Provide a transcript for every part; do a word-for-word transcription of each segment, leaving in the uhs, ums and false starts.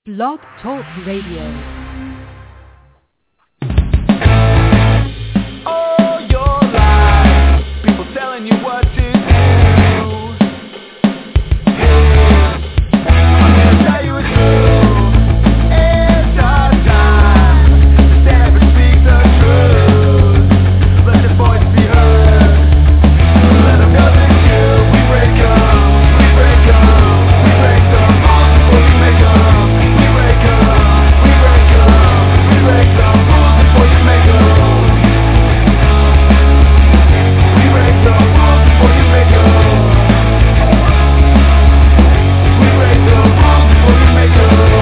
Blog Talk Radio. All your life, people telling you what to do. Yeah, I'm gonna tell you it's true. It's our time to stand up and speak the truth. Let your voice be heard. Let them know that you, we break them, we break them, we break the rules before you make them. We break them, we break them, we break the rules before you make them. We break the rules before you make them. We break the rules before you make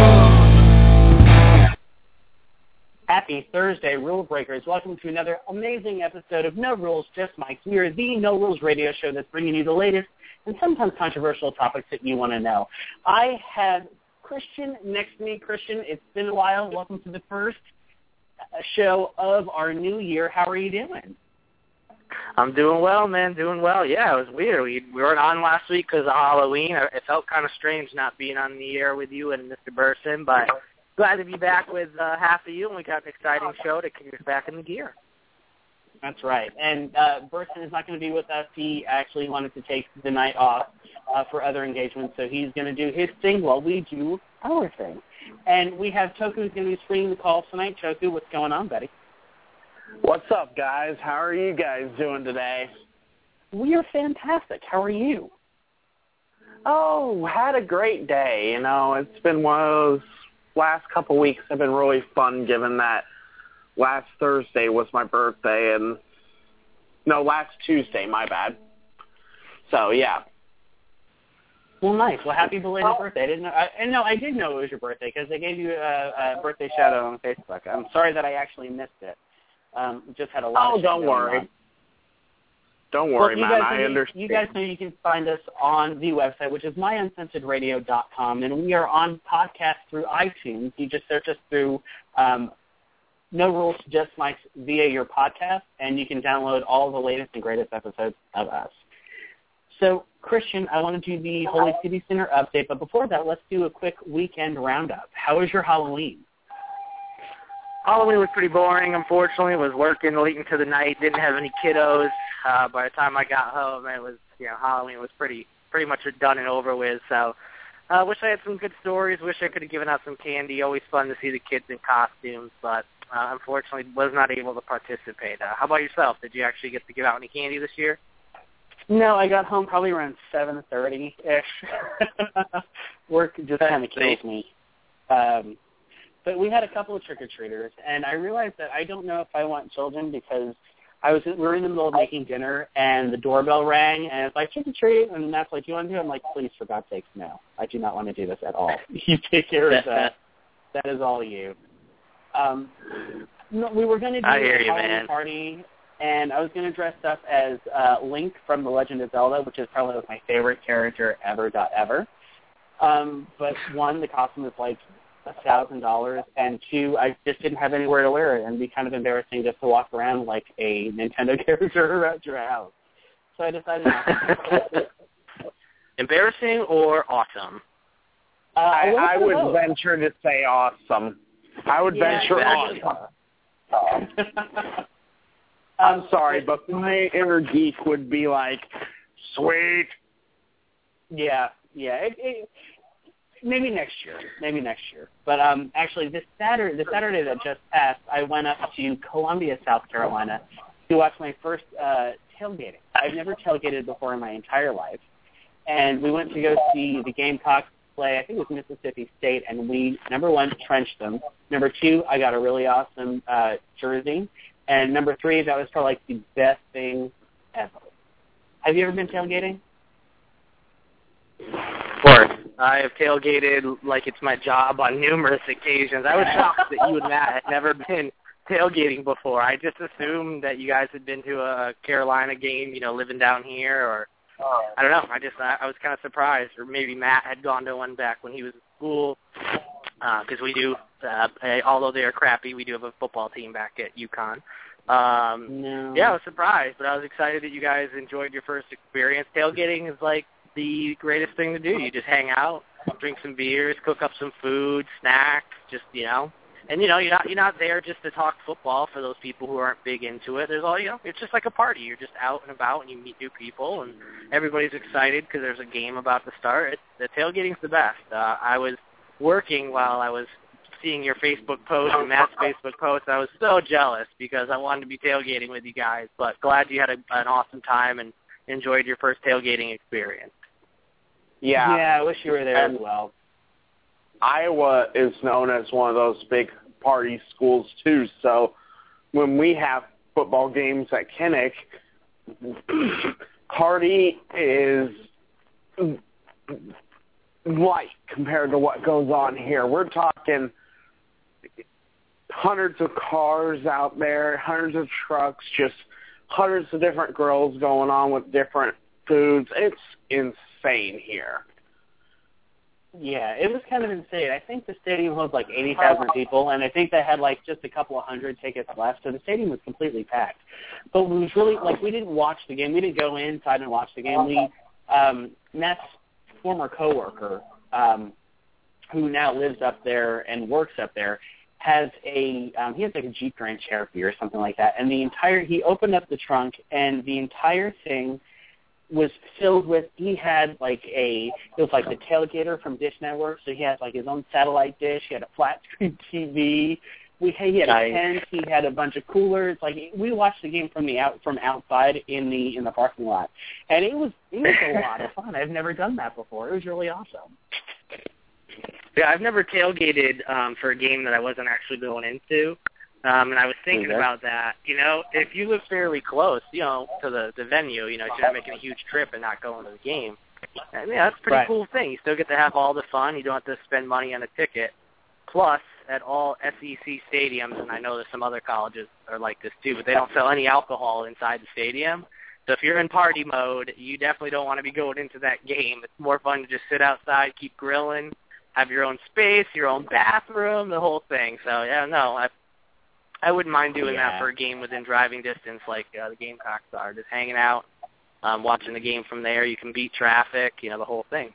them. Happy Thursday, Rule Breakers. Welcome to another amazing episode of No Rules, Just Mike. We are the No Rules radio show that's bringing you the latest and sometimes controversial topics that you want to know. I have Christian next to me. Christian, it's been a while. Welcome to the first show of our new year. How are you doing? I'm doing well, man, doing well. Yeah, it was weird. We, we weren't on last week because of Halloween. It felt kind of strange not being on the air with you and Mister Burson, but glad to be back with uh, half of you, and we got an exciting show to kick us back in the gear. That's right. And uh, Burson is not going to be with us. He actually wanted to take the night off uh, for other engagements, so he's going to do his thing while we do our thing. And we have Toku who's going to be screening the calls tonight. Toku, what's going on, buddy? What's up, guys? How are you guys doing today? We are fantastic. How are you? Oh, had a great day. You know, it's been one of those last couple weeks have been really fun, given that last Thursday was my birthday, and no, last Tuesday, my bad. So, yeah. Well, nice. Well, happy belated birthday. I didn't know. I, and no, I did know it was your birthday because they gave you a, a birthday shout-out on Facebook. I'm sorry that I actually missed it. Um, just had a lot Oh, of don't worry. On. Don't worry, well, man. Guys, I you, understand. You guys know you can find us on the website, which is my uncensored radio dot com, and we are on podcast through iTunes. You just search us through um, No Rules, Just Mike via your podcast, and you can download all the latest and greatest episodes of us. So, Christian, I want to do the Holy City Center update, but before that, let's do a quick weekend roundup. How was your Halloween? Halloween was pretty boring, unfortunately. Was working late into the night, didn't have any kiddos. Uh, by the time I got home, it was, you know, Halloween was pretty pretty much done and over with. So I uh, wish I had some good stories. Wish I could have given out some candy. Always fun to see the kids in costumes, but uh, unfortunately was not able to participate. Uh, how about yourself? Did you actually get to give out any candy this year? No, I got home probably around seven thirty-ish. Work just kind of kills me. Um, but we had a couple of trick-or-treaters, and I realized that I don't know if I want children because I was we were in the middle of making dinner, and the doorbell rang, and it's like, trick-or-treat, and that's like, do you want to do it? I'm like, please, for God's sakes, no. I do not want to do this at all. You take care of that. That is all you. Um, no, we were going to do I hear a you, Halloween man. party, and I was going to dress up as uh, Link from The Legend of Zelda, which is probably my favorite character ever, dot ever. Um, but one, the costume was like a thousand dollars, and two, I just didn't have anywhere to wear it, and it'd be kind of embarrassing just to walk around like a Nintendo character around your house. So I decided not to. Embarrassing or awesome? Uh, I, I would both. venture to say awesome. I would Yeah, venture exactly. awesome. I'm sorry, but my inner geek would be like, sweet. Yeah, yeah. It, it, maybe next year. Maybe next year. But um, actually, this Saturday, the Saturday that just passed, I went up to Columbia, South Carolina, to watch my first uh, tailgating. I've never tailgated before in my entire life, and we went to go see the Gamecocks play. I think it was Mississippi State, and we number one trenched them. Number two, I got a really awesome uh, jersey, and number three, that was probably like the best thing ever. Have you ever been tailgating? Of course. I have tailgated like it's my job on numerous occasions. I was shocked that you and Matt had never been tailgating before. I just assumed that you guys had been to a Carolina game, you know, living down here, or I don't know. I just I, I was kind of surprised, or maybe Matt had gone to one back when he was in school, because uh, we do, uh, although they are crappy, we do have a football team back at UConn. Um, No. Yeah, I was surprised, but I was excited that you guys enjoyed your first experience. Tailgating is like the greatest thing to do. You just hang out, drink some beers, cook up some food, snacks, just, you know. And, you know, you're not, you're not there just to talk football for those people who aren't big into it. There's all, you know, it's just like a party. You're just out and about and you meet new people and everybody's excited because there's a game about to start. It, the tailgating's the best. Uh, I was working while I was seeing your Facebook post and Matt's Facebook post. I was so jealous because I wanted to be tailgating with you guys, but glad you had a, an awesome time and enjoyed your first tailgating experience. Yeah. Yeah, I wish you were there and as well. Iowa is known as one of those big party schools, too, so when we have football games at Kinnick, party is light compared to what goes on here. We're talking hundreds of cars out there, hundreds of trucks, just hundreds of different grills going on with different foods. It's insane here. Yeah, it was kind of insane. I think the stadium holds like eighty thousand people, and I think they had like just a couple of hundred tickets left, so the stadium was completely packed. But it was really, like, we didn't watch the game. We didn't go inside and watch the game. We, um, Matt's former coworker, um, who now lives up there and works up there, has a, um, he has like a Jeep Grand Cherokee or something like that, and the entire, he opened up the trunk, and the entire thing was filled with, he had like a, it was like the tailgater from Dish Network, so he had like his own satellite dish, he had a flat screen T V, we he had nice. a tent, he had a bunch of coolers, like we watched the game from the out from outside in the in the parking lot, and it was it was a lot of fun. I've never done that before. It was really awesome. Yeah, I've never tailgated um, for a game that I wasn't actually going into. Um, and I was thinking Okay. about that. You know, if you live fairly close, you know, to the, the venue, you know, if you're not making a huge trip and not going to the game, I mean, that's a pretty Right. cool thing. You still get to have all the fun. You don't have to spend money on a ticket. Plus, at all S E C stadiums, and I know there's some other colleges are like this too, but they don't sell any alcohol inside the stadium. So if you're in party mode, you definitely don't want to be going into that game. It's more fun to just sit outside, keep grilling, have your own space, your own bathroom, the whole thing. So, yeah, no, I I wouldn't mind doing Yeah. that for a game within driving distance like uh, the Gamecocks are, just hanging out, um, watching the game from there. You can beat traffic, you know, the whole thing.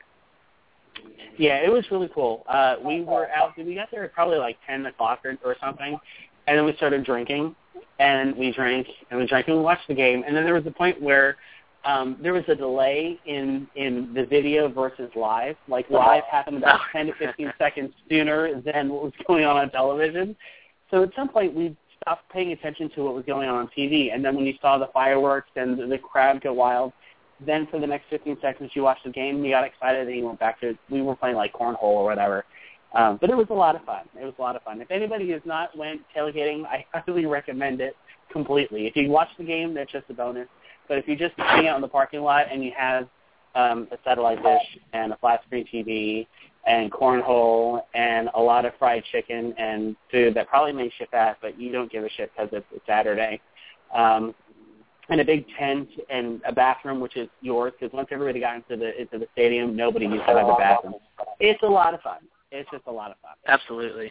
Yeah, it was really cool. Uh, we were out, we got there at probably like ten o'clock or, or something, and then we started drinking, and we drank, and we drank, and we watched the game, and then there was a point where um, there was a delay in, in the video versus live. Like, live happened about ten to fifteen seconds sooner than what was going on on television. So at some point, we stopped paying attention to what was going on on T V, and then when you saw the fireworks and the crowd go wild, then for the next fifteen seconds you watched the game, you got excited, and you went back to, we were playing like cornhole or whatever. Um, but it was a lot of fun. It was a lot of fun. If anybody has not went tailgating, I highly recommend it completely. If you watch the game, that's just a bonus. But if you just hang out in the parking lot and you have um, a satellite dish and a flat screen T V and cornhole and a lot of fried chicken and food that probably makes you fat, but you don't give a shit because it's a Saturday, um, and a big tent and a bathroom, which is yours, because once everybody got into the into the stadium, nobody used another bathroom. It's a lot of fun. It's just a lot of fun. Absolutely.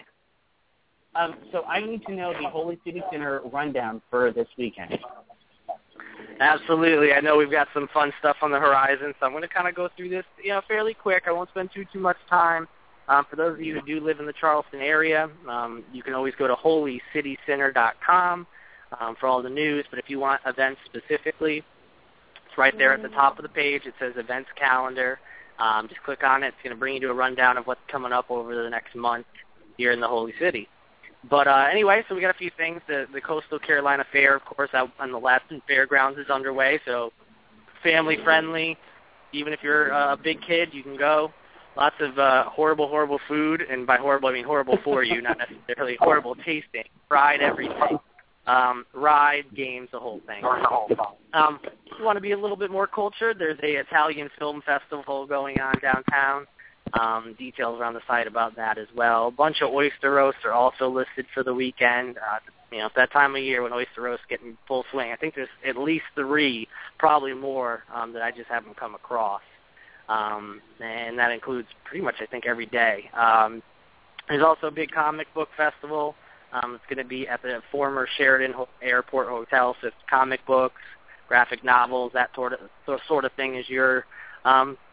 Um, so I need to know the Holy City Center rundown for this weekend. Absolutely. I know we've got some fun stuff on the horizon, so I'm going to kind of go through this, you know, fairly quick. I won't spend too, too much time. Um, for those of you who do live in the Charleston area, um, you can always go to holy city center dot com um, for all the news. But if you want events specifically, it's right there at the top of the page. It says Events Calendar. Um, just click on it. It's going to bring you to a rundown of what's coming up over the next month here in the Holy City. But uh, anyway, so we got a few things. The, the Coastal Carolina Fair, of course, out on the Ladson Fairgrounds is underway, so family-friendly. Even if you're a big kid, you can go. Lots of uh, horrible, horrible food, and by horrible, I mean horrible for you, not necessarily horrible tasting. Fried everything. Um, ride, games, the whole thing. Um, if you want to be a little bit more cultured, there's a Italian film festival going on downtown. Um, details around the site about that as well. A bunch of oyster roasts are also listed for the weekend. Uh, you know, it's that time of year when oyster roasts get in full swing. I think there's at least three, probably more, um, that I just haven't come across. Um, and that includes pretty much, I think, every day. Um, there's also a big comic book festival. Um, it's going to be at the former Sheridan Airport Hotel, so it's comic books, graphic novels, that sort of sort of thing is your um,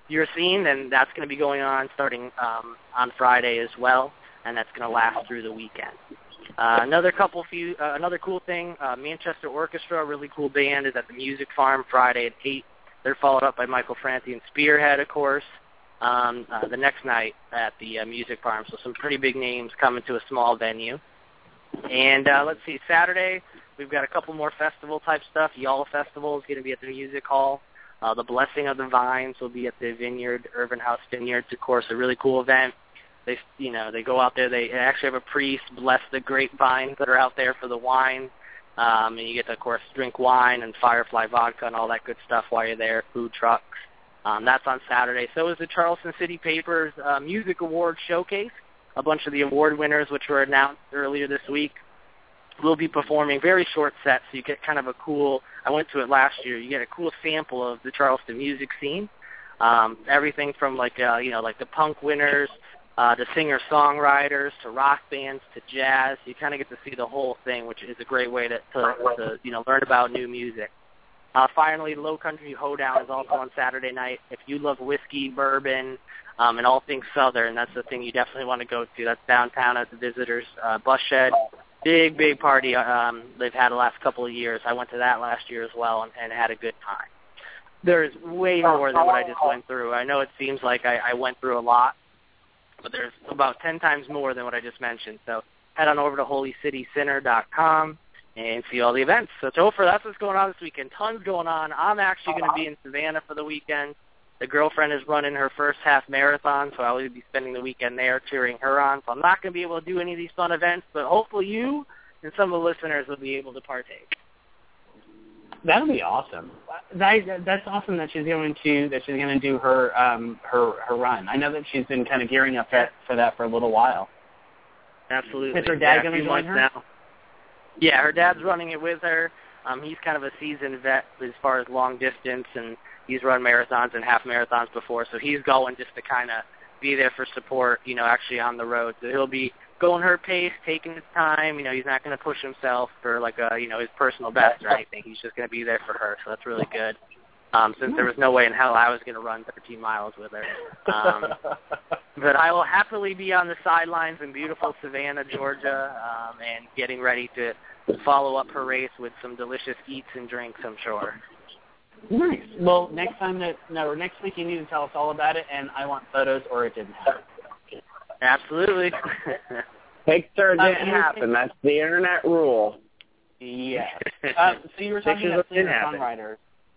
your scene, then that's going to be going on starting um, on Friday as well, and that's going to last through the weekend. Uh, another couple few, uh, another cool thing, uh, Manchester Orchestra, a really cool band, is at the Music Farm Friday at eight. They're followed up by Michael Franti and Spearhead, of course, um, uh, the next night at the uh, Music Farm. So some pretty big names coming to a small venue. And uh, let's see, Saturday, we've got a couple more festival-type stuff. Y'all Festival is going to be at the Music Hall. Uh, the Blessing of the Vines will be at the Vineyard, Urban House Vineyards, of course, a really cool event. They, you know, they go out there. They actually have a priest bless the grapevines that are out there for the wine, um, and you get to, of course, drink wine and Firefly vodka and all that good stuff while you're there. Food trucks. Um, that's on Saturday. So is the Charleston City Papers uh, Music Award Showcase. A bunch of the award winners, which were announced earlier this week, will be performing very short sets. So you get kind of a cool. I went to it last year. You get a cool sample of the Charleston music scene. Um, everything from like uh, you know like the punk winners. Uh, to singer-songwriters, to rock bands, to jazz. You kind of get to see the whole thing, which is a great way to, to, to you know, learn about new music. Uh, finally, Low Country Hoedown is also on Saturday night. If you love whiskey, bourbon, um, and all things Southern, that's the thing you definitely want to go to. That's downtown at the Visitors uh, Bus Shed. Big, big party um, they've had the last couple of years. I went to that last year as well and, and had a good time. There's way more than what I just went through. I know it seems like I, I went through a lot, but there's about ten times more than what I just mentioned. So head on over to holy city center dot com and see all the events. So, Topher, that's what's going on this weekend. Tons going on. I'm actually going to be in Savannah for the weekend. The girlfriend is running her first half marathon, so I will be spending the weekend there cheering her on. So I'm not going to be able to do any of these fun events, but hopefully you and some of the listeners will be able to partake. That'll be awesome. That, that's awesome that she's going to that she's going to do her um her her run. I know that she's been kind of gearing up for, for that for a little while. Absolutely. Is her dad yeah, going to join her? Now. Yeah, her dad's running it with her. Um, he's kind of a seasoned vet as far as long distance, and he's run marathons and half marathons before, so he's going just to kind of be there for support, you know, actually on the road. So he'll be going her pace, taking his time. You know, he's not going to push himself for like a, you know, his personal best or anything. He's just going to be there for her, so that's really good. Um, since there was no way in hell I was going to run thirteen miles with her. Um, but I will happily be on the sidelines in beautiful Savannah, Georgia, um, and getting ready to follow up her race with some delicious eats and drinks, I'm sure. Nice. Well, next time that no, next week you need to tell us all about it, and I want photos or it didn't happen. Absolutely. Picture Um, didn't happen. That's the internet rule. Yes. Uh, so you were talking Pictures about didn't happen. singer-songwriters,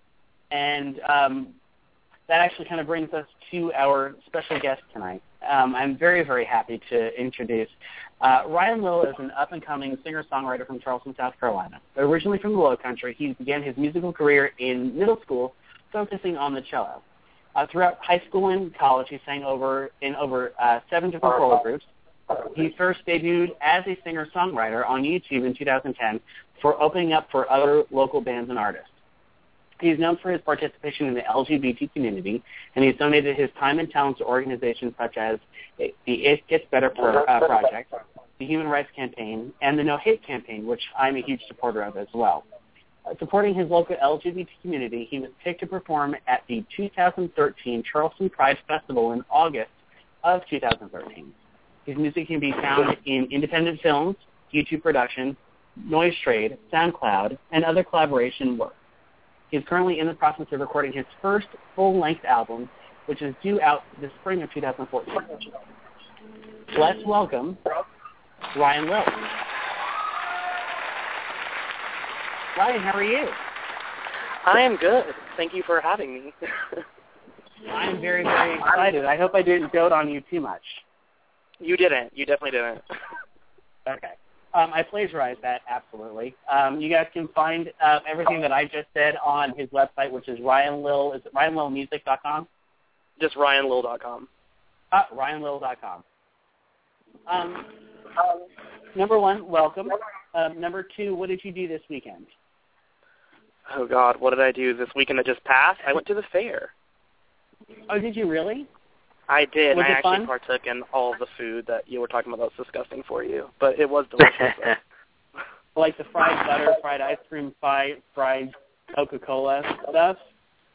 and um, that actually kind of brings us to our special guest tonight. Um, I'm very, very happy to introduce uh, Ryan Lill is an up-and-coming singer-songwriter from Charleston, South Carolina. Originally from the Low Country, he began his musical career in middle school, focusing on the cello. Uh, throughout high school and college, he sang over in over uh, seven different choral groups. He first debuted as a singer-songwriter on YouTube in two thousand ten for opening up for other local bands and artists. He's known for his participation in the L G B T community, and he's donated his time and talents to organizations such as the It Gets Better Pro- uh, Project, the Human Rights Campaign, and the No Hate Campaign, which I'm a huge supporter of as well. Uh, supporting his local L G B T community, he was picked to perform at the two thousand thirteen Charleston Pride Festival in August of two thousand thirteen. His music can be found in independent films, YouTube production, Noise Trade, SoundCloud, and other collaboration work. He is currently in the process of recording his first full-length album, which is due out this spring of two thousand fourteen. Let's welcome Ryan Lill. Ryan, how are you? I am good. Thank you for having me. I'm very, very excited. I hope I didn't dote on you too much. You didn't. You definitely didn't. Okay. Um, I plagiarized that, absolutely. Um, you guys can find uh, everything that I just said on his website, which is Ryan Lill. Is it ryan lill music dot com? Just ryan lill dot com. Ah, ryan lill dot com. Um, um, number one, welcome. Um, number two, what did you do this weekend? Oh, God, what did I do this weekend that just passed? I went to the fair. Oh, did you really? I did. Was I it actually fun? partook in all of the food that you were talking about that's disgusting for you, but it was delicious. Like the fried butter, fried ice cream, fried, fried Coca-Cola stuff?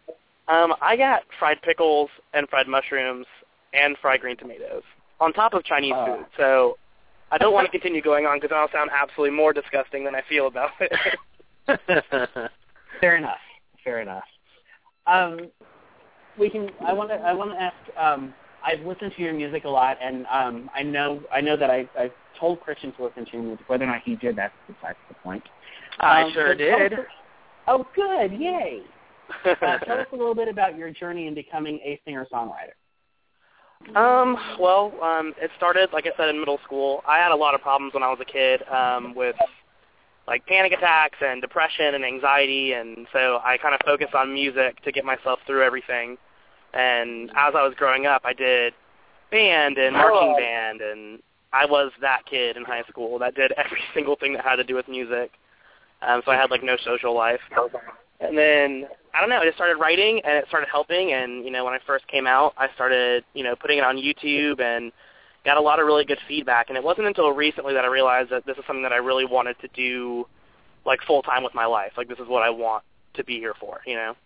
Um, I got fried pickles and fried mushrooms and fried green tomatoes on top of Chinese Oh. food. So I don't want to continue going on because I'll sound absolutely more disgusting than I feel about it. Fair enough. Fair enough. Um, we can. I want to. I want to ask. Um, I've listened to your music a lot, and um, I know. I know that I. I told Christian to listen to your music. Whether or not he did, that's besides the point. I Um, sure but tell did. us- oh, good! Yay! Uh, tell us a little bit about your journey in becoming a singer-songwriter. Um, well, um, it started, like I said, in middle school. I had a lot of problems when I was a kid um, with, like, panic attacks and depression and anxiety, and so I kind of focused on music to get myself through everything. And as I was growing up, I did band and marching band, and I was that kid in high school that did every single thing that had to do with music. Um, so I had, like, no social life. And then, I don't know, I just started writing, and it started helping, and, you know, when I first came out, I started, you know, putting it on YouTube and got a lot of really good feedback. And it wasn't until recently that I realized that this is something that I really wanted to do, like, full-time with my life. Like, this is what I want to be here for, you know?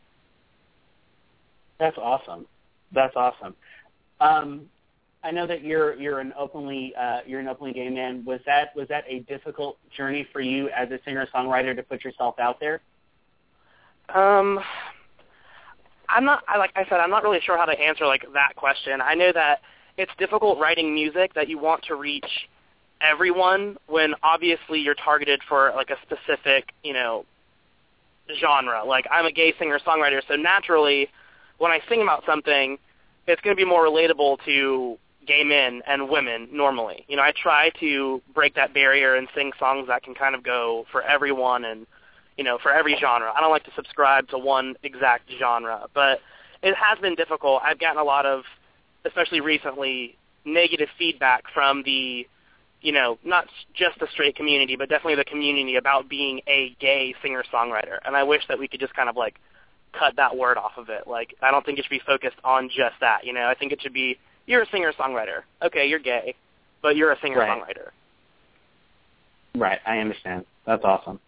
That's awesome. That's awesome. Um, I know that you're you're an openly uh, you're an openly gay man. Was that was that a difficult journey for you as a singer-songwriter to put yourself out there? Um, I'm not, I, like I said, I'm not really sure how to answer, like, that question. I know that it's difficult writing music that you want to reach everyone when obviously you're targeted for, like, a specific, you know, genre. Like, I'm a gay singer-songwriter, so naturally when I sing about something, it's going to be more relatable to gay men and women normally. You know, I try to break that barrier and sing songs that can kind of go for everyone and, you know, for every genre. I don't like to subscribe to one exact genre, but it has been difficult. I've gotten a lot of, especially recently, negative feedback from the, you know, not just the straight community, but definitely the community about being a gay singer-songwriter. And I wish that we could just kind of, like, cut that word off of it. Like, I don't think it should be focused on just that, you know. I think it should be, you're a singer-songwriter. Okay, you're gay, but you're a singer-songwriter. Right. Right, I understand. That's awesome.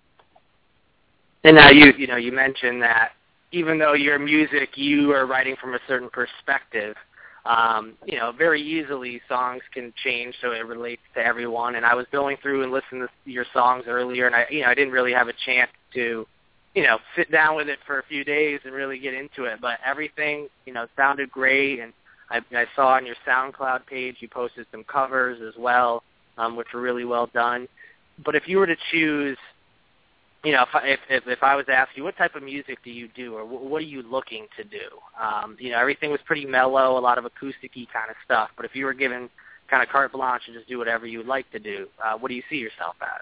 And now you you know you mentioned that even though your music you are writing from a certain perspective, um, you know very easily songs can change so it relates to everyone. And I was going through and listening to your songs earlier, and I you know I didn't really have a chance to you know sit down with it for a few days and really get into it. But everything you know sounded great, and I, I saw on your SoundCloud page you posted some covers as well, um, which were really well done. But if you were to choose, you know, if, if if if I was to ask you, what type of music do you do, or what are you looking to do? Um, you know, everything was pretty mellow, a lot of acoustic-y kind of stuff. But if you were given kind of carte blanche and just do whatever you would like to do, uh, what do you see yourself as?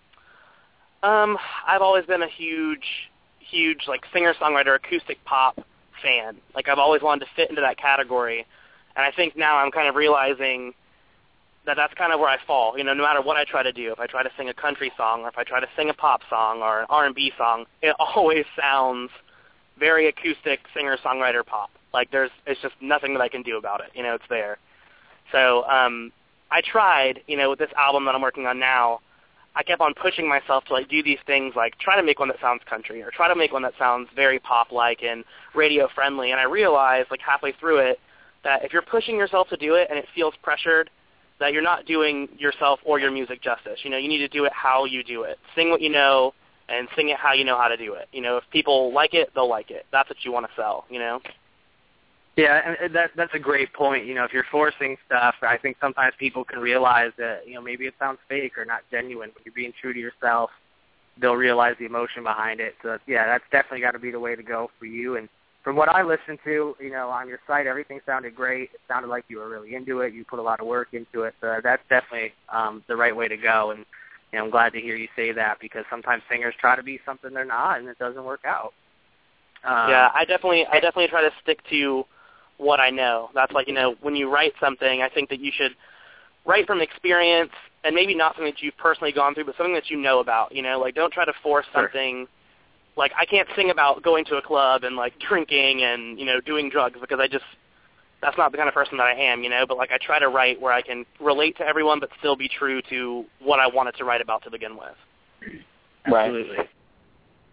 Um, I've always been a huge, huge, like, singer-songwriter, acoustic pop fan. Like, I've always wanted to fit into that category. And I think now I'm kind of realizing that that's kind of where I fall. You know, no matter what I try to do, if I try to sing a country song or if I try to sing a pop song or an R and B song, it always sounds very acoustic singer-songwriter pop. Like, there's, it's just nothing that I can do about it. You know, it's there. So um, I tried, you know, with this album that I'm working on now, I kept on pushing myself to, like, do these things, like try to make one that sounds country or try to make one that sounds very pop-like and radio-friendly. And I realized, like, halfway through it, that if you're pushing yourself to do it and it feels pressured, that you're not doing yourself or your music justice. You know, you need to do it how you do it. Sing what you know and sing it how you know how to do it. You know, if people like it, they'll like it. That's what you want to sell, you know? Yeah, and that that's a great point. You know, if you're forcing stuff, I think sometimes people can realize that, you know, maybe it sounds fake or not genuine. When you're being true to yourself, they'll realize the emotion behind it. So, yeah, that's definitely got to be the way to go for you. And from what I listened to, you know, on your site, everything sounded great. It sounded like you were really into it. You put a lot of work into it. So that's definitely um, the right way to go. And you know, I'm glad to hear you say that because sometimes singers try to be something they're not, and it doesn't work out. Um, yeah, I definitely, I definitely try to stick to what I know. That's like, you know, when you write something, I think that you should write from experience and maybe not something that you've personally gone through, but something that you know about. You know, like don't try to force something. Like, I can't sing about going to a club and, like, drinking and, you know, doing drugs because I just, that's not the kind of person that I am, you know. But, like, I try to write where I can relate to everyone but still be true to what I wanted to write about to begin with. Right. Absolutely.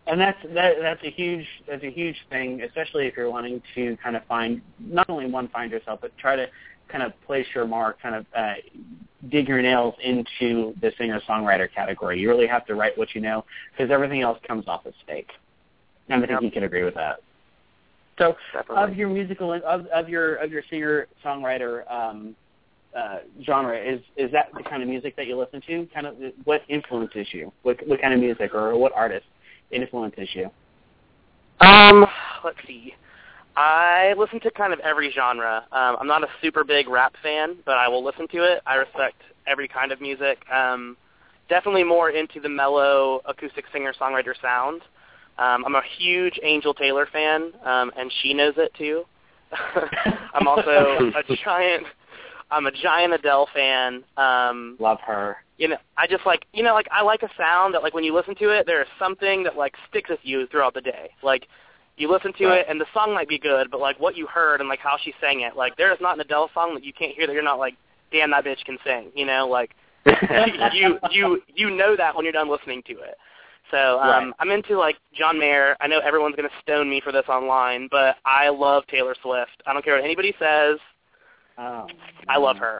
And that's that, that's a huge that's a huge thing, especially if you're wanting to kind of find not only one find yourself, but try to kind of place your mark, kind of uh, dig your nails into the singer-songwriter category. You really have to write what you know, because everything else comes off as fake. And I think yep. you can agree with that. So, Definitely. of your musical of of your of your singer-songwriter um, uh, genre, is is that the kind of music that you listen to? Kind of what influences you? What what kind of music or what artist influences you? Um, let's see. I listen to kind of every genre. Um, I'm not a super big rap fan, but I will listen to it. I respect every kind of music. Um, definitely more into the mellow acoustic singer-songwriter sound. Um, I'm a huge Angel Taylor fan, um, and she knows it too. I'm also a giant. I'm a giant Adele fan. Um, Love her. You know, I just like, you know, like I like a sound that, like, when you listen to it, there is something that, like, sticks with you throughout the day. Like, you listen to right. it, and the song might be good, but, like, what you heard and, like, how she sang it, like, there is not an Adele song that you can't hear that you're not like, damn, that bitch can sing, you know? Like, you you you know that when you're done listening to it. So um, right. I'm into, like, John Mayer. I know everyone's going to stone me for this online, but I love Taylor Swift. I don't care what anybody says. Oh, I love her.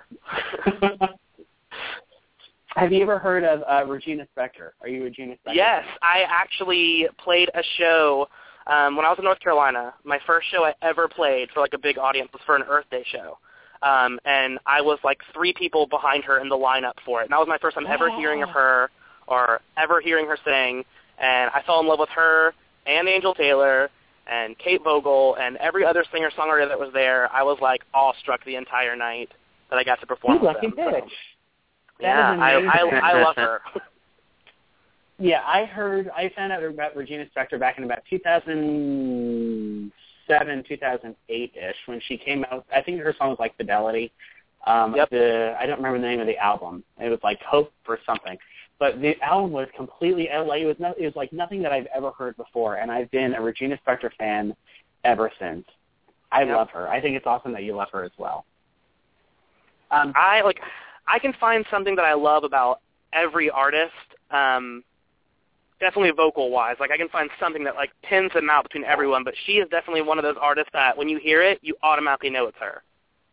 Have you ever heard of uh, Regina Spektor? Are you Regina Spektor? Yes, I actually played a show um, when I was in North Carolina. My first show I ever played for, like, a big audience was for an Earth Day show. Um, and I was, like, three people behind her in the lineup for it. And that was my first time ever oh. hearing of her or ever hearing her sing. And I fell in love with her and Angel Taylor and Kate Vogel and every other singer-songwriter that was there. I was, like, awestruck the entire night that I got to perform you with lucky them. bitch. So. That Yeah, is I, amazing. I I love her. Yeah, I heard, I found out about Regina Spektor back in about two thousand seven, two thousand eight-ish when she came out. I think her song was like Fidelity. Um, yep. the I don't remember the name of the album. It was like Hope or something. But the album was completely, like, it was no, it was like nothing that I've ever heard before, and I've been a Regina Spektor fan ever since. I yep. love her. I think it's awesome that you love her as well. Um, I like. I can find something that I love about every artist, um, definitely vocal-wise. Like, I can find something that, like, pins them out between everyone, but she is definitely one of those artists that when you hear it, you automatically know it's her.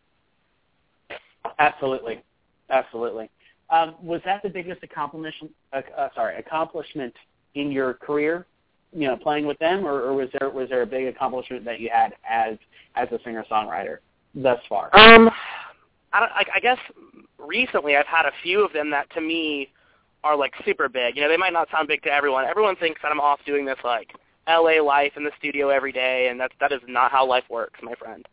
Absolutely. Absolutely. Um, was that the biggest accomplishment, uh, uh, sorry, accomplishment in your career, you know, playing with them, or, or was there was there a big accomplishment that you had as as a singer-songwriter thus far? Um, I, don't, I, I guess recently I've had a few of them that to me are like super big. You know, they might not sound big to everyone. Everyone thinks that I'm off doing this like L A life in the studio every day, and that that is not how life works, my friend.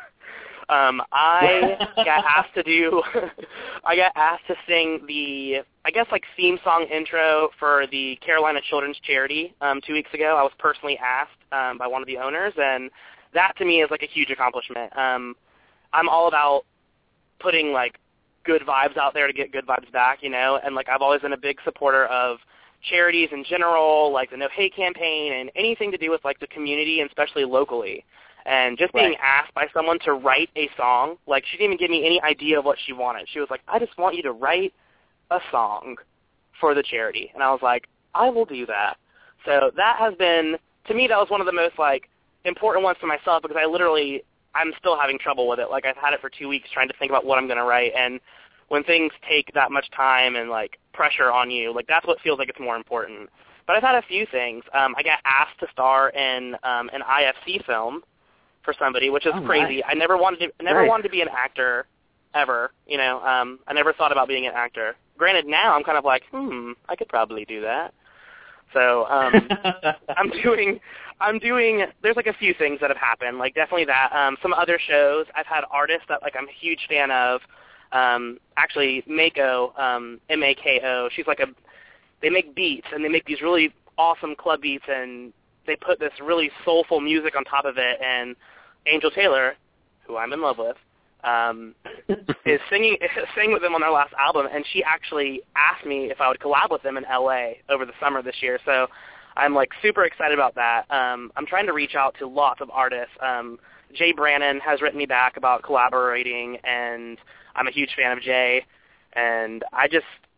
um, I got asked to do, I got asked to sing the, I guess like theme song intro for the Carolina Children's Charity um, two weeks ago. I was personally asked um, by one of the owners, and that to me is like a huge accomplishment. Um, I'm all about putting like good vibes out there to get good vibes back, you know, and like I've always been a big supporter of charities in general, like the No Hate campaign and anything to do with like the community and especially locally. And just being Right. asked by someone to write a song, like she didn't even give me any idea of what she wanted. She was like, I just want you to write a song for the charity. And I was like, I will do that. So that has been, to me, that was one of the most like important ones for myself because I literally, I'm still having trouble with it. Like I've had it for two weeks trying to think about what I'm going to write. And when things take that much time and like pressure on you, like that's what feels like it's more important. But I've had a few things. Um, I got asked to star in um, an I F C film for somebody, which is oh, crazy. Nice. I never wanted to, I never Nice. wanted to be an actor ever. You know, um, I never thought about being an actor. Granted, now I'm kind of like, hmm, I could probably do that. So um, I'm doing, I'm doing. There's like a few things that have happened. Like definitely that. Um, some other shows. I've had artists that like I'm a huge fan of. Um, actually, Mako, um, M A K O. She's like a. They make beats and they make these really awesome club beats and they put this really soulful music on top of it. And Angel Taylor, who I'm in love with, um, is singing sang with them on their last album, and she actually asked me if I would collab with them in L A over the summer this year. So I'm like super excited about that. Um, I'm trying to reach out to lots of artists. Um, Jay Brannon has written me back about collaborating, and I'm a huge fan of Jay. And I just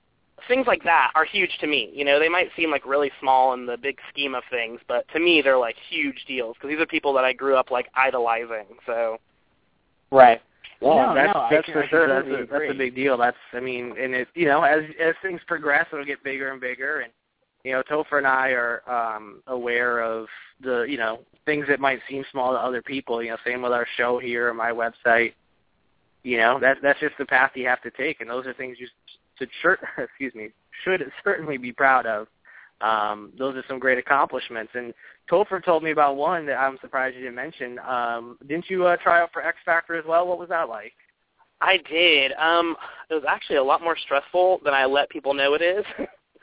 things like that are huge to me. You know, they might seem like really small in the big scheme of things, but to me they're like huge deals because these are people that I grew up like idolizing. So, right. Well, no, that's no, that's I, for I sure. That's completely a, that's a agree. big deal. That's I mean, and it you know as as things progress, it'll get bigger and bigger. And you know, Topher and I are um, aware of the you know things that might seem small to other people. You know, same with our show here or my website. You know, that's that's just the path you have to take, and those are things you should, should excuse me should certainly be proud of. Um, those are some great accomplishments. And Topher told me about one that I'm surprised you didn't mention. Um, didn't you uh, try out for X Factor as well? What was that like? I did. Um, it was actually a lot more stressful than I let people know it is.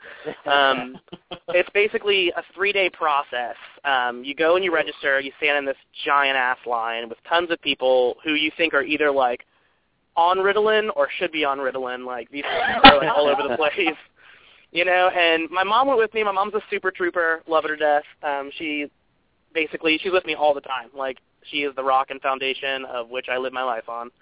um, it's basically a three-day process. Um, you go and you register. You stand in this giant-ass line with tons of people who you think are either, like, on Ritalin or should be on Ritalin. Like, these people are like, all over the place. You know, and my mom went with me. My mom's a super trooper, love her to death. Um, she basically, she's with me all the time. Like, she is the rock and foundation of which I live my life on.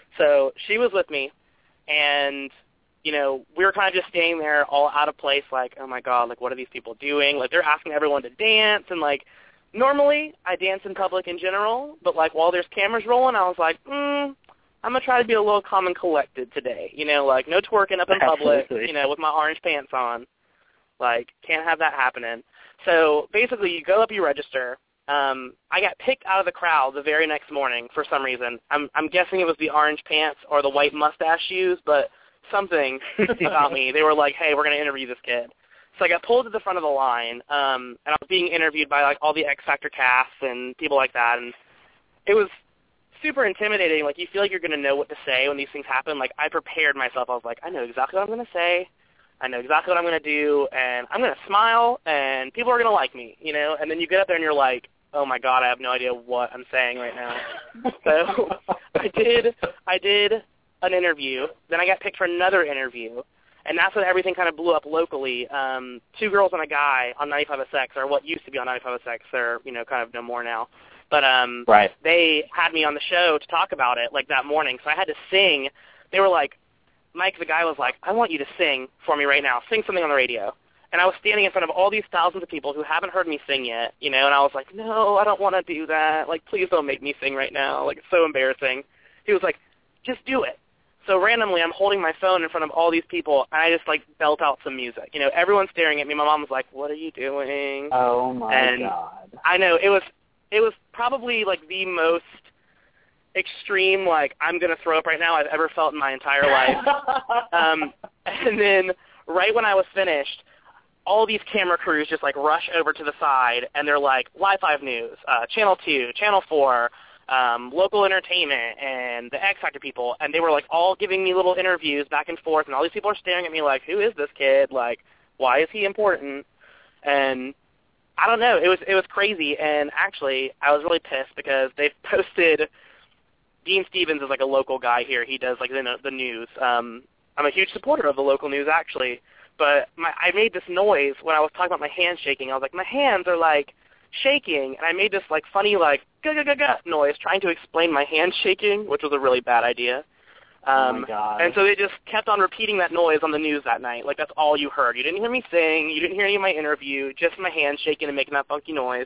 So she was with me, and, you know, we were kind of just staying there all out of place, like, oh, my God, like, what are these people doing? Like, they're asking everyone to dance, and, like, normally I dance in public in general, but, like, while there's cameras rolling, I was like, hmm, I'm going to try to be a little calm and collected today. You know, like, no twerking up in public, Absolutely. you know, with my orange pants on. Like, can't have that happening. So, basically, you go up, you register. Um, I got picked out of the crowd the very next morning for some reason. I'm, I'm guessing it was the orange pants or the white mustache shoes, but something about me. They were like, hey, we're going to interview this kid. So I got pulled to the front of the line, um, and I was being interviewed by, like, all the X Factor cast and people like that, and it was super intimidating. Like, you feel like you're going to know what to say when these things happen. Like, I prepared myself. I was like, I know exactly what I'm going to say. I know exactly what I'm going to do, and I'm going to smile, and people are going to like me, you know? And then you get up there and you're like, oh, my God, I have no idea what I'm saying right now. So I did I did an interview. Then I got picked for another interview, and that's when everything kind of blew up locally. Um, two girls and a guy on ninety-five S X, or what used to be on ninety-five S X. They're, you know, kind of no more now. But um, right. they had me on the show to talk about it, like, that morning. So I had to sing. They were like, Mike, the guy was like, I want you to sing for me right now. Sing something on the radio. And I was standing in front of all these thousands of people who haven't heard me sing yet, you know, and I was like, no, I don't want to do that. Like, please don't make me sing right now. Like, it's so embarrassing. He was like, just do it. So randomly, I'm holding my phone in front of all these people, and I just, like, belt out some music. You know, everyone's staring at me. My mom was like, what are you doing? Oh, my and God. I know. It was, it was probably, like, the most extreme, like, I'm going to throw up right now I've ever felt in my entire life. um, and then right when I was finished, all these camera crews just, like, rush over to the side, and they're like, Live five News, uh, Channel two, Channel four, um, local entertainment, and the X Factor people, and they were, like, all giving me little interviews back and forth, and all these people are staring at me like, who is this kid? Like, why is he important? And I don't know. It was it was crazy, and actually, I was really pissed because they posted Dean Stevens is, like, a local guy here. He does, like, the, the news. Um, I'm a huge supporter of the local news, actually. But my, I made this noise when I was talking about my hands shaking. I was like, my hands are, like, shaking. And I made this, like, funny, like, ga-ga-ga-ga noise trying to explain my hands shaking, which was a really bad idea. Um, oh, my God. And so they just kept on repeating that noise on the news that night. Like, that's all you heard. You didn't hear me sing. You didn't hear any of my interview. Just my hands shaking and making that funky noise.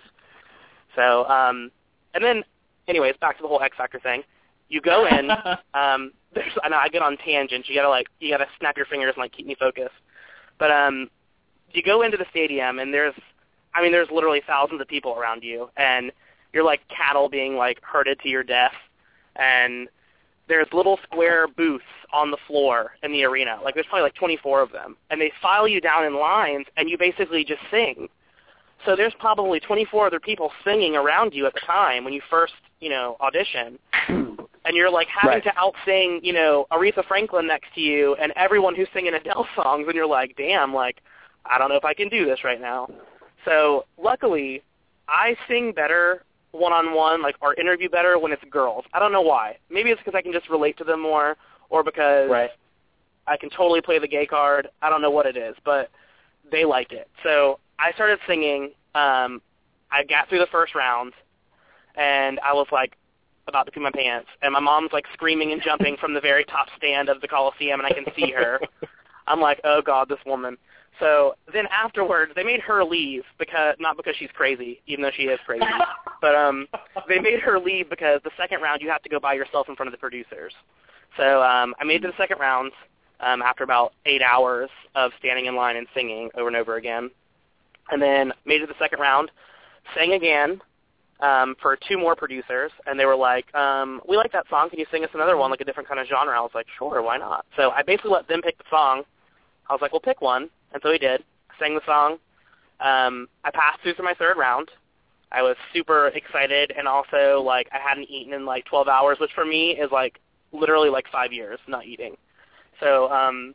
So, um, and then, anyways, back to the whole X Factor thing. You go in. um, there's, I know I get on tangents. You gotta like, you gotta snap your fingers and like keep me focused. But um, you go into the stadium and there's, I mean, there's literally thousands of people around you, and you're like cattle being like herded to your death. And there's little square booths on the floor in the arena. Like there's probably like twenty-four of them, and they file you down in lines, and you basically just sing. So there's probably twenty-four other people singing around you at the time when you first, you know, audition. And you're, like, having right. to out-sing, you know, Aretha Franklin next to you and everyone who's singing Adele songs, and you're like, damn, like, I don't know if I can do this right now. So, luckily, I sing better one-on-one, like, or interview better when it's girls. I don't know why. Maybe it's because I can just relate to them more, or because right. I can totally play the gay card. I don't know what it is, but they like it. So I started singing. Um, I got through the first round, and I was, like, about to pee my pants, and my mom's, like, screaming and jumping from the very top stand of the Coliseum, and I can see her. I'm like, oh, God, this woman. So then afterwards, they made her leave, because not because she's crazy, even though she is crazy, but um, they made her leave because the second round you have to go by yourself in front of the producers. So um, I made it to the second round um, after about eight hours of standing in line and singing over and over again. And then made it to the second round, sang again um, for two more producers, and they were like, um, we like that song. Can you sing us another one, like a different kind of genre? I was like, sure, why not? So I basically let them pick the song. I was like, well, pick one. And so he did. I sang the song. Um, I passed through to my third round. I was super excited, and also, like, I hadn't eaten in, like, twelve hours, which for me is, like, literally, like, five years not eating. So, um,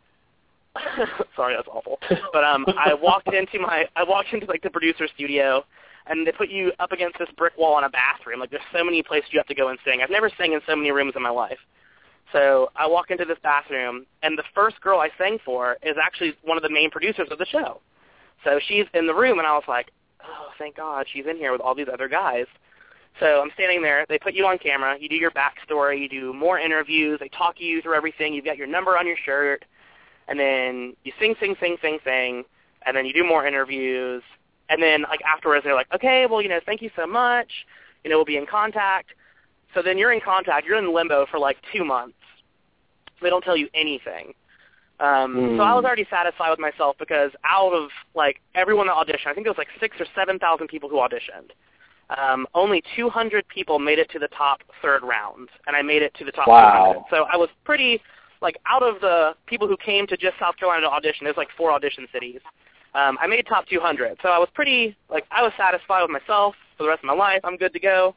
sorry, that's awful. But um, I walked into my, I walked into, like, the producer studio, and they put you up against this brick wall in a bathroom. Like, there's so many places you have to go and sing. I've never sang in so many rooms in my life. So I walk into this bathroom, and the first girl I sang for is actually one of the main producers of the show. So she's in the room, and I was like, oh, thank God, she's in here with all these other guys. So I'm standing there. They put you on camera. You do your backstory. You do more interviews. They talk you through everything. You've got your number on your shirt. And then you sing, sing, sing, sing, sing. And then you do more interviews. And then, like, afterwards, they're like, okay, well, you know, thank you so much. You know, we'll be in contact. So then you're in contact. You're in limbo for, like, two months. They don't tell you anything. Um, mm. So I was already satisfied with myself because out of, like, everyone that auditioned, I think there was, like, six or seven thousand people who auditioned. Um, only two hundred people made it to the top third round, and I made it to the top wow. two hundred. So I was pretty, like, out of the people who came to just South Carolina to audition, there's, like, four audition cities. Um, I made top two hundred. So I was pretty, like, I was satisfied with myself for the rest of my life. I'm good to go.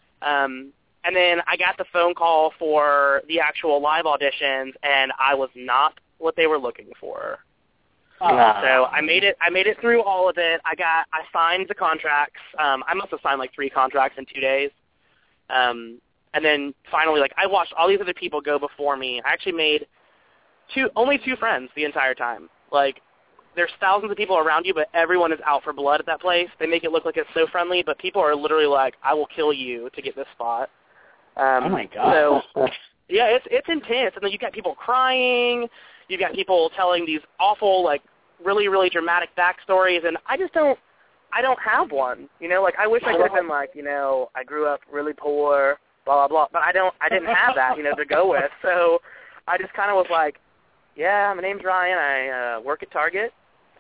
Um And then I got the phone call for the actual live auditions, and I was not what they were looking for. Oh. So I made it. I made it through all of it. I got. I signed the contracts. Um, I must have signed like three contracts in two days. Um, and then finally, like I watched all these other people go before me. I actually made two, only two friends the entire time. Like there's thousands of people around you, but everyone is out for blood at that place. They make it look like it's so friendly, but people are literally like, "I will kill you to get this spot." Um, oh my God! So, yeah, it's it's intense, and then you got people crying, you got people telling these awful, like, really, really dramatic backstories, and I just don't, I don't have one. You know, like I wish I could have been like, you know, I grew up really poor, blah blah blah, but I don't, I didn't have that, you know, to go with. So I just kind of was like, yeah, my name's Ryan, I uh, work at Target.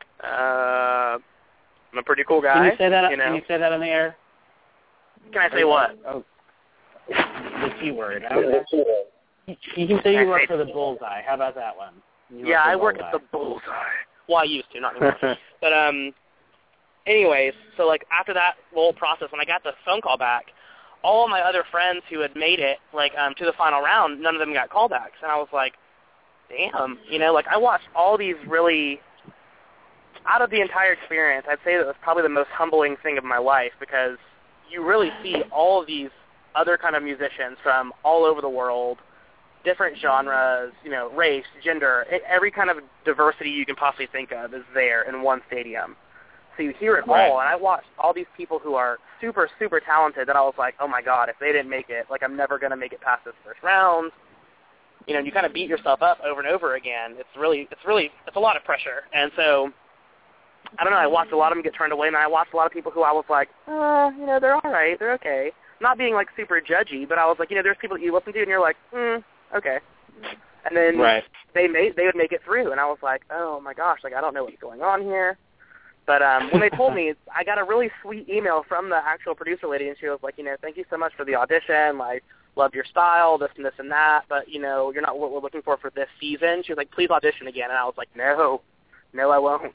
Uh, I'm a pretty cool guy. Can you say that? You know? Can you say that on the air? Can I say what? Oh. The T word. You can say you work for the Bullseye. How about that one? You yeah, I work at the Bullseye. Well, I used to, not anymore. But um, anyways, so like after that whole process, when I got the phone call back, all of my other friends who had made it like um to the final round, none of them got callbacks, and I was like, damn, you know, like I watched all these really. Out of the entire experience, I'd say that was probably the most humbling thing of my life because you really see all of these other kind of musicians from all over the world, different genres, you know, race, gender, every kind of diversity you can possibly think of is there in one stadium. So you hear it right. all, and I watched all these people who are super, super talented that I was like, oh my God, if they didn't make it, like I'm never going to make it past this first round. You know, and you kind of beat yourself up over and over again. It's really, it's really, it's a lot of pressure. And so, I don't know, I watched a lot of them get turned away, and I watched a lot of people who I was like, uh, you know, they're all right, they're okay. Not being, like, super judgy, but I was like, you know, there's people that you listen to, and you're like, hmm, okay. And then right. they made, they would make it through, and I was like, oh, my gosh, like, I don't know what's going on here. But um, when they told me, I got a really sweet email from the actual producer lady, and she was like, you know, thank you so much for the audition. Like, loved your style, this and this and that, but, you know, you're not what we're looking for for this season. She was like, please audition again. And I was like, no, no, I won't.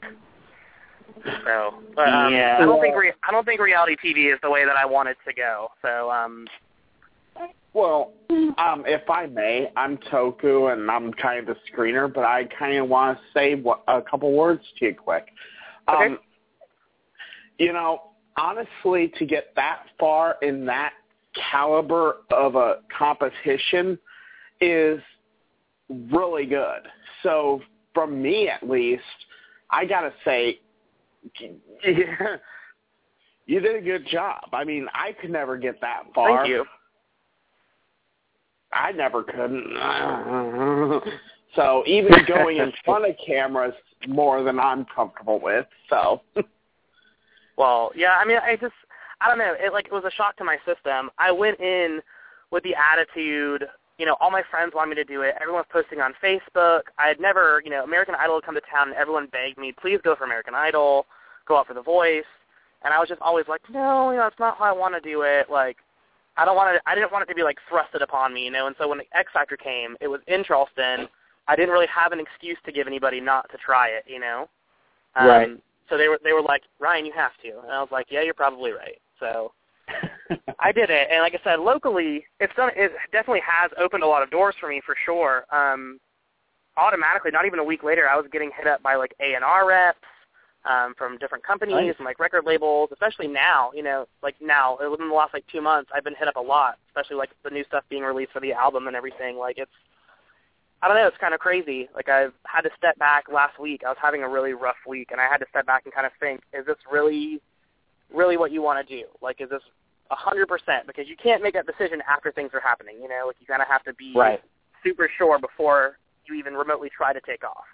So, but um, yeah. I don't think re- I don't think reality T V is the way that I want it to go. So, um, well, um, if I may, I'm Toku, and I'm kind of the screener, but I kind of want to say what, a couple words to you quick. Um, okay. You know, honestly, to get that far in that caliber of a competition is really good. So, from me at least, I got to say, yeah, you did a good job. I mean, I could never get that far. Thank you. I never could. So even going in front of cameras more than I'm comfortable with. So. Well, yeah, I mean, I just, I don't know. It like it was a shock to my system. I went in with the attitude, you know, all my friends wanted me to do it. Everyone was posting on Facebook. I had never, you know, American Idol had come to town, and everyone begged me, please go for American Idol, go out for The Voice. And I was just always like, no, you know, it's not how I want to do it. Like, I don't want to. I didn't want it to be like thrusted upon me, you know. And so when X Factor came, it was in Charleston. I didn't really have an excuse to give anybody not to try it, you know. Um, right. So they were they were like, Ryan, you have to. And I was like, yeah, you're probably right. So I did it, and like I said, locally, it's done. It definitely has opened a lot of doors for me, for sure. Um, automatically, not even a week later, I was getting hit up by like A and R reps um, from different companies nice. and like record labels. Especially now, you know, like now within the last like two months, I've been hit up a lot. Especially like the new stuff being released for the album and everything. Like it's, I don't know, it's kind of crazy. Like I've had to step back last week. I was having a really rough week, and I had to step back and kind of think, is this really, really what you want to do? Like, is this a hundred percent? Because you can't make that decision after things are happening. You know, like you kind of have to be right. super sure before you even remotely try to take off.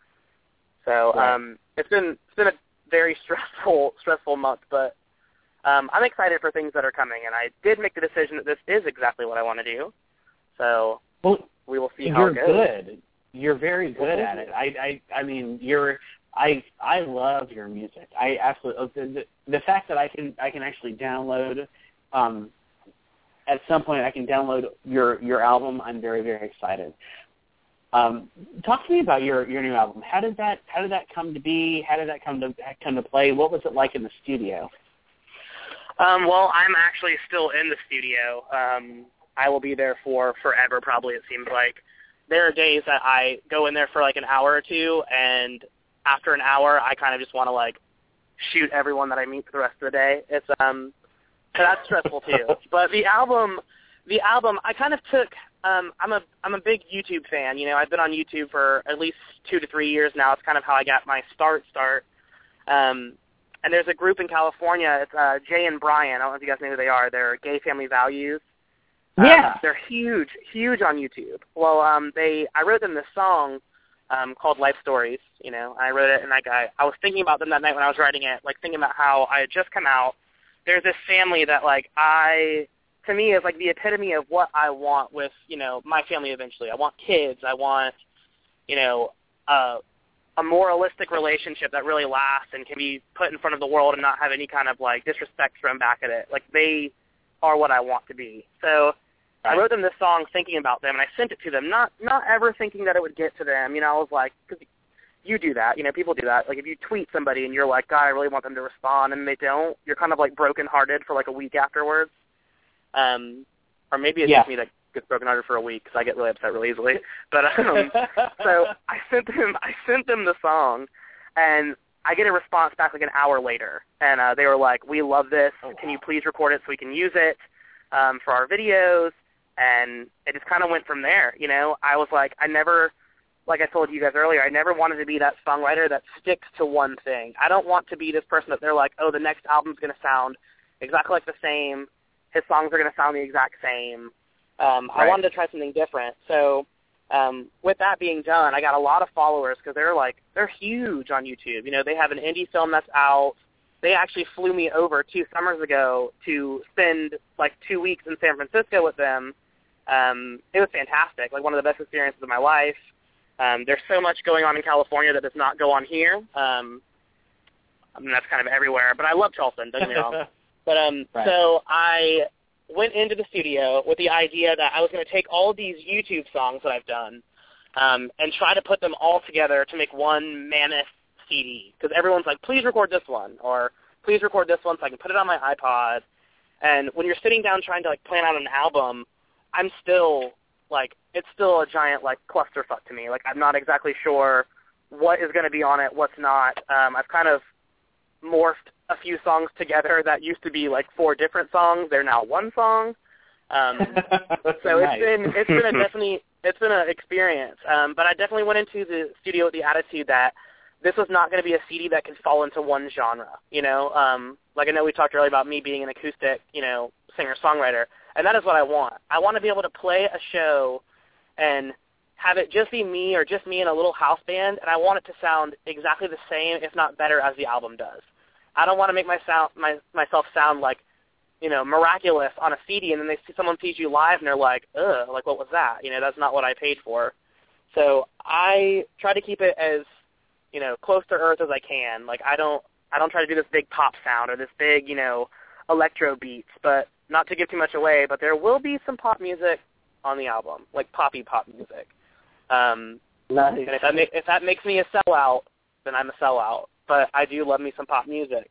So right. um, it's been it's been a very stressful stressful month, but um, I'm excited for things that are coming. And I did make the decision that this is exactly what I want to do. So. Well, we will see how you're it goes. good. You're very good at it. I, I, I mean, you're. I, I love your music. I absolutely. The, the fact that I can, I can actually download. Um, at some point, I can download your, your album. I'm very, very excited. Um, talk to me about your, your new album. How did that, how did that come to be? How did that come to come to play? What was it like in the studio? Um, well, I'm actually still in the studio. Um, I will be there for forever, probably, it seems like. There are days that I go in there for like an hour or two, and after an hour, I kind of just want to like shoot everyone that I meet for the rest of the day. It's um, so that's stressful too. But the album, the album, I kind of took. Um, I'm a I'm a big YouTube fan. You know, I've been on YouTube for at least two to three years now. It's kind of how I got my start. Start. Um, and there's a group in California. It's uh, Jay and Brian. I don't know if you guys know who they are. They're Gay Family Values. Yeah, um, they're huge, huge on YouTube. Well, um, they I wrote them this song um, called Life Stories. You know, I wrote it, and like I, I was thinking about them that night when I was writing it, like thinking about how I had just come out. There's this family that like I, to me, is like the epitome of what I want with you know my family eventually. I want kids. I want you know uh, a moralistic relationship that really lasts and can be put in front of the world and not have any kind of like disrespect thrown back at it. Like they are what I want to be. So I wrote them this song thinking about them, and I sent it to them, not not ever thinking that it would get to them. You know, I was like, because you do that. You know, people do that. Like if you tweet somebody and you're like, God, I really want them to respond, and they don't, you're kind of like brokenhearted for like a week afterwards. Um, or maybe it's yeah. just me that gets brokenhearted for a week because I get really upset really easily. But um, so I sent them I sent them the song, and I get a response back like an hour later, and uh, they were like, we love this. Oh, wow. Can you please record it so we can use it um, for our videos? And it just kind of went from there, you know. I was like, I never, like I told you guys earlier, I never wanted to be that songwriter that sticks to one thing. I don't want to be this person that they're like, oh, the next album's going to sound exactly like the same. His songs are going to sound the exact same. Um, right. I wanted to try something different. So um, with that being done, I got a lot of followers because they're like, they're huge on YouTube. You know, they have an indie film that's out. They actually flew me over two summers ago to spend like two weeks in San Francisco with them. Um, it was fantastic, like one of the best experiences of my life. Um, there's so much going on in California that does not go on here. Um, I mean, that's kind of everywhere, but I love Charleston, don't get me wrong. But um, right. so I went into the studio with the idea that I was going to take all of these YouTube songs that I've done um, and try to put them all together to make one mammoth C D. Because everyone's like, please record this one, or please record this one so I can put it on my iPod. And when you're sitting down trying to like plan out an album, I'm still like, it's still a giant like clusterfuck to me. Like I'm not exactly sure what is going to be on it, what's not. Um, I've kind of morphed a few songs together that used to be like four different songs. They're now one song. Um, so nice. it's been it's been a definitely it's been an experience. Um, but I definitely went into the studio with the attitude that this was not going to be a C D that could fall into one genre. You know, um, like I know we talked earlier about me being an acoustic, you know, singer-songwriter, and that is what I want. I want to be able to play a show and have it just be me or just me in a little house band, and I want it to sound exactly the same, if not better, as the album does. I don't want to make my sound, my, myself sound like, you know, miraculous on a C D, and then they see someone sees you live, and they're like, ugh, like, what was that? You know, that's not what I paid for. So I try to keep it as, you know, close to earth as I can. Like, I don't, I don't try to do this big pop sound or this big, you know, electro beats, but not to give too much away, but there will be some pop music on the album, like poppy pop music. Um, Nice. and if that, ma- if that makes me a sellout, then I'm a sellout. But I do love me some pop music.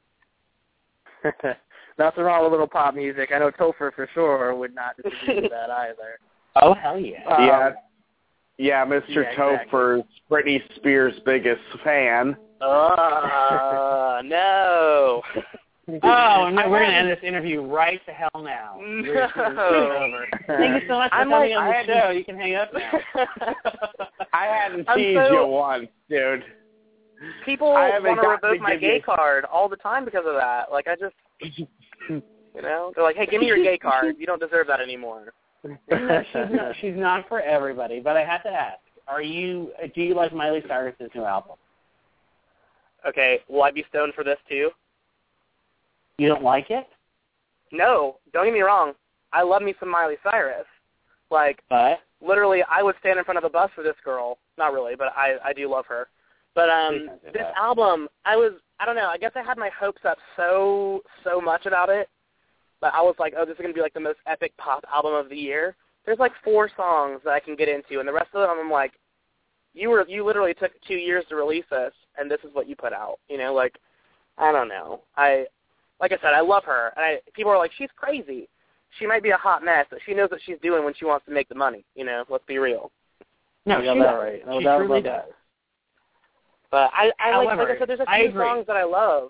Nothing wrong with a little pop music. I know Topher for sure would not disagree with that either. Oh, hell yeah. Um, yeah, yeah, Mister yeah, Topher's Britney Spears' biggest fan. Uh, no. Oh, no, we're going to end this interview right to hell now. We're just gonna start over. Thank you so much for I'm coming like- on I the had- show. You can hang up now. I hadn't I'm teased so- you once, dude. People I haven't want to gotten to revoke my give gay you- card all the time because of that. Like, I just, you know, they're like, hey, give me your gay card. You don't deserve that anymore. No, she's not, she's not for everybody, but I have to ask, are you, do you like Miley Cyrus's new album? Okay, will I be stoned for this too? You don't like it? No, don't get me wrong. I love me some Miley Cyrus. Like, But? literally, I would stand in front of a bus for this girl. Not really, but I, I do love her. But um, Please don't do this that. album, I was, I don't know, I guess I had my hopes up so, so much about it. But I was like, oh, this is going to be like the most epic pop album of the year. There's like four songs that I can get into, and the rest of them I'm like, you were, you literally took two years to release this, and this is what you put out. You know, like, I don't know. I, like I said, I love her. And I, people are like, she's crazy. She might be a hot mess, but she knows what she's doing when she wants to make the money. You know, let's be real. No, You got she that does. right. No She doubt truly about does. that. But I, I like, However, like I said, there's a I few agree. songs that I love.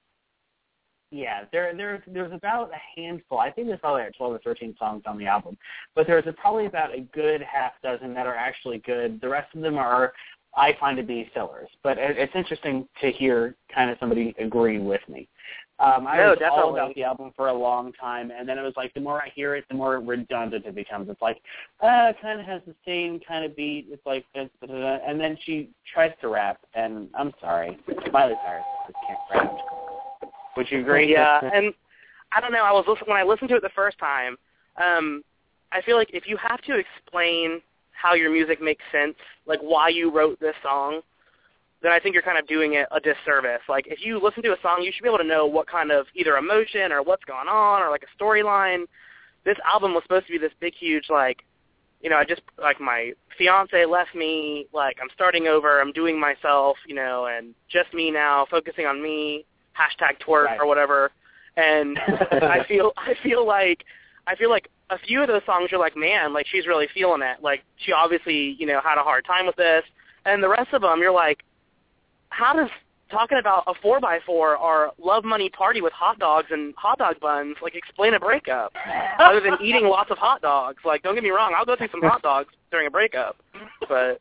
Yeah, there, there, there's about a handful. I think there's probably like twelve or thirteen songs on the album, but there's a, probably about a good half dozen that are actually good. The rest of them are, I find to be fillers. But it, it's interesting to hear kind of somebody agree with me. Um, I No, was all definitely. about the album for a long time, and then it was like the more I hear it, the more redundant it becomes. It's like, uh, it kind of has the same kind of beat. It's like, da, da, da, da. And then she tries to rap, and I'm sorry, Miley Cyrus just can't rap. Would you agree? Yeah, and I don't know. I was listen- when I listened to it the first time. Um, I feel like if you have to explain how your music makes sense, like why you wrote this song, then I think you're kind of doing it a disservice. Like if you listen to a song, you should be able to know what kind of either emotion or what's going on or like a storyline. This album was supposed to be this big, huge like, you know, I just like my fiance left me, like I'm starting over, I'm doing myself, you know, and just me now, focusing on me. Hashtag twerk Right. or whatever, and I feel I feel like I feel like a few of those songs you're like, man, like she's really feeling it. Like she obviously, you know, had a hard time with this, and the rest of them you're like, how does talking about a four by four or love money party with hot dogs and hot dog buns like explain a breakup other than eating lots of hot dogs? Like don't get me wrong, I'll go through some hot dogs during a breakup, but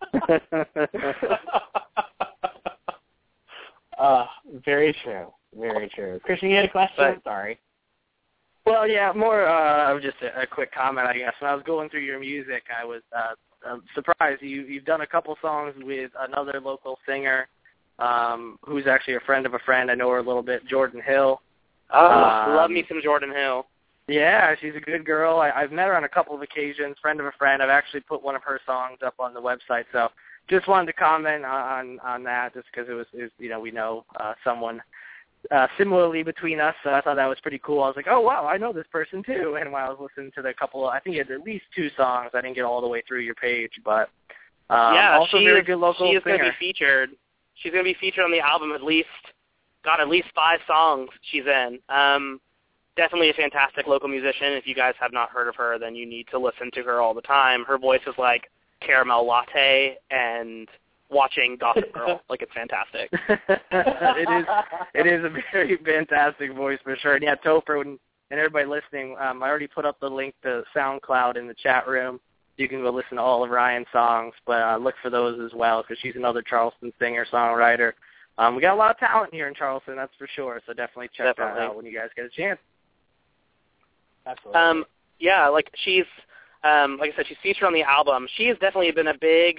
uh, very true. Very true. Christian, you had a question? But- I'm sorry. Well, yeah, more uh, of just a, a quick comment, I guess. When I was going through your music, I was uh, uh, surprised. You, you've done a couple songs with another local singer um, who's actually a friend of a friend. I know her a little bit, Jordan Hill. oh, Um, love me some Jordan Hill. Yeah, she's a good girl. I, I've met her on a couple of occasions, friend of a friend. I've actually put one of her songs up on the website. So just wanted to comment on on that just because it was, it was, you know, we know uh, someone Uh, similarly between us, so I thought that was pretty cool. I was like, oh, wow, I know this person, too. And while I was listening to the couple, I think you had at least two songs. I didn't get all the way through your page, but um, yeah, also she very is, good local she is going to singer. be featured. She's going to be featured on the album at least, got at least five songs she's in. Um, definitely a fantastic local musician. If you guys have not heard of her, then you need to listen to her all the time. Her voice is like caramel latte and watching Gossip Girl. Like, it's fantastic. it is it is a very fantastic voice for sure. And yeah, Topher and, and everybody listening, um, I already put up the link to SoundCloud in the chat room. You can go listen to all of Ryan's songs, but uh, look for those as well because she's another Charleston singer-songwriter. Um, we got a lot of talent here in Charleston, that's for sure, so definitely check Definitely. that out when you guys get a chance. Absolutely. Um, yeah, like, she's, um, like I said, she's featured on the album. She has definitely been a big,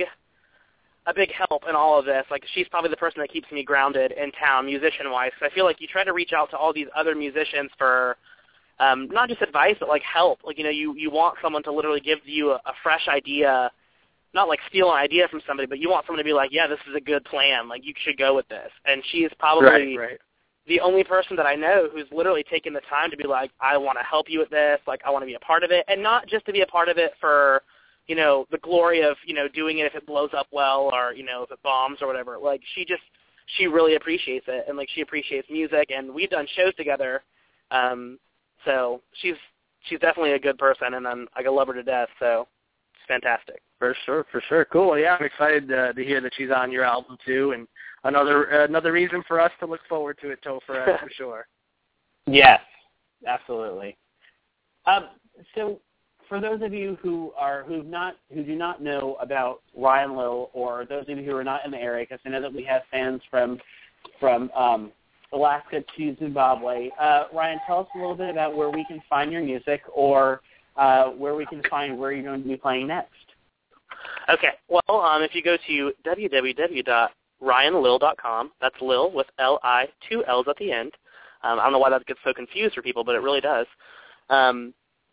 a big help in all of this. Like, she's probably the person that keeps me grounded in town, musician-wise. So I feel like you try to reach out to all these other musicians for um, not just advice, but like help. Like, you know, you you want someone to literally give you a, a fresh idea. Not like steal an idea from somebody, but you want someone to be like, yeah, this is a good plan. Like, you should go with this. And she is probably right, right. the only person that I know who's literally taken the time to be like, I want to help you with this. Like, I want to be a part of it. And not just to be a part of it for, you know, the glory of, you know, doing it if it blows up well or, you know, if it bombs or whatever. Like, she just, she really appreciates it. And, like, she appreciates music. And we've done shows together. Um, so she's she's definitely a good person. And I'm, I love her to death. So it's fantastic. For sure, for sure. Cool. Yeah, I'm excited uh, to hear that she's on your album too, and another uh, another reason for us to look forward to it, Topher, for sure. Yes, absolutely. Um, so, for those of you who are who not who do not know about Ryan Lill, or those of you who are not in the area, because I know that we have fans from from um, Alaska to Zimbabwe. Uh, Ryan, tell us a little bit about where we can find your music, or uh, where we can find where you're going to be playing next. Okay. Well, um, if you go to w w w dot ryan lill dot com, that's Lill with L I, two L's at the end. Um, I don't know why that gets so confused for people, but it really does. Um,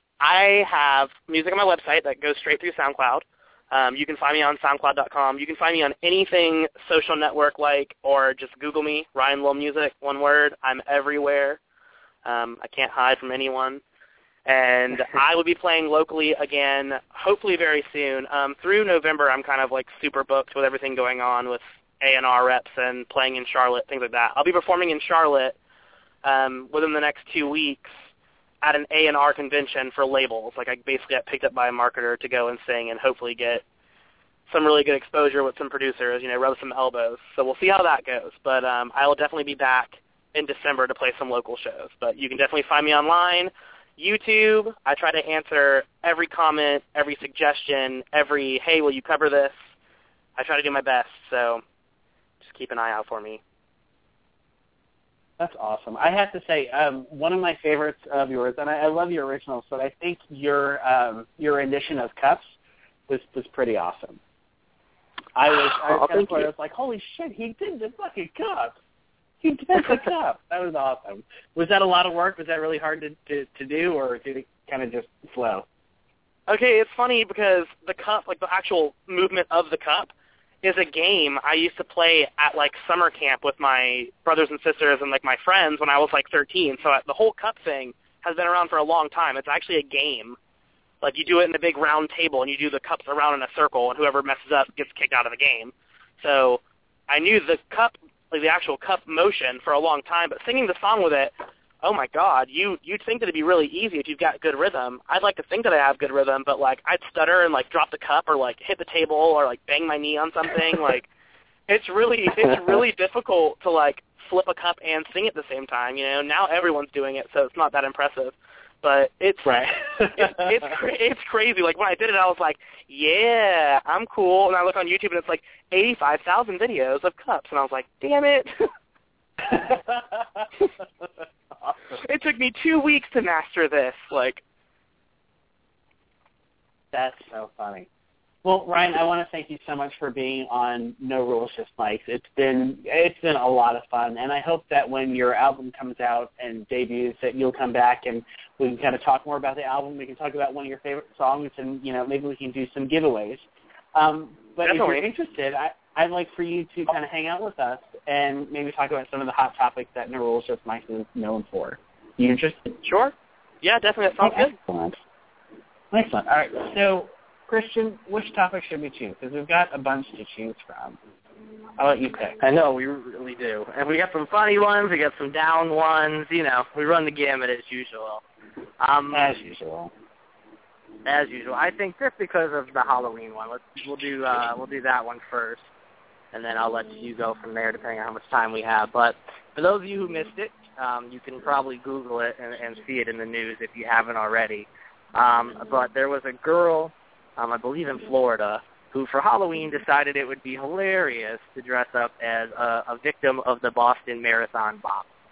I have music on my website that goes straight through SoundCloud. Um, you can find me on soundcloud dot com. You can find me on anything social network-like, or just Google me, Ryan Lill Music, one word. I'm everywhere. Um, I can't hide from anyone. And I will be playing locally again, hopefully very soon. Um, through November, I'm kind of like super booked with everything going on with A and R reps and playing in Charlotte, things like that. I'll be performing in Charlotte um, within the next two weeks at an A and R convention for labels. Like, I basically got picked up by a marketer to go and sing and hopefully get some really good exposure with some producers, you know, rub some elbows. So we'll see how that goes. But um, I will definitely be back in December to play some local shows. But you can definitely find me online. YouTube, I try to answer every comment, every suggestion, every, hey, will you cover this? I try to do my best, so just keep an eye out for me. That's awesome. I have to say, um, one of my favorites of yours, and I, I love your originals, but I think your um, your rendition of Cups was, was pretty awesome. I was, I was, oh, kind of I was like, holy shit, he did the fucking Cups. He did the Cup. That was awesome. Was that a lot of work? Was that really hard to, to, to do, or did it kind of just flow? Okay, it's funny because the cup, like the actual movement of the cup, is a game I used to play at like summer camp with my brothers and sisters and like my friends when I was like thirteen. So the whole cup thing has been around for a long time. It's actually a game. Like, you do it in a big round table and you do the cups around in a circle, and whoever messes up gets kicked out of the game. So I knew the cup, like the actual cup motion, for a long time, but singing the song with it, oh my God, you, you'd think that it'd be really easy if you've got good rhythm. I'd like to think that I have good rhythm, but like I'd stutter and like drop the cup or like hit the table or like bang my knee on something. Like, it's really, it's really difficult to like flip a cup and sing at the same time. You know, now everyone's doing it, so it's not that impressive. But it's right. it's it's, cra- it's crazy. Like, when I did it, I was like, yeah, I'm cool. And I look on YouTube, and it's like eighty-five thousand videos of cups, and I was like, damn it. Awesome. It took me two weeks to master this. Like, that's so funny. Well, Ryan, I want to thank you so much for being on No Rules, Just Mics. It's been it's been a lot of fun, and I hope that when your album comes out and debuts, that you'll come back and we can kind of talk more about the album. We can talk about one of your favorite songs, and you know, maybe we can do some giveaways. Um, but Definitely. if you're interested, I, I'd like for you to kind of hang out with us and maybe talk about some of the hot topics that No Rules, Just Mics is known for. You interested? Sure. Yeah, definitely. That sounds oh, good. Excellent. Excellent. All right. So, Christian, which topic should we choose? Because we've got a bunch to choose from. I'll let you pick. I know, we really do. And we got some funny ones, we got some down ones, you know, we run the gamut as usual. Um, As usual. As usual. I think just because of the Halloween one, let's we'll do uh, we'll do that one first, and then I'll let you go from there depending on how much time we have. But for those of you who missed it, um, you can probably Google it and, and see it in the news if you haven't already. Um, but there was a girl, um, I believe in Florida, who for Halloween decided it would be hilarious to dress up as a, a victim of the Boston Marathon bomb.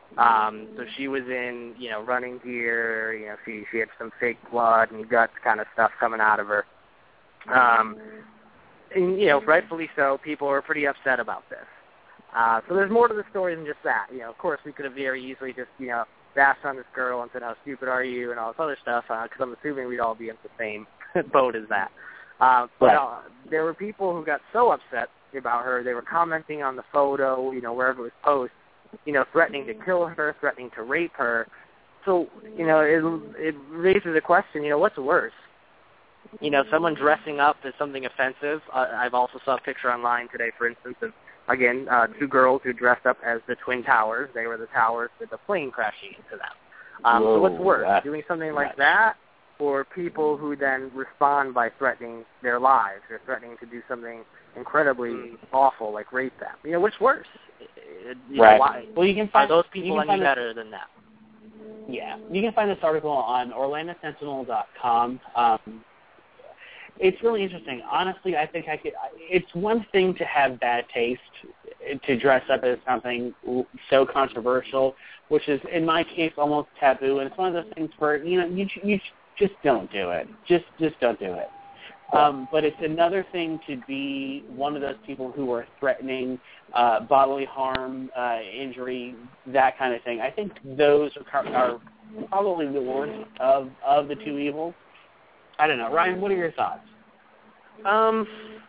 Um, so she was in, you know, running gear. You know, she she had some fake blood and guts kind of stuff coming out of her. Um, and, you know, rightfully so, people are pretty upset about this. Uh, so there's more to the story than just that. You know, of course, we could have very easily just, you know, bashed on this girl and said, how stupid are you, and all this other stuff, because uh, I'm assuming we'd all be in the same boat as that. Uh, but right. uh, there were people who got so upset about her, they were commenting on the photo, you know, wherever it was posted, you know, threatening to kill her, threatening to rape her. So, you know, it, it raises a question, you know, what's worse? You know, someone dressing up as something offensive. Uh, I've also saw a picture online today, for instance, of, again, uh, two girls who dressed up as the Twin Towers. They were the towers with the plane crashing into them. Um, Whoa, so what's worse, that, doing something like that. that, or people who then respond by threatening their lives or threatening to do something incredibly mm. awful, like rape them? You know, which worse? You right. know, why, well, you can find are those people any find better this, than that? Yeah. You can find this article on Orlando Sentinel dot com. Um, it's really interesting. Honestly, I think I could. It's one thing to have bad taste, to dress up as something so controversial, which is, in my case, almost taboo. And it's one of those things where, you know, you you just don't do it. Just just don't do it. Um, but it's another thing to be one of those people who are threatening uh, bodily harm, uh, injury, that kind of thing. I think those are, are probably the worst of, of the two evils. I don't know. Ryan, what are your thoughts? Um,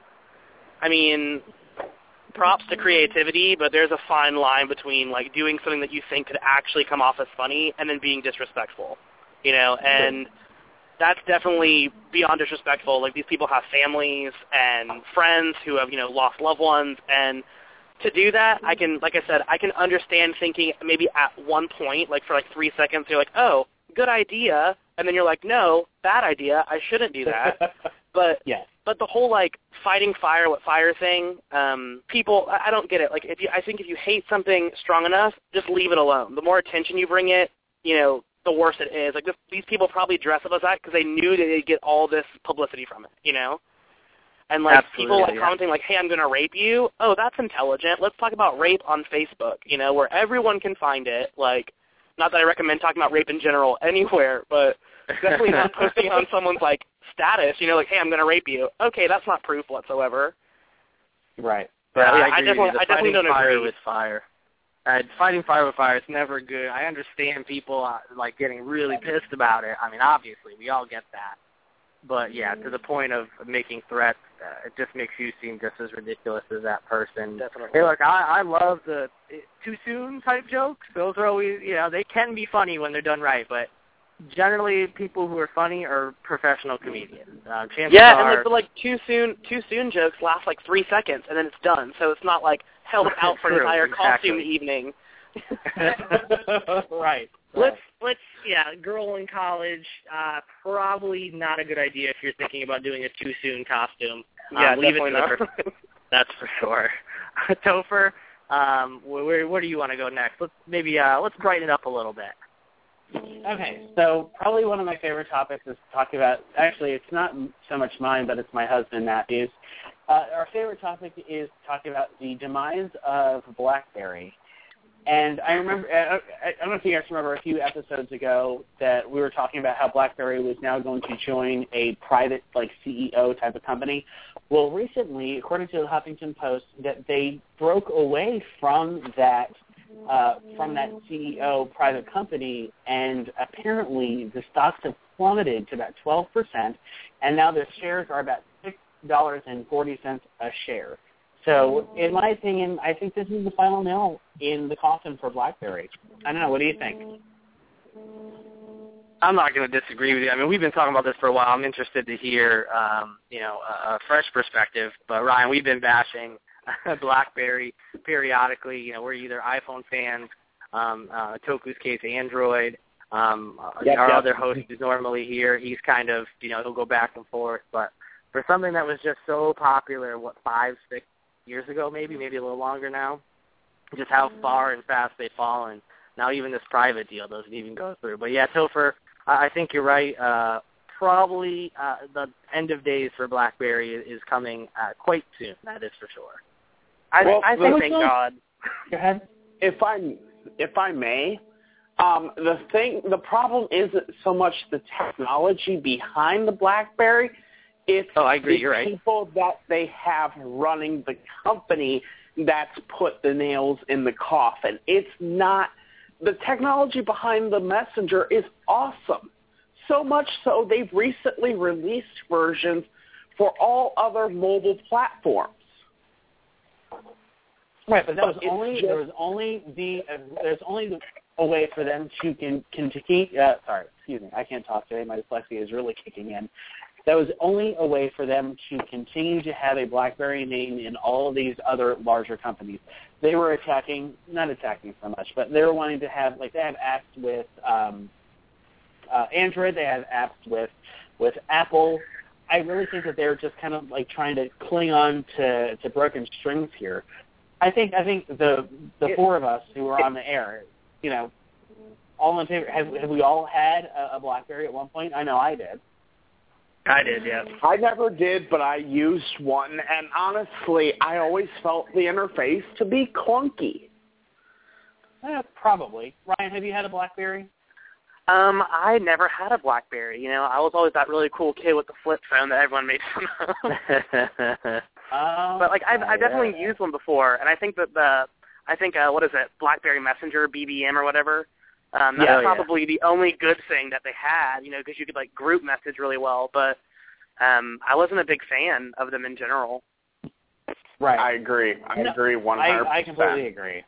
I mean, props to creativity, but there's a fine line between, like, doing something that you think could actually come off as funny and then being disrespectful, you know, and... Sure. That's definitely beyond disrespectful. Like, these people have families and friends who have, you know, lost loved ones. And to do that, I can, like I said, I can understand thinking maybe at one point, like for like three seconds, you're like, oh, good idea. And then you're like, no, bad idea. I shouldn't do that. But yes. But the whole, like, fighting fire with fire thing, um, people, I, I don't get it. Like, if you, I think if you hate something strong enough, just leave it alone. The more attention you bring it, you know, the worse it is. Like, this, these people probably dress up as that because they knew that they'd get all this publicity from it, you know? And, like, Absolutely, people like, yeah. commenting, like, hey, I'm going to rape you. Oh, that's intelligent. Let's talk about rape on Facebook, you know, where everyone can find it. Like, not that I recommend talking about rape in general anywhere, but definitely not posting on someone's, like, status, you know, like, hey, I'm going to rape you. Okay, that's not proof whatsoever. Right. But yeah, I, I agree definitely, with you. I definitely don't fire agree. with fire. Uh, fighting fire with fire is never good. I understand people uh, like getting really pissed about it. I mean, obviously, we all get that. But yeah, to the point of making threats, uh, it just makes you seem just as ridiculous as that person. Definitely. Hey, look, I, I love the too soon type jokes. Those are always, you know, they can be funny when they're done right. But generally, people who are funny are professional comedians. Uh, chances yeah, are, and like, but like too soon, too soon jokes last like three seconds, and then it's done. So it's not like held out for an True, entire exactly. costume evening. right. Let's let's yeah, girl in college, uh, probably not a good idea if you're thinking about doing a too soon costume. Yeah, um, leave it definitely to not. the That's for sure. Topher, um, where where do you want to go next? Let's maybe uh, let's brighten it up a little bit. Okay, so probably one of my favorite topics is talking about, actually it's not so much mine, but it's my husband, Matthew's. Uh, our favorite topic is talking about the demise of BlackBerry. And I remember, I, I don't know if you guys remember a few episodes ago that we were talking about how BlackBerry was now going to join a private, like, C E O type of company. Well, recently, according to the Huffington Post, that they broke away from that uh, from that C E O private company, and apparently the stocks have plummeted to about twelve percent, and now their shares are about six dollars and forty cents a share. So, in my opinion, I think this is the final nail in the coffin for BlackBerry. I don't know. What do you think? I'm not going to disagree with you. I mean, we've been talking about this for a while. I'm interested to hear, um, you know, a, a fresh perspective. But, Ryan, we've been bashing BlackBerry periodically. You know, we're either iPhone fans, um, uh, Toku's case, Android. Um, Yep, our yep. other host is normally here. He's kind of, you know, he'll go back and forth. But for something that was just so popular, what, five, six years ago maybe, maybe a little longer now, just how far and fast they've fallen. Now even this private deal doesn't even go through. But, yeah, Topher, I think you're right. Uh, probably uh, the end of days for BlackBerry is coming uh, quite soon. That is for sure. I, Well, I think, the- thank God. Go ahead. If I'm if I may, um, the thing, the problem isn't so much the technology behind the BlackBerry. It's oh, I agree. the You're right. people that they have running the company that's put the nails in the coffin. It's not the technology behind the Messenger is awesome. So much so they've recently released versions for all other mobile platforms. Right, but that was But it's only just- there was only the uh, there's only a way for them to can can to keep. Uh, sorry, excuse me, I can't talk today. My dyslexia is really kicking in. That was only a way for them to continue to have a BlackBerry name in all of these other larger companies. They were attacking, not attacking so much, but they were wanting to have, like, they have apps with um, uh, Android, they have apps with with Apple. I really think that they're just kind of, like, trying to cling on to, to broken strings here. I think I think the the four of us who are on the air, you know, all in favor, have, have we all had a, a BlackBerry at one point? I know I did. I did, yeah. I never did, but I used one, and honestly, I always felt the interface to be clunky. Eh, probably. Ryan, have you had a BlackBerry? Um, I never had a BlackBerry. You know, I was always that really cool kid with the flip phone that everyone made fun of. Um, But like, I've, I've definitely yeah. used one before, and I think that the, I think uh, what is it, BlackBerry Messenger, B B M or whatever. Um, that's Yeah, yeah. probably the only good thing that they had, you know, because you could like group message really well. But um, I wasn't a big fan of them in general. Right. I agree. I No, agree one hundred percent. I, I completely agree.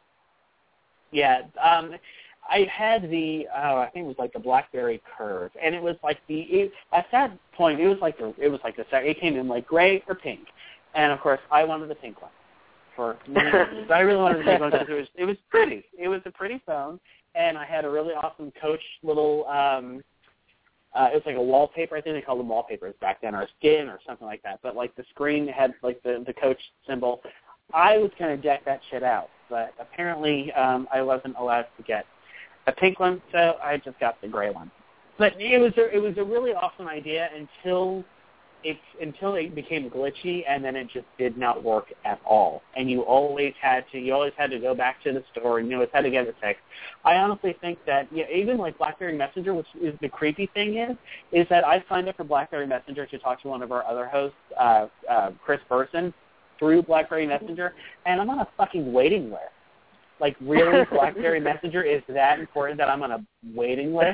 Yeah, um, I had the oh, I think it was like the BlackBerry Curve, and it was like the it, at that point it was like the it was like the sec- it came in like gray or pink, and of course I wanted the pink one for many reasons. I really wanted the pink one because it was it was pretty. It was a pretty phone, and I had a really awesome Coach little. Um, Uh, it was like a wallpaper. I think they called them wallpapers back then, or a skin or something like that. But like the screen had like the the Coach symbol. I was going to deck that shit out, but apparently um, I wasn't allowed to get a pink one, so I just got the gray one. But it was a, it was a really awesome idea until it until it became glitchy, and then it just did not work at all. And you always had to you always had to go back to the store, and you always had to get it fixed. I honestly think that yeah, even like BlackBerry Messenger, which is the creepy thing is, is that I signed up for BlackBerry Messenger to talk to one of our other hosts, uh, uh, Chris Burson, through BlackBerry Messenger, and I'm on a fucking waiting list. Like, really, BlackBerry Messenger is that important that I'm on a waiting list?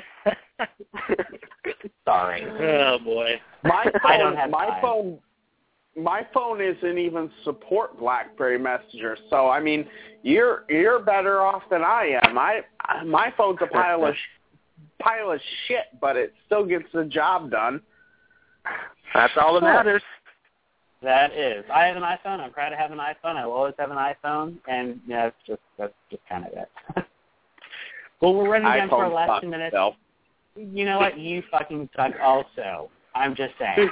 Sorry. Oh, boy. My phone, I don't have my time. phone, my phone isn't even support BlackBerry Messenger. So I mean, you're you're better off than I am. I my phone's a pile of sh- pile of shit, but it still gets the job done. That's all that matters. That is. I have an iPhone. I'm proud to have an iPhone. I will always have an iPhone, and yeah, that's just that's just kind of it. Well, we're running down to our iPhone last sucks, two minutes. though. You know what? You fucking suck also. I'm just saying.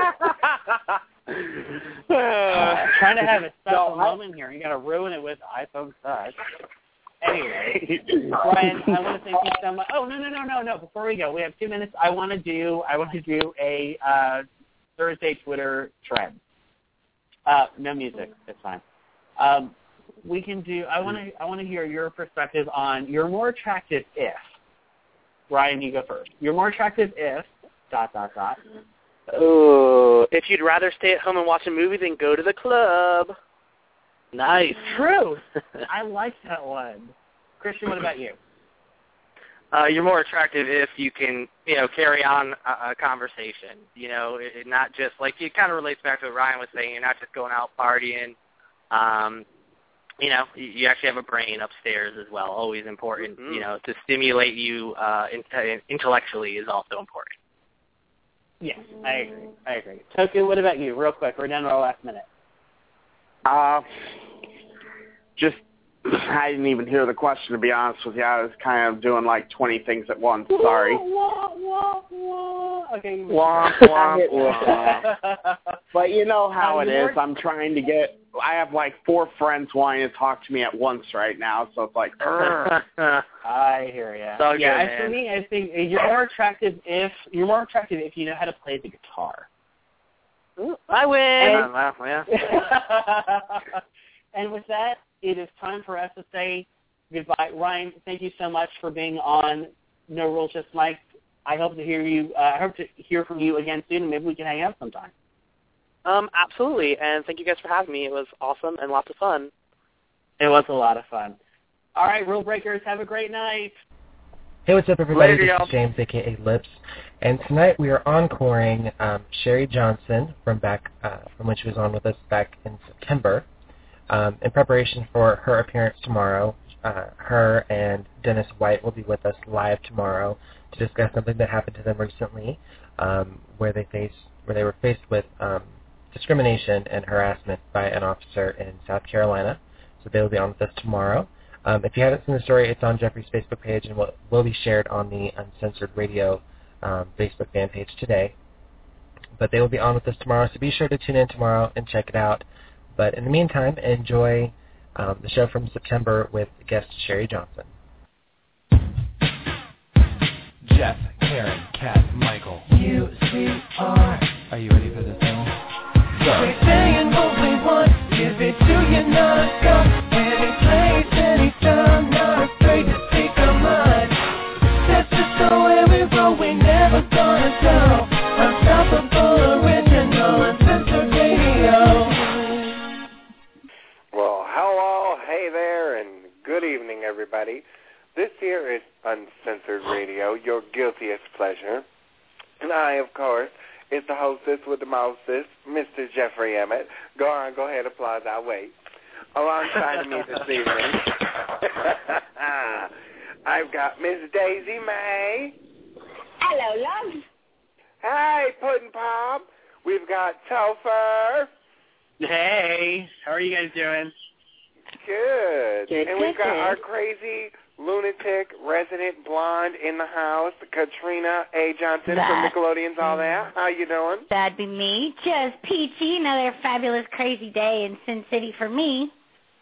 Uh, trying to have a special No, I- moment here. You got to ruin it with iPhone sucks. Anyway, Brian, I want to thank you so much. Oh no no no no no! Before we go, we have two minutes. I want to do I want to do a uh, Thursday Twitter trend. Uh, no music. It's fine. Um, we can do. I want to I want to hear your perspective on you're more attractive if. Ryan, you go first. You're more attractive if dot dot dot. Oh, if you'd rather stay at home and watch a movie than go to the club. Nice. True. I like that one. Christian, what about you? Uh, you're more attractive if you can, you know, carry on a, a conversation. You know, it, it not just like it kind of relates back to what Ryan was saying. You're not just going out partying. Um, you know, you, you actually have a brain upstairs as well. Always important. Mm-hmm. You know, to stimulate you uh, in, intellectually is also important. Yes, I agree. I agree. Toku, what about you? Real quick, we're down to our last minute. Uh, just, I didn't even hear the question, to be honest with you. I was kind of doing like twenty things at once. Sorry. Wah, wah, wah. Okay. Womp, womp, womp. But you know how Uh, it you're is. I'm trying to get, I have like four friends wanting to talk to me at once right now, so it's like, "Urgh." I hear you. So good, yeah, I- man. for me, I think you're more attractive if you're more attractive if you know how to play the guitar. I win. And- well, yeah. And with that, it is time for us to say goodbye. Ryan, thank you so much for being on No Rules, Just Mike. I hope to hear you. Uh, I hope to hear from you again soon, and maybe we can hang out sometime. Um, absolutely, and thank you guys for having me. It was awesome and lots of fun. It was a lot of fun. All right, Rule Breakers, have a great night. Hey, what's up, everybody? Later, this y'all. is James, a k a. Lips, and tonight we are encoring um, Sherry Johnson from back uh, from when she was on with us back in September. Um, in preparation for her appearance tomorrow, uh, her and Dennis White will be with us live tomorrow to discuss something that happened to them recently, um, where they face where they were faced with um, discrimination and harassment by an officer in South Carolina. So they will be on with us tomorrow. Um, if you haven't seen the story, it's on Jeffrey's Facebook page and will, will be shared on the Uncensored Radio um, Facebook fan page today. But they will be on with us tomorrow, so be sure to tune in tomorrow and check it out. But in the meantime, enjoy um, the show from September with guest Sherry Johnson. Jeff, Karen, Kat, Michael. U C R. Are you ready for this one? Go. We're saying what we want, give it to you, not go. Any place, any time, not afraid to speak our mind. That's just the way we roll, we never gonna go. Unstoppable, original, Uncensored Radio. Well, hello, hey there, and good evening, everybody. This here is Uncensored Radio, your guiltiest pleasure. And I, of course, is the hostess with the mouses, Mister Jeffrey Emmett. Go on, go ahead, applause, I'll wait. Alongside of me this evening, I've got Miss Daisy May. Hello, love. Hey, Puddin' Pop. We've got Topher. Hey, how are you guys doing? Good. Good, and good, we've got good. our crazy lunatic resident blonde in the house, Katrina A. Johnson That- from Nickelodeon's All That. How you doing? That'd be me. Just peachy. Another fabulous, crazy day in Sin City for me.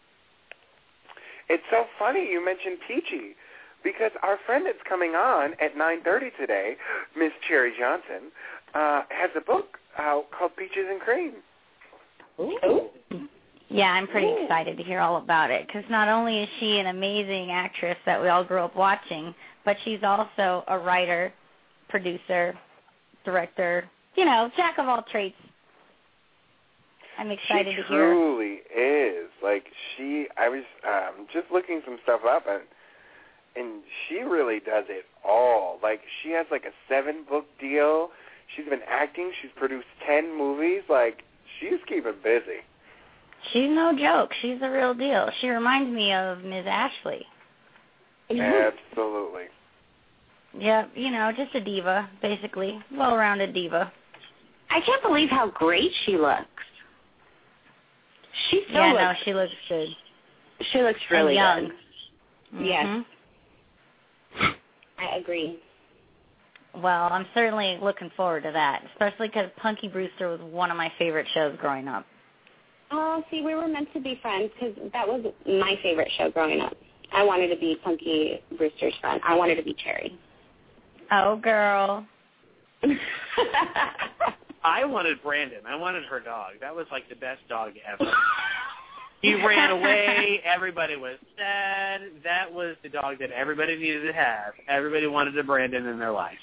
It's so funny you mentioned Peachy, because our friend that's coming on at nine thirty today, Miss Cherry Johnson, uh, has a book out called Peaches and Cream. Ooh. Yeah, I'm pretty Ooh. excited to hear all about it, because not only is she an amazing actress that we all grew up watching, but she's also a writer, producer, director, you know, jack of all trades. I'm excited she to hear. truly is. Like, she, I was um, just looking some stuff up, and and she really does it all. Like, she has, like, a seven-book deal. She's been acting. She's produced ten movies. Like, she's keeping busy. She's no joke. She's the real deal. She reminds me of Miz Ashley. Absolutely. Yeah, you know, just a diva, basically. Well-rounded diva. I can't believe how great she looks. She still yeah, looks, no, she looks good. she looks really and young. good. Yes. Mhm. I agree. Well, I'm certainly looking forward to that, especially because Punky Brewster was one of my favorite shows growing up. Oh, see, we were meant to be friends because that was my favorite show growing up. I wanted to be Punky Brewster's friend. I wanted to be Cherry. Oh, girl. I wanted Brandon. I wanted her dog. That was like the best dog ever. He ran away. Everybody was sad. That was the dog that everybody needed to have. Everybody wanted a Brandon in their life.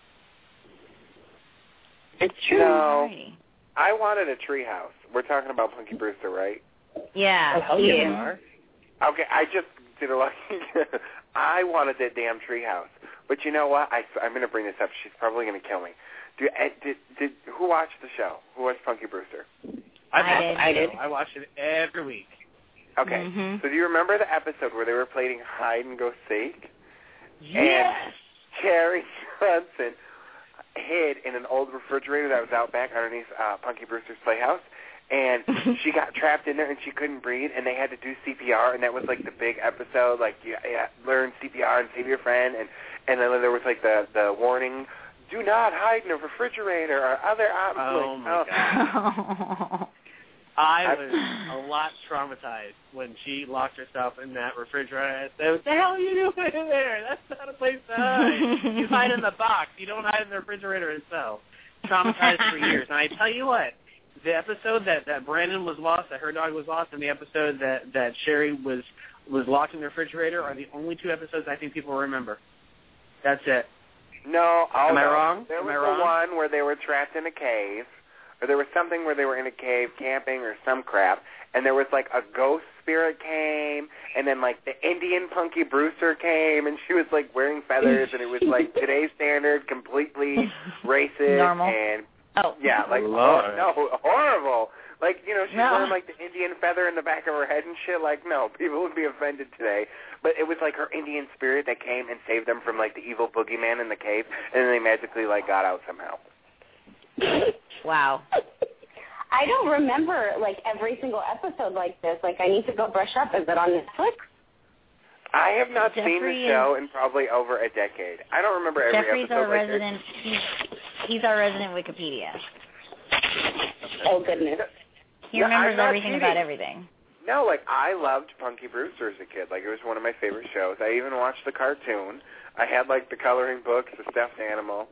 It's true. No, Alrighty. I wanted a treehouse. We're talking about Punky Brewster, right? Yeah. Oh, yeah. you are. Okay, I just did a lucky. I wanted that damn treehouse. But you know what? I, I'm going to bring this up. She's probably going to kill me. Do, uh, did, did, who watched the show? Who watched Punky Brewster? I, I did. I did. I watched it every week. Okay, Mhm. so do you remember the episode where they were playing hide and go seek? Yes. And Cherry Johnson hid in an old refrigerator that was out back underneath uh, Punky Brewster's playhouse, and she got trapped in there and she couldn't breathe, and they had to do C P R, and that was like the big episode, like you yeah, learn C P R and save your friend, and and then there was like the the warning, do not hide in a refrigerator or other options. Oh, my God. I was a lot traumatized when she locked herself in that refrigerator. I said, what the hell are you doing in there? That's not a place to hide. You hide in the box. You don't hide in the refrigerator itself. Traumatized for years. And I tell you what, the episode that, that Brandon was lost, that her dog was lost, and the episode that, that Sherry was was locked in the refrigerator are the only two episodes I think people remember. That's it. No, oh, Am I no. wrong? There Am was I the wrong? one where they were trapped in a cave, or there was something where they were in a cave camping or some crap, and there was like a ghost spirit came, and then like the Indian Punky Brewster came, and she was like wearing feathers, and it was like today's standard, completely racist. Normal. And Oh. yeah, like Lord. oh, no, horrible. Like, you know, she's No. wearing like the Indian feather in the back of her head and shit. Like, no, people would be offended today. But it was like her Indian spirit that came and saved them from like the evil boogeyman in the cave, and then they magically like got out somehow. Wow. I don't remember like every single episode like this. Like, I need to go brush up. Is it on Netflix? I have not seen Jeffrey the show is- in probably over a decade. I don't remember every Jeffrey's episode our like resident. He's, he's our resident Wikipedia. Oh goodness. He No, remembers I'm not everything cheating. about everything. No, like, I loved Punky Brewster as a kid. Like, it was one of my favorite shows. I even watched the cartoon. I had, like, the coloring books, the stuffed animal.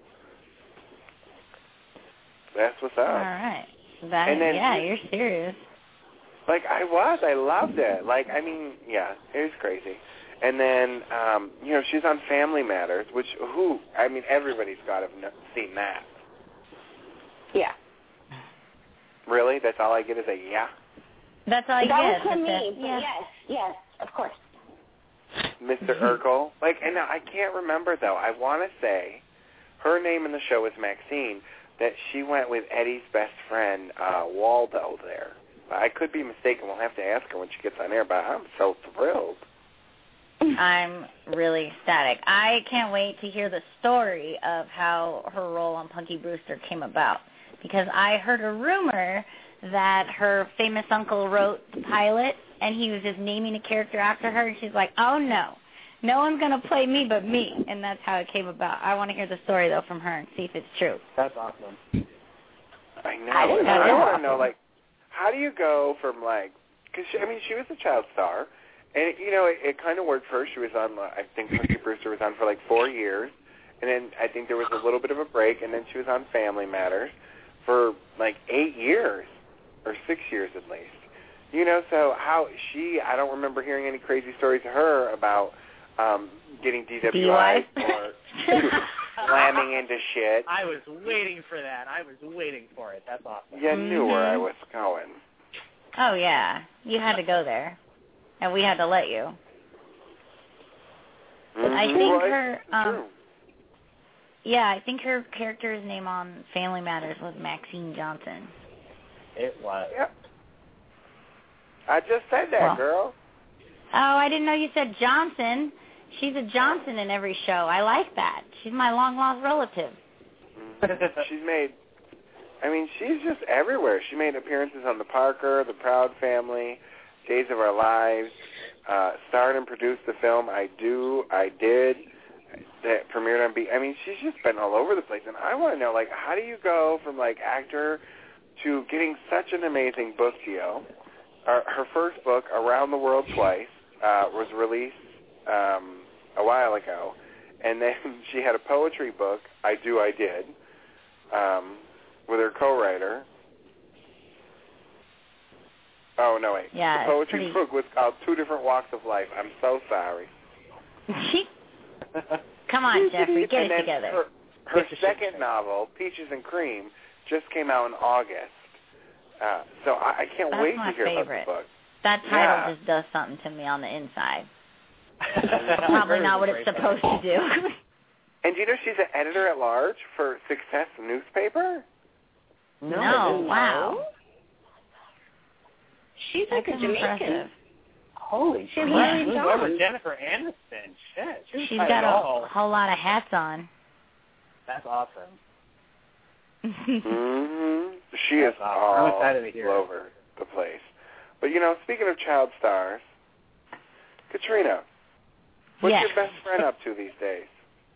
That's what's up. All right. That, And then- yeah, you're serious. Like, I was. I loved it. Like, I mean, yeah, it was crazy. And then, um, you know, she's on Family Matters, which, who, I mean, everybody's got to have seen that. Yeah. Really? That's all I get is a yeah? That's all you that get. was from That's me. it. But Yeah. yes, yes, of course. Mister Urkel. Like, and now I can't remember, though. I want to say her name in the show is Maxine, that she went with Eddie's best friend, uh, Waldo, there. I could be mistaken. We'll have to ask her when she gets on air, but I'm so thrilled. I'm really ecstatic. I can't wait to hear the story of how her role on Punky Brewster came about, because I heard a rumor that her famous uncle wrote the pilot, and he was just naming a character after her, and she's like, oh, no. No one's going to play me but me, and that's how it came about. I want to hear the story, though, from her and see if it's true. That's awesome. I know. I didn't know I that. want to know, like, how do you go from, like, because, I mean, she was a child star, and, it, you know, it, it kind of worked for her. She was on, uh, I think Punky Brewster was on for, like, four years, and then I think there was a little bit of a break, and then she was on Family Matters for, like, eight years, or six years at least. You know, so how she, I don't remember hearing any crazy stories to her about um, getting D W I or slamming into shit. I was waiting for that. I was waiting for it. That's awesome. You knew where I Mhm. was going. Oh, yeah. You had to go there, and we had to let you. Mm-hmm. I think well, her, it's um, true. yeah, I think her character's name on Family Matters was Maxine Johnson. It was. Yep. I just said that, Well. girl. Oh, I didn't know you said Johnson. She's a Johnson in every show. I like that. She's my long-lost relative. Mhm. She's made, I mean, she's just everywhere. She made appearances on The Parker, The Proud Family, Days of Our Lives, uh, starred and produced the film I Do, I Did, that premiered on B. I mean, she's just been all over the place. And I want to know, like, how do you go from, like, actor to getting such an amazing book deal? Uh, her first book, Around the World Twice, uh, was released um, a while ago. And then she had a poetry book, I Do, I Did, um, with her co-writer. Oh, no, wait. Yeah, the it's poetry pretty- book was called Two Different Walks of Life. I'm so sorry. Come on, Jeffrey, get and it then together. Her, her Get the shit second straight. novel, Peaches and Cream, just came out in August. Uh, so I, I can't That's wait my to hear favorite. about the book. That title Yeah. just does something to me on the inside. Probably Probably not what it's supposed to do. And do you know she's an editor-at-large for Success newspaper? No, wow. She's like That's a Jamaican. impressive. Holy She's crap. really Who's gone. over Jennifer Aniston? Shit. She was She's tight got at all. a whole lot of hats on. That's awesome. Mm-hmm. She That's is awesome. all I'm excited to hear it. over the place. But, you know, speaking of child stars, Katrina, what's Yes. your best friend up to these days?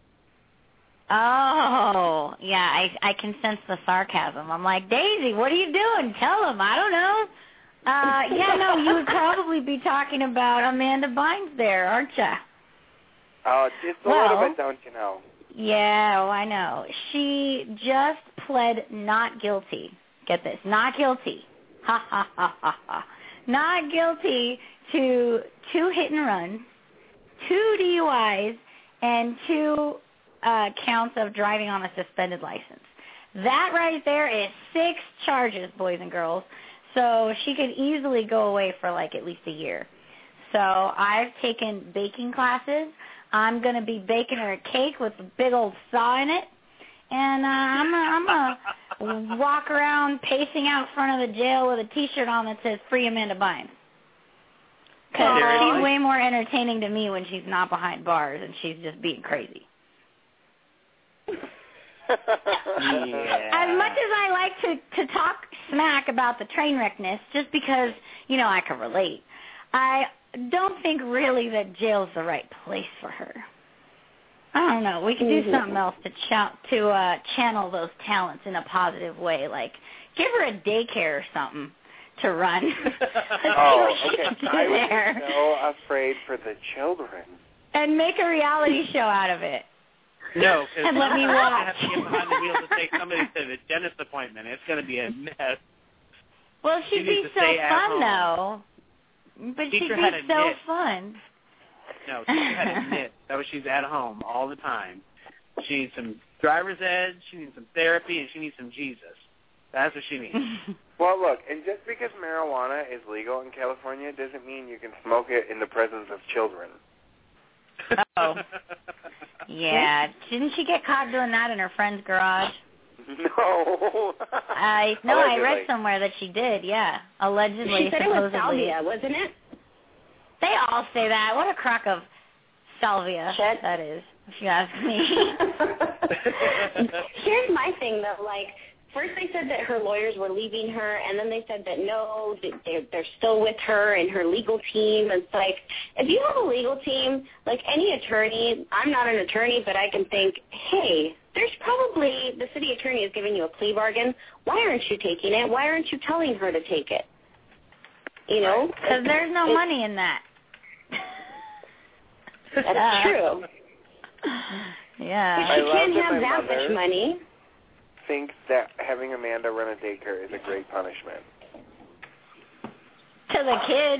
Oh, yeah, I I can sense the sarcasm. I'm like, Daisy, what are you doing? Tell him. I don't know. Uh, yeah, no, you would probably be talking about Amanda Bynes there, aren't you? Oh, just a Well- little bit, don't you know? Yeah, oh, I know. She just pled not guilty. Get this, not guilty. Ha, ha, ha, ha, ha. Not guilty to two hit and runs, two D U Is, and two uh, counts of driving on a suspended license. That right there is six charges, boys and girls. So she could easily go away for like at least a year. So I've taken baking classes. I'm going to be baking her a cake with a big old saw in it. And uh, I'm going I'm to walk around pacing out front of the jail with a T-shirt on that says Free Amanda Bynes. Because she's way more entertaining to me when she's not behind bars and she's just being crazy. Yeah. As much as I like to, to talk smack about the train wreckness, just because, you know, I can relate, I don't think really that jail's the right place for her. I don't know. We could do something else to ch- to uh, channel those talents in a positive way, like give her a daycare or something to run. Oh, okay. I was there. so afraid for the children. And make a reality show out of it. No, because And let me I watch. have to get behind the wheel to take somebody to the dentist appointment. It's going to be a mess. Well, She she'd needs be to so stay at fun, home. though. But Teacher she'd be had a so knit. fun. No, she had a knit. That was she's at home all the time. She needs some driver's ed, she needs some therapy, and she needs some Jesus. That's what she needs. Well, look, and just because marijuana is legal in California doesn't mean you can smoke it in the presence of children. Oh. Yeah. Didn't she get caught doing that in her friend's garage? No. I No, I read Allegedly. somewhere that she did, yeah. Allegedly, She said it was supposedly. salvia, wasn't it? They all say that. What a crock of salvia Shit. that is, if you ask me. Here's my thing, though. Like, first they said that her lawyers were leaving her, and then they said that no, that they're, they're still with her and her legal team. And it's like, if you have a legal team, like any attorney, I'm not an attorney, but I can think, hey, there's probably, the city attorney is giving you a plea bargain. Why aren't you taking it? Why aren't you telling her to take it? You know? Because there's no It- money in that. That's true. Yeah. If I she love can't that have my that mother- much money. Thinks that having Amanda run a daycare is a great punishment. To the kids.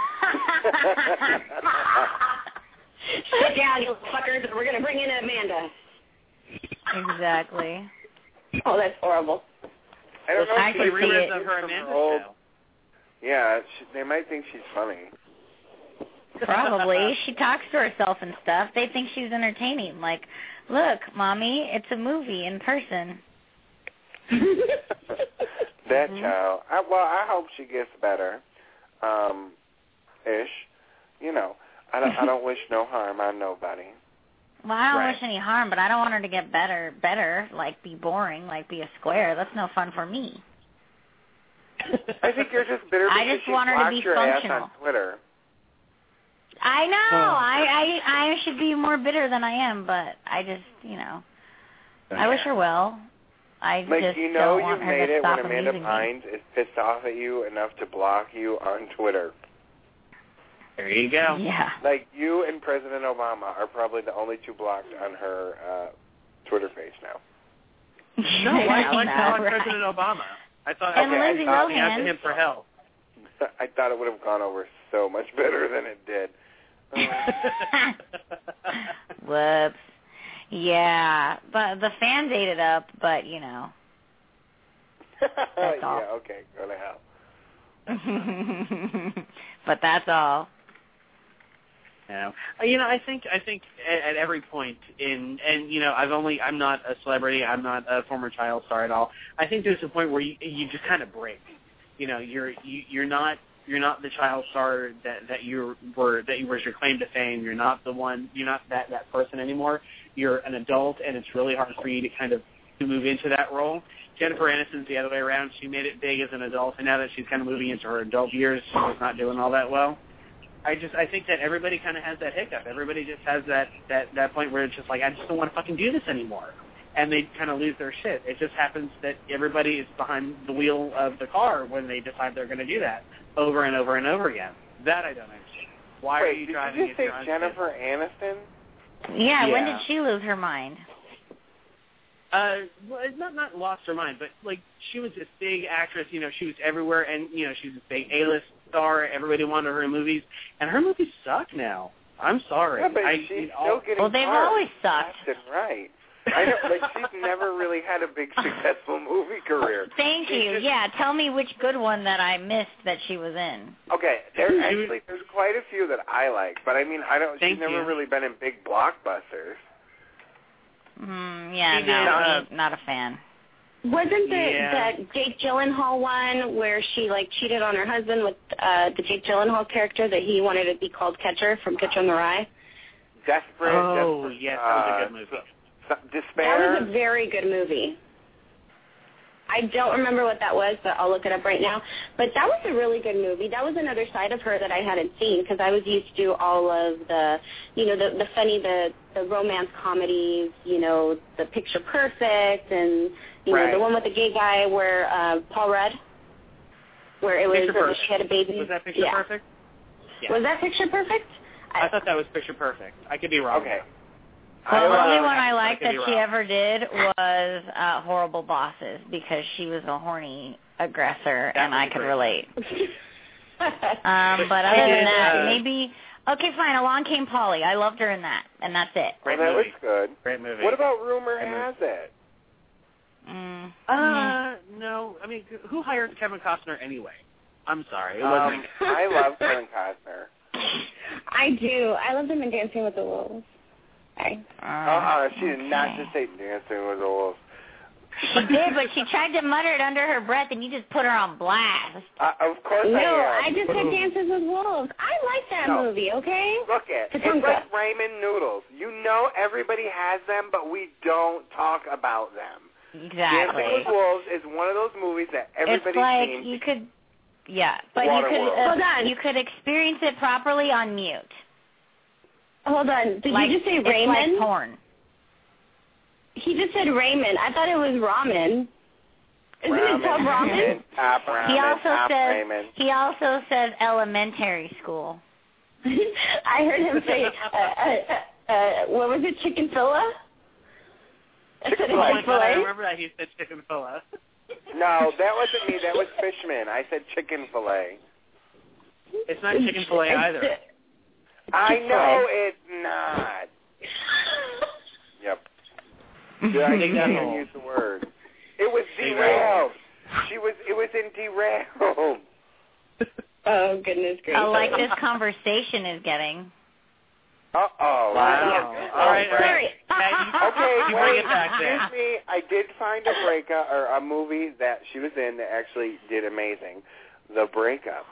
Sit down, you fuckers, and we're going to bring in Amanda. Exactly. Oh, that's horrible. I don't know I if can she see really it. of her from Amanda old- show. Yeah, she, they might think she's funny. Probably. She talks to herself and stuff. They think she's entertaining. Like, look, Mommy, it's a movie in person. That Mhm. child. I, well, I hope she gets better. Um, ish. You know, I don't. I don't wish no harm on nobody. Well, I don't Right. wish any harm, but I don't want her to get better, better, like be boring, like be a square. That's no fun for me. I think you're just bitter I because just she want her to blocked be your functional. ass on Twitter. I know. Oh. I, I I should be more bitter than I am, but I just, you know, I wish her well. I Like, just you know don't want you her made to it stop when Amanda amusing me. Bynes is pissed off at you enough to block you on Twitter. There you go. Yeah. Like, you and President Obama are probably the only two blocked on her uh, Twitter page now. No, why, why Yeah, call on right. President Obama? I thought And okay, Lindsay I thought he Lohan. asked him for help. I thought it would have gone over so much better than it did. Whoops. Yeah, but the fans ate it up, but, you know. That's all. Yeah, okay, go to hell. But that's all. You know, Uh, you know, I think I think at, at every point in, and you know, I've only I'm not a celebrity, I'm not a former child star at all. I think there's a point where you you just kind of break. You know, you're you, you're not you're not the child star that that you were that you was your claim to fame. You're not the one. You're not that that person anymore. You're an adult, and it's really hard for you to kind of to move into that role. Jennifer Aniston's the other way around. She made it big as an adult, and now that she's kind of moving into her adult years, she's not doing all that well. I just I think that everybody kind of has that hiccup. Everybody just has that, that, that point where it's just like, I just don't want to fucking do this anymore. And they kind of lose their shit. It just happens that everybody is behind the wheel of the car when they decide they're going to do that over and over and over again. That I don't understand. Why Wait, are you did driving you if just say you're on Jennifer Aniston? Yeah, when Yeah. did she lose her mind? Uh, well, it's not not lost her mind, but like she was this big actress. You know, she was everywhere, and you know, she was a big A-list star. Everybody wanted her in movies, and her movies suck now. I'm sorry. Yeah, but I, she's you know, still getting Well, they've parts always sucked. left and right. I know, like she's never really had a big successful movie career. Thank She's you. just- Yeah, tell me which good one that I missed that she was in. Okay, there actually there's quite a few that I like, but I mean I don't. Thank she's never you. really been in big blockbusters. Mm, yeah, She no, did, uh, me, not a fan. Wasn't the Yeah. that Jake Gyllenhaal one where she like cheated on her husband with uh, the Jake Gyllenhaal character that he wanted to be called Catcher from Catcher in the Rye? Desperate. Oh, desperate, yes, that was a uh, good movie. so- Despair. That was a very good movie. I don't remember what that was, but I'll look it up right now. But that was a really good movie. That was another side of her that I hadn't seen because I was used to all of the, you know, the the funny, the the romance comedies, you know, the Picture Perfect, and you Right. know, the one with the gay guy where uh, Paul Rudd, where it was Picture uh, Perfect. she had a baby. Was that Picture yeah. Perfect? Yeah. Was that Picture Perfect? I thought that was Picture Perfect. I could be wrong. Okay. Well, the I, only uh, one I I liked could that be she wrong. ever did was uh, Horrible Bosses because she was a horny aggressor, That and was I a could great relate. Um, but She other did, than that, uh, maybe okay, fine. Along Came Polly. I loved her in that, and that's it. Great well, that movie. was good. Great movie. What about Rumor Great Has It? Mm. Uh, no. I mean, who hired Kevin Costner anyway? I'm sorry. It Um, wasn't. I love Kevin Costner. I do. I loved him in Dancing with the Wolves. Sorry. Uh, Uh-uh, she did not okay. just say Dancing with the Wolves. She did, but she tried to mutter it under her breath, and you just put her on blast. Uh, of course No, I I am. just said Dances with Wolves. I like that No. movie, okay? Look at it's Tatanka. like ramen noodles. You know everybody has them, but we don't talk about them. Exactly. Dancing with Wolves is one of those movies that everybody's It's like seen. you could, yeah, but you could Waterworld. uh, Hold on. you could experience it properly on mute. Hold on. Did like, you just say it's ramen? like porn. He just said ramen. I thought it was ramen. Isn't it called ramen? Top ramen. He also top said ramen. he also said elementary school. I heard him say, uh, uh, uh, what was it, chicken filla? I said Oh my chicken God, I fillet. remember that he said chicken fillet. No, that wasn't me. That was Fishman. I said chicken fillet. It's not chicken fillet either. I know it's not. Yep. Did I Dig that didn't hole. use the word? It was Dig that derailed. She was. It was in derailed. Oh, goodness gracious. I like this conversation is getting. Uh oh. Wow. All right, all right. Sorry. Yeah, Okay, You wait, bring it back there. excuse me. I did find a breakup or a movie that she was in that actually did amazing. The Breakup.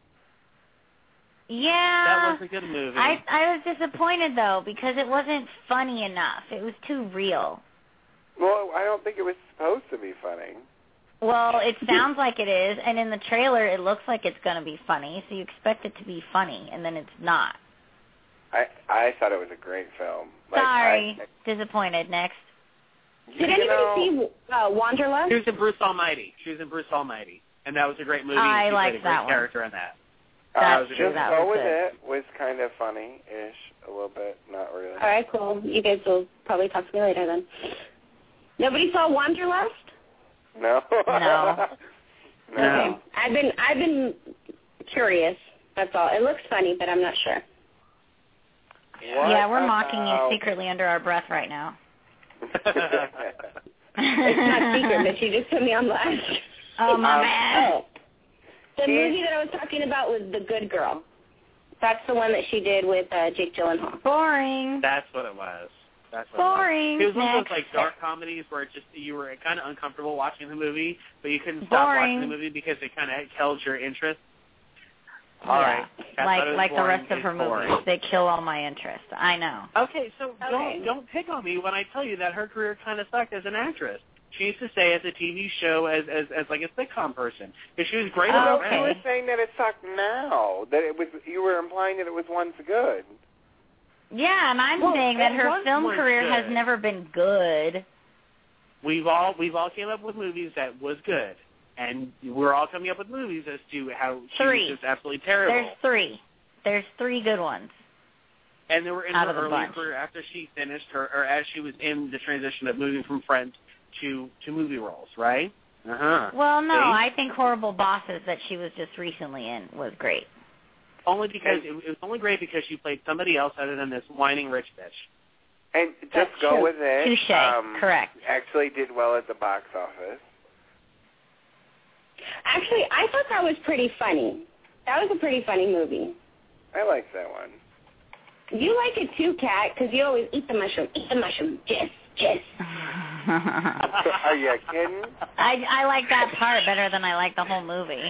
Yeah. That was a good movie. I I was disappointed though because it wasn't funny enough. It was too real. Well, I don't think it was supposed to be funny. Well, it sounds like it is, and in the trailer it looks like it's going to be funny, so you expect it to be funny, and then it's not. I I thought it was a great film. Like, Sorry. I, Disappointed. Next. Did you anybody know, see uh, Wanderlust? She was in Bruce Almighty. She was in Bruce Almighty, and that was a great movie. I she liked played a great that one. character in that. Uh, That's was a true. good- That Go was with good. It was kind of funny-ish, a little bit, not really. All right, cool. You guys will probably talk to me later then. Nobody saw Wanderlust? No. No. No. Okay. I've been I've been curious. That's all. It looks funny, but I'm not sure. What Yeah, we're mocking about- you secretly under our breath right now. It's not secret, but you just put me on blast. Oh, my Um, bad. Oh. The He- movie that I was talking about was The Good Girl. That's the one that she did with uh, Jake Gyllenhaal. Boring. That's what it was. That's what Boring. It was. It was one of Next. those like dark comedies where it just you were kind of uncomfortable watching the movie, but you couldn't stop Boring. watching the movie because it kind of held your interest. All yeah. right. I Like thought it was like the boring. rest of It's her boring. movies. They kill all my interest. I know. Okay, so Okay. don't don't pick on me when I tell you that her career kind of sucked as an actress. She used to say as a T V show as as, as like a sitcom person. Because she was great Oh, on No, okay. you were Friends. saying that it sucked now. That it was. You were implying that it was once good. Yeah, and I'm Well, saying that it her was film once career has good. never been good. We've all we've all came up with movies that was good, and we're all coming up with movies as to how she Three. was just absolutely terrible. There's three. There's three good ones. And they were in out her of the early bunch. career after she finished her, or as she was in the transition of moving from Friends to to movie roles, right? Uh-huh. Well, no, See? I think Horrible Bosses that she was just recently in was great. Only because it, it was only great because she played somebody else other than this whining rich bitch. And just That's go true. with it. Touche. Um, Correct. Actually did well at the box office. Actually, I thought that was pretty funny. That was a pretty funny movie. I liked that one. You like it too, Kat, because you always eat the mushroom. Eat the mushroom. Yes, yes. Are you kidding? I, I like that part better than I like the whole movie.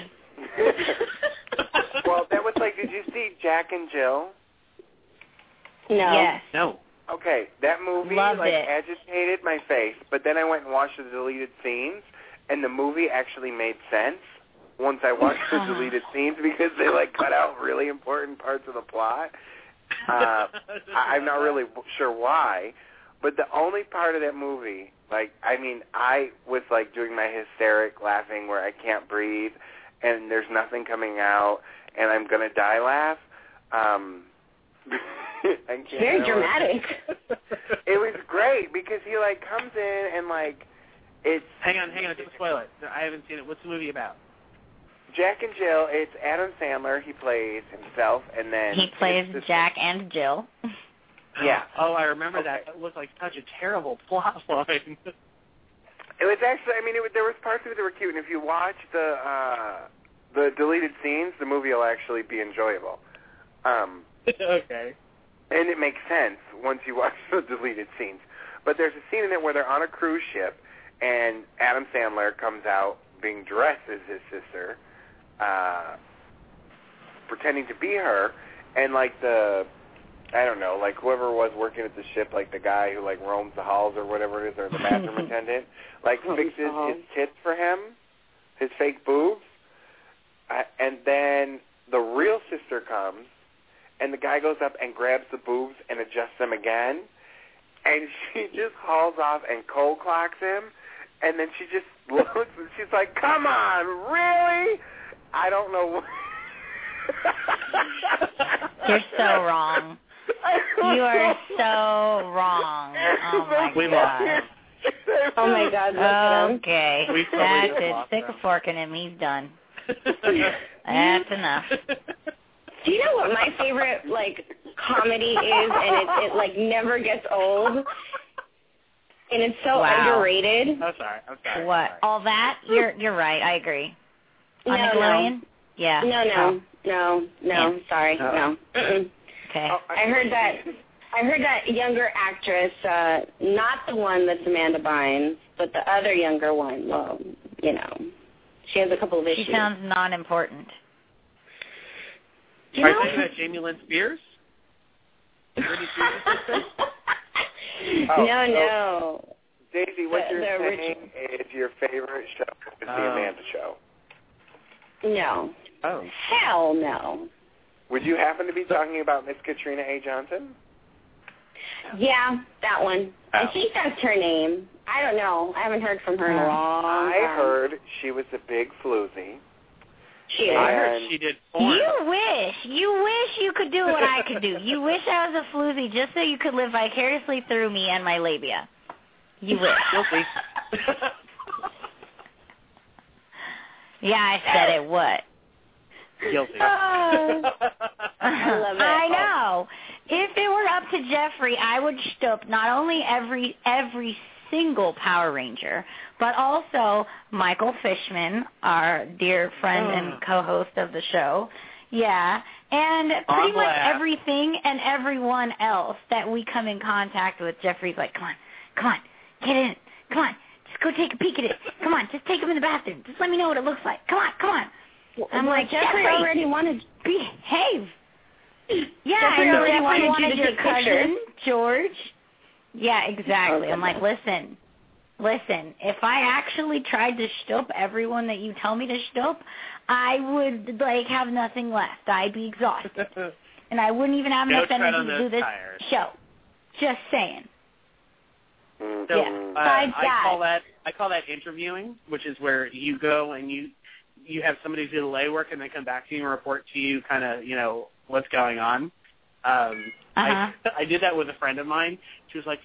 Well, that was like, did you see Jack and Jill? No. Yes. No. Okay, that movie Loved like it. agitated my face, but then I went and watched the deleted scenes, and the movie actually made sense once I watched the deleted scenes because they like cut out really important parts of the plot. Uh, I, I'm not really sure why, but the only part of that movie, like, I mean, I was like doing my hysteric laughing where I can't breathe and there's nothing coming out and I'm gonna die laugh. Um, I can't Very dramatic. It was great because he like comes in and like it's. Hang on, hang on, don't spoil it. I haven't seen it. What's the movie about? Jack and Jill. It's Adam Sandler. He plays himself, and then He plays his sister. Jack and Jill. Yeah. Oh, I remember Okay. that. That looked like such a terrible plot line. It was actually. I mean, it was, there was parts of it that were cute, and if you watch the uh, the deleted scenes, the movie will actually be enjoyable. Um, Okay. And it makes sense once you watch the deleted scenes. But there's a scene in it where they're on a cruise ship, and Adam Sandler comes out being dressed as his sister, uh, pretending to be her, and like the, I don't know, like whoever was working at the ship, like the guy who like roams the halls or whatever it is, or the bathroom attendant, like fixes his tits for him, his fake boobs, uh, and then the real sister comes, and the guy goes up and grabs the boobs and adjusts them again, and she just hauls off and cold clocks him, and then she just looks and she's like, "Come on, really?" I don't know. You're so wrong. You are so wrong. Oh my We god. lost Oh my God. Look at him. Okay. We totally That's just it. lost Stick him. a fork in him. He's done. That's enough. Do you know what my favorite like comedy is, and it, it like never gets old, and it's so Wow. underrated? I'm sorry. I'm sorry. What? I'm sorry. All that? You're you're right. I agree. On No, Nickelodeon? Yeah. No, no, no, no. Yeah. Sorry, Uh-oh. no. Mm-mm. Okay. Oh, I heard that. I heard that younger actress, uh, not the one that's Amanda Bynes, but the other younger one. Well, you know, she has a couple of issues. She sounds non-important. You Are know? you talking about Jamie Lynn Spears? Britney Spears' sister? Oh, no, no. Daisy, what The- you're the saying is your favorite show is the Oh. Amanda Show. No. Oh. Hell no. Would you happen to be talking about Miss Katrina A. Johnson? Yeah, that one. I Oh. think that's her name. I don't know. I haven't heard from her in a long I time. heard she was a big floozy. She is. I heard And- she did porn. You wish. You wish you could do what I could do. You wish I was a floozy just so you could live vicariously through me and my labia. You wish. Guilty. Yeah, I said it. What? Guilty. I love it. I know. If it were up to Jeffrey, I would stoop not only every every single Power Ranger, but also Michael Fishman, our dear friend and co-host of the show. Yeah, and pretty I'm much glad. everything and everyone else that we come in contact with. Jeffrey's like, come on, come on, get in, come on, just go take a peek at it. Come on, just take him in the bathroom. Just let me know what it looks like. Come on, come on. I'm Well, like, Jeffrey Jeffrey, already wanted. behave. Yeah, Jeffrey and already Jeffrey wanted you wanted to your take cousin, pictures. George. Yeah, exactly. Oh, I'm like, listen, listen, if I actually tried to stoop everyone that you tell me to stoop, I would, like, have nothing left. I'd be exhausted. And I wouldn't even have No enough tread energy on to those do this tires. show. Just saying. Mm-hmm. So Yeah. uh, Besides I that- call that I call that interviewing, which is where you go and you you have somebody do the legwork and they come back to you and report to you kind of, you know, what's going on. Um, Uh-huh. I I did that with a friend of mine. She was like,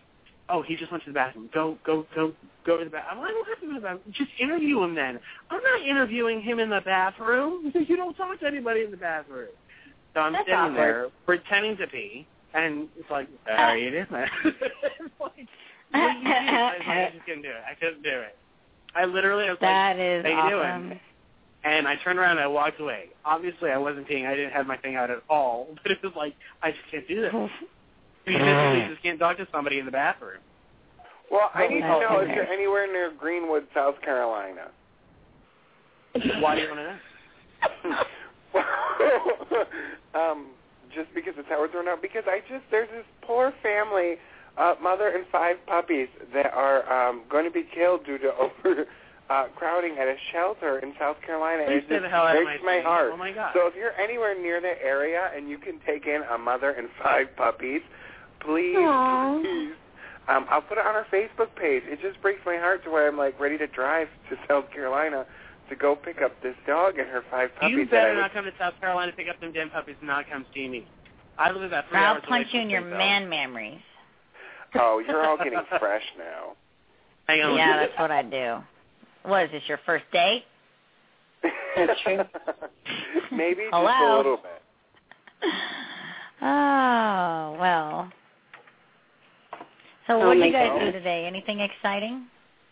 oh, he just went to the bathroom. Go, go, go, go to the bathroom. I don't have to go to the bathroom. Just interview him then. I'm not interviewing him in the bathroom. You don't talk to anybody in the bathroom. So I'm That's sitting awkward. there pretending to pee, and it's like, how are you doing that? It's like, what do you do? I, was like, I just couldn't do it. I couldn't do it. I literally was That like, is how you awesome. doing? And I turned around and I walked away. Obviously, I wasn't peeing. I didn't have my thing out at all. But it was like, I just can't do this. You physically just can't talk to somebody in the bathroom. Well, I need to That's know if okay. you're anywhere near Greenwood, South Carolina. Why do you want to know? um, just because it's how it's thrown out. Because I just, there's this poor family, uh, mother and five puppies that are um, going to be killed due to over uh, crowding at a shelter in South Carolina. Please And it stay just the hell out of breaks my my seat. heart. Oh, my God. So if you're anywhere near that area and you can take in a mother and five puppies, please, Aww. please. Um, I'll put it on our Facebook page. It just breaks my heart to where I'm like ready to drive to South Carolina to go pick up this dog and her five puppies. You that I better was- not come to South Carolina to pick up them damn puppies and not come see me. I live about three I'll hours away punch from you in your Springfield. man memories. Oh, you're all getting fresh now. Hang on. Yeah, that's what I do. What is this, your first date? That's true. Maybe just Hello? a little bit. Oh, well. So Oh, what did my you guys God. do today? Anything exciting?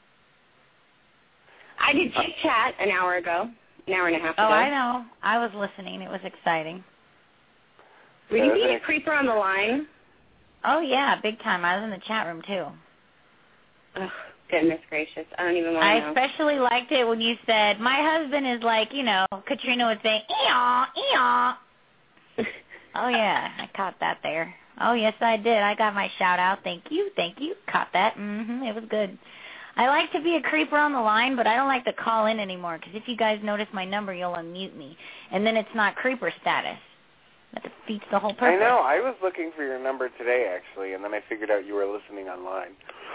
I did chit chat an hour ago, an hour and a half ago. Oh, I know. I was listening. It was exciting. Were you being a creeper on the line? Oh, yeah, big time. I was in the chat room, too. Oh, goodness gracious. I don't even want to I know. especially liked it when you said, my husband is like, you know, Katrina would say, ee-aw, ee-aw. Oh, yeah, I caught that there. Oh, yes, I did. I got my shout-out. Thank you, thank you. Caught that. Mm-hmm, it was good. I like to be a creeper on the line, but I don't like to call in anymore, because if you guys notice my number, you'll unmute me. And then it's not creeper status. That defeats the whole purpose. I know. I was looking for your number today, actually, and then I figured out you were listening online.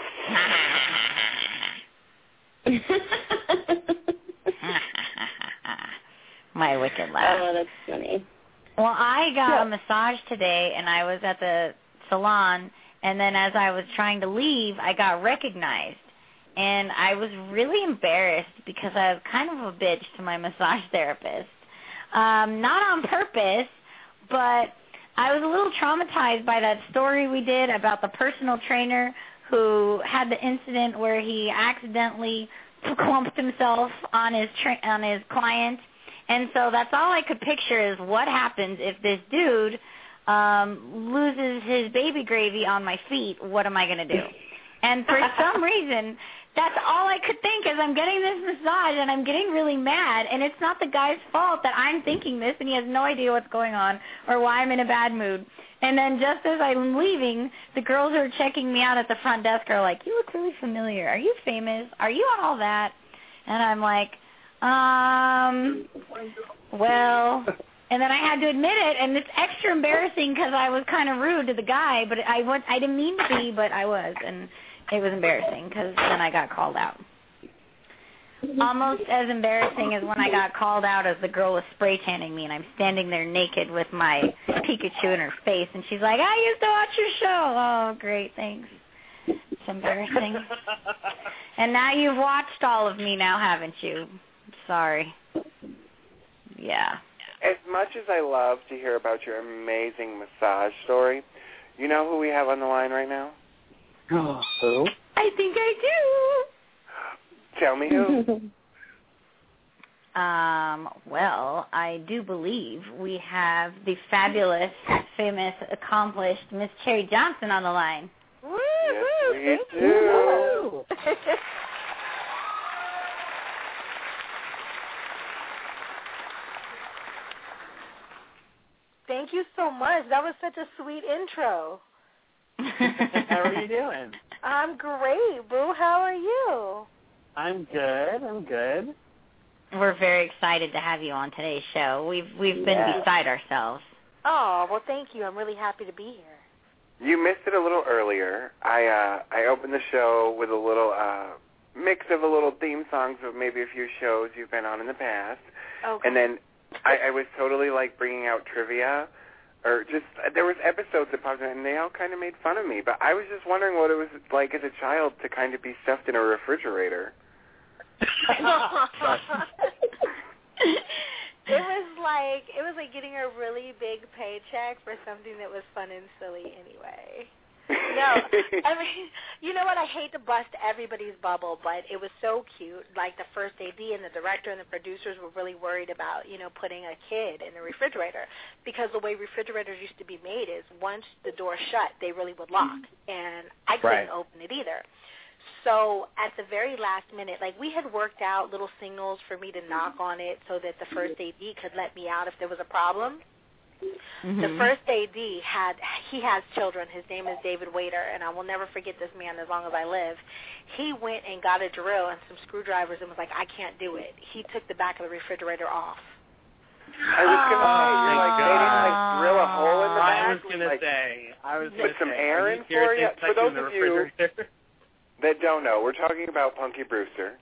My wicked laugh. Oh, that's funny. Well, I got Yeah. a massage today, and I was at the salon, and then as I was trying to leave, I got recognized. And I was really embarrassed because I was kind of a bitch to my massage therapist. Um, not on purpose, but I was a little traumatized by that story we did about the personal trainer who had the incident where he accidentally clumped himself on his tra- on his client. And so that's all I could picture is what happens if this dude um, loses his baby gravy on my feet. What am I going to do? And for some reason, that's all I could think as I'm getting this massage, and I'm getting really mad. And it's not the guy's fault that I'm thinking this, and he has no idea what's going on or why I'm in a bad mood. And then just as I'm leaving, the girls who are checking me out at the front desk are like, you look really familiar. Are you famous? Are you on all that? And I'm like, um, well, and then I had to admit it, and it's extra embarrassing because I was kind of rude to the guy, but I, was, I didn't mean to be, but I was, and it was embarrassing because then I got called out. Almost as embarrassing as when I got called out as the girl was spray tanning me, and I'm standing there naked with my Pikachu in her face, and she's like, I used to watch your show. Oh, great, thanks. It's embarrassing. And now you've watched all of me now, haven't you? Sorry. Yeah. As much as I love to hear about your amazing massage story, you know who we have on the line right now? Oh, who? I think I Tell me who. do. Um, well, I do believe we have the fabulous, famous, accomplished Miss Cherry Johnson on the line. Yes, we do. Thank you so much. That was such a sweet intro. How are you doing? I'm great, Boo. How are you? I'm good. I'm good. We're very excited to have you on today's show. We've we've been Yeah. beside ourselves. Oh, well, thank you. I'm really happy to be here. You missed it a little earlier. I uh, I opened the show with a little uh, mix of a little theme songs of maybe a few shows you've been on in the past. Okay. And then I, I was totally like bringing out trivia or just there was episodes that popped in, and they all kind of made fun of me. But I was just wondering what it was like as a child to kind of be stuffed in a refrigerator. It was like it was like getting a really big paycheck for something that was fun and silly anyway. No, I mean, you know what? I hate to bust everybody's bubble, but it was so cute. Like the first A D and the director and the producers were really worried about, you know, putting a kid in the refrigerator because the way refrigerators used to be made is once the door shut, they really would lock, and I couldn't Right. open it either. So at the very last minute, like we had worked out little signals for me to knock on it so that the first A D could let me out if there was a problem. Mm-hmm. The first A D had, he has children. His name is David Waiter, and I will never forget this man as long as I live. He went and got a drill and some screwdrivers and was like, I can't do it. He took the back of the refrigerator off. I was going to say, you're like, they didn't like drill a hole in the back? I was going to like, say, I was put going to some say, air are in you for you? seriously For those touching of the you refrigerator? that don't know, we're talking about Punky Brewster.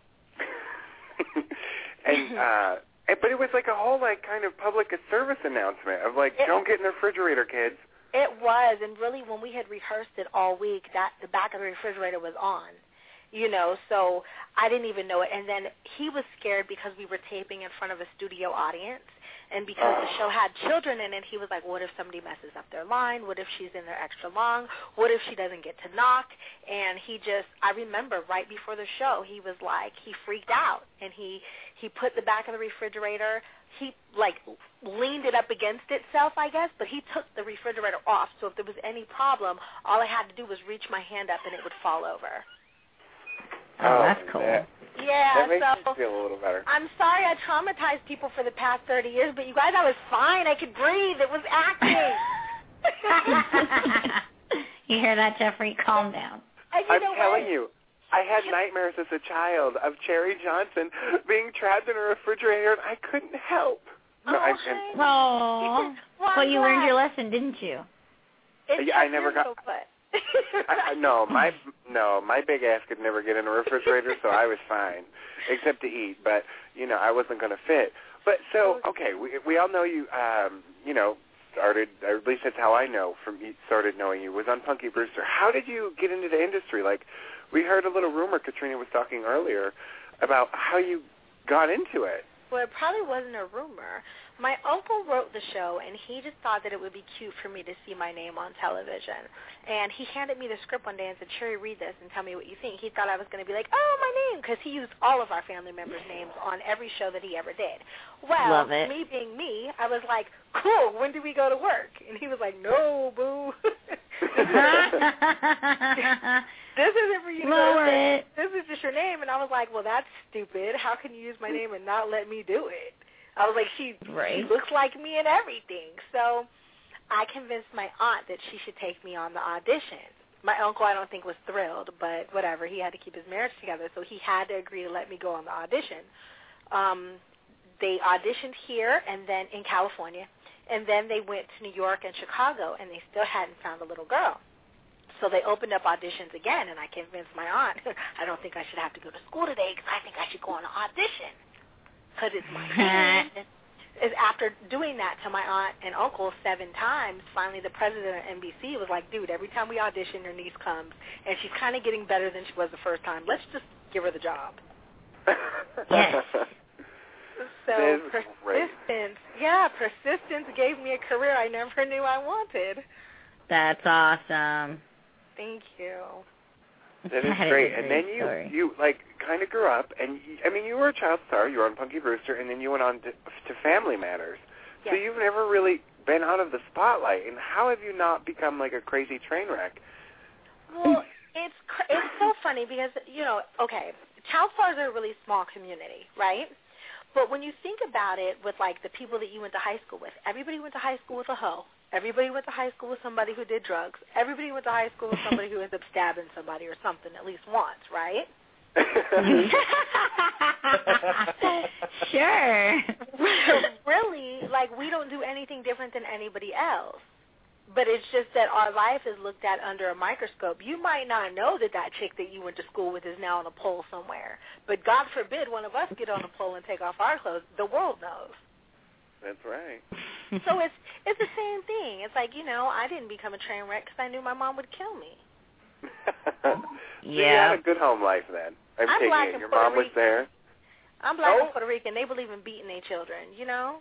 and, uh, and, but it was like a whole, like, kind of public service announcement of, like, it, don't get in the refrigerator, kids. It was, and really when we had rehearsed it all week, that the back of the refrigerator was on. You know, so I didn't even know it. And then he was scared because we were taping in front of a studio audience. And because oh. the show had children in it, he was like, what if somebody messes up their line? What if she's in there extra long? What if she doesn't get to knock? And he just, I remember right before the show, he was like, he freaked out. And he, he put the back of the refrigerator, he, like, leaned it up against itself, I guess, but he took the refrigerator off. So if there was any problem, all I had to do was reach my hand up and it would fall over. Oh, that's cool. That, yeah, that makes so me feel a little better. I'm sorry I traumatized people for the past thirty years, but you guys, I was fine. I could breathe. It was acting. You hear that, Jeffrey? Calm down. And you I'm know telling what? you, I had nightmares as a child of Cherry Johnson being trapped in a refrigerator, and I couldn't help. No, oh, I, and, oh. well, well, you glad. learned your lesson, didn't you? It I never got. But. I, no, my no, my big ass could never get in a refrigerator, so I was fine, except to eat. But you know, I wasn't going to fit. But so okay, we we all know you. Um, you know, started, or at least that's how I know from started knowing you was on Punky Brewster. How did you get into the industry? Like, we heard a little rumor. Katrina was talking earlier about how you got into it. Well, it probably wasn't a rumor. My uncle wrote the show, and he just thought that it would be cute for me to see my name on television. And he handed me the script one day and said, Sherry, read this and tell me what you think. He thought I was going to be like, oh, my name, because he used all of our family members' names on every show that he ever did. Well, Love it. me being me, I was like, cool, when do we go to work? And he was like, no, boo. This isn't for you to Lower go it. This is just your name. And I was like, well, that's stupid. How can you use my name and not let me do it? I was like, she, right. she looks like me and everything. So I convinced my aunt that she should take me on the audition. My uncle, I don't think, was thrilled, but whatever. He had to keep his marriage together, so he had to agree to let me go on the audition. Um, they auditioned here and then in California, and then they went to New York and Chicago, and they still hadn't found a little girl. So they opened up auditions again, and I convinced my aunt, I don't think I should have to go to school today because I think I should go on an audition because it's my name. Is after doing that to my aunt and uncle seven times, finally the president of N B C was like, dude, every time we audition, your niece comes, and she's kind of getting better than she was the first time. Let's just give her the job. Yes. So persistence, yeah, persistence gave me a career I never knew I wanted. That's awesome. Thank you. That is That great. is a And great then you, story. you like, kind of grew up, and, you, I mean, you were a child star. You were on Punky Brewster, and then you went on to, to Family Matters. Yes. So you've never really been out of the spotlight. And how have you not become, like, a crazy train wreck? Well, it's cr- it's so funny because, you know, okay, child stars are a really small community, right? But when you think about it with, like, the people that you went to high school with, everybody went to high school with a hoe. Everybody went to high school with somebody who did drugs. Everybody went to high school with somebody who ends up stabbing somebody or something at least once, right? Sure. Really, like, we don't do anything different than anybody else. But it's just that our life is looked at under a microscope. You might not know that that chick that you went to school with is now on a pole somewhere. But God forbid one of us get on a pole and take off our clothes. The world knows. That's right. So it's it's the same thing. It's like, you know, I didn't become a train wreck because I knew my mom would kill me. So you had a good home life then. I'm, I'm taking black it. and Your Puerto mom was Rican. there. I'm black Oh. and Puerto Rican. They believe in beating their children, you know?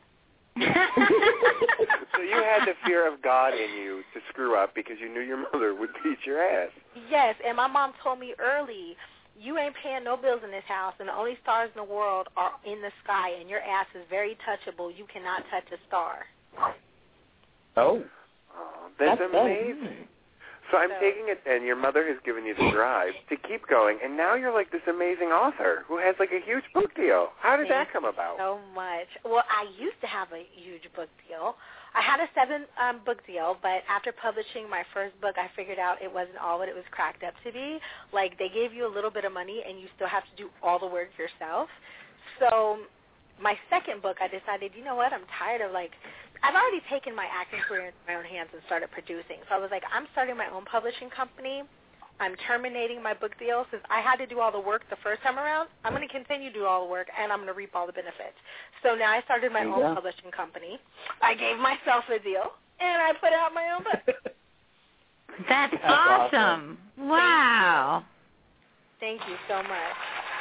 So you had the fear of God in you to screw up because you knew your mother would beat your ass. Yes, and my mom told me early, you ain't paying no bills in this house, and the only stars in the world are in the sky, and your ass is very touchable. You cannot touch a star. Oh. Oh, that's, That's amazing. So I'm So- taking it, and your mother has given you the drive to keep going, and now you're like this amazing author who has like a huge book deal. How did that come about? So much. Well, I used to have a huge book deal. I had a seven um, book deal, but after publishing my first book, I figured out it wasn't all what it was cracked up to be. Like, they gave you a little bit of money, and you still have to do all the work yourself. So my second book, I decided, you know what, I'm tired of, like, I've already taken my acting career into my own hands and started producing. So I was like, I'm starting my own publishing company. I'm terminating my book deal since I had to do all the work the first time around. I'm going to continue to do all the work, and I'm going to reap all the benefits. So now I started my own go. publishing company. I gave myself a deal, and I put out my own book. That's, That's awesome. Wow. Thank you so much.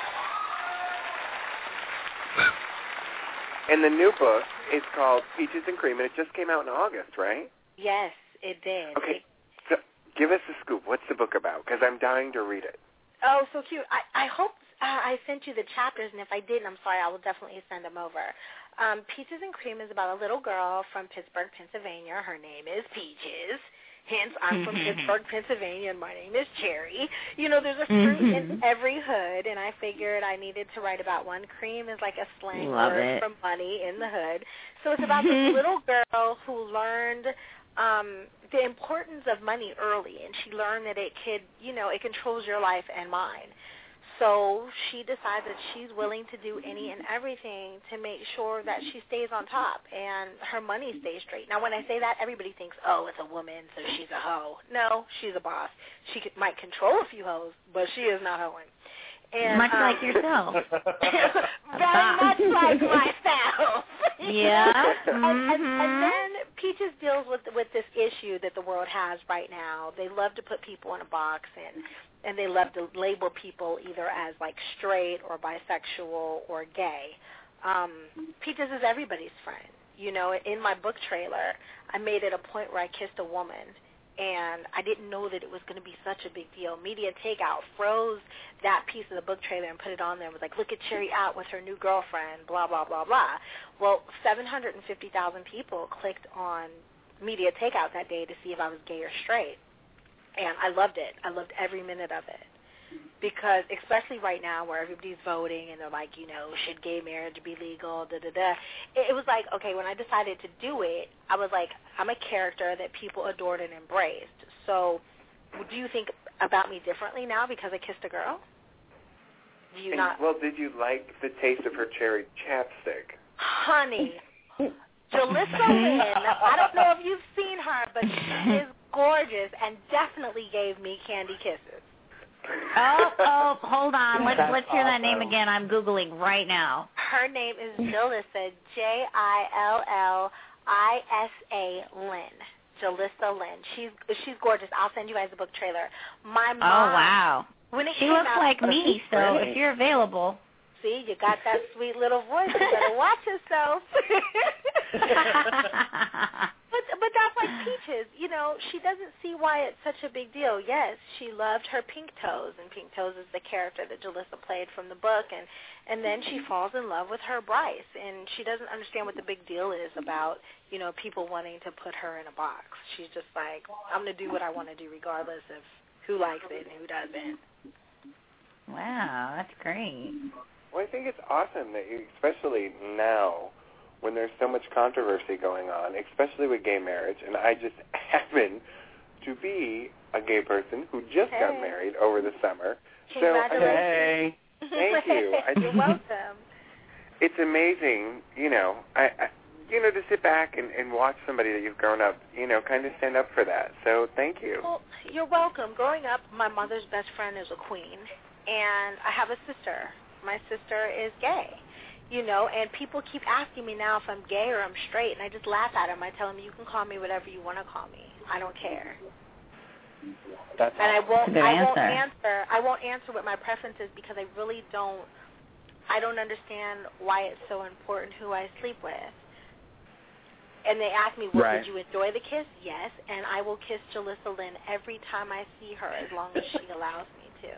And the new book is called Peaches and Cream, and it just came out in August, right? Yes, it did. Okay, so give us a scoop. What's the book about? Because I'm dying to read it. Oh, so cute. I, I hope uh, I sent you the chapters, and if I didn't, I'm sorry. I will definitely send them over. Um, Peaches and Cream is about a little girl from Pittsburgh, Pennsylvania. Her name is Peaches. Hence, I'm from Pittsburgh, Pennsylvania, and my name is Cherry. You know, there's a fruit in every hood, and I figured I needed to write about one. Cream is like a slang Love word it. for money in the hood. So it's about this little girl who learned um, the importance of money early, and she learned that it could, you know, it controls your life and mine. So she decides that she's willing to do any and everything to make sure that she stays on top and her money stays straight. Now, when I say that, everybody thinks, oh, it's a woman, so she's a hoe. No, she's a boss. She could, might control a few hoes, but she is not hoeing. And, much um, like yourself. very much like myself. Yeah. and, and, Mhm. and then Peaches deals with with this issue that the world has right now. They love to put people in a box, and and they love to label people either as like straight or bisexual or gay. Um, Peaches is everybody's friend. You know, in my book trailer, I made it a point where I kissed a woman, and I didn't know that it was going to be such a big deal. Media Takeout froze that piece of the book trailer and put it on there and was like, look at Cherry out with her new girlfriend, blah, blah, blah, blah. Well, seven hundred fifty thousand people clicked on Media Takeout that day to see if I was gay or straight. And I loved it. I loved every minute of it. Because especially right now where everybody's voting and they're like, you know, should gay marriage be legal, da-da-da. It, it was like, okay, when I decided to do it, I was like, I'm a character that people adored and embraced. So do you think about me differently now because I kissed a girl? Do you And, not? well, did you like the taste of her cherry chapstick? Honey, Jalissa Lynn, I don't know if you've seen her, but she is gorgeous and definitely gave me candy kisses. Oh, oh, hold on. Let's That's let's hear that name awesome. again. I'm Googling right now. Her name is Jalissa, J I L L I S A Lynn. Jalissa Lynn. She's she's gorgeous. I'll send you guys the book trailer. My mom. Oh, wow. When it She came looks out, like me, so Really? if you're available. See, you got that sweet little voice. You better watch yourself. But but that's like Peaches. You know, she doesn't see why it's such a big deal. Yes, she loved her Pink Toes, and Pink Toes is the character that Jalissa played from the book, and and then she falls in love with her Bryce, and she doesn't understand what the big deal is about, you know, people wanting to put her in a box. She's just like, I'm going to do what I want to do regardless of who likes it and who doesn't. Wow, that's great. Well, I think it's awesome that you, especially now, when there's so much controversy going on, especially with gay marriage, and I just happen to be a gay person who just Hey. got married over the summer. Congratulations. So, hey, thank you. I You're welcome. It's amazing, you know, I, I you know, to sit back and, and watch somebody that you've grown up, you know, kind of stand up for that. So thank you. Well, you're welcome. Growing up, my mother's best friend is a queen, and I have a sister. My sister is gay. You know, and people keep asking me now if I'm gay or I'm straight, and I just laugh at them. I tell them, you can call me whatever you want to call me. I don't care. That's and I won't. Good I won't answer. answer. I won't answer what my preference is because I really don't. I don't understand why it's so important who I sleep with. And they ask me, well, Right. did you enjoy the kiss? Yes, and I will kiss Jalissa Lynn every time I see her as long as she allows me to.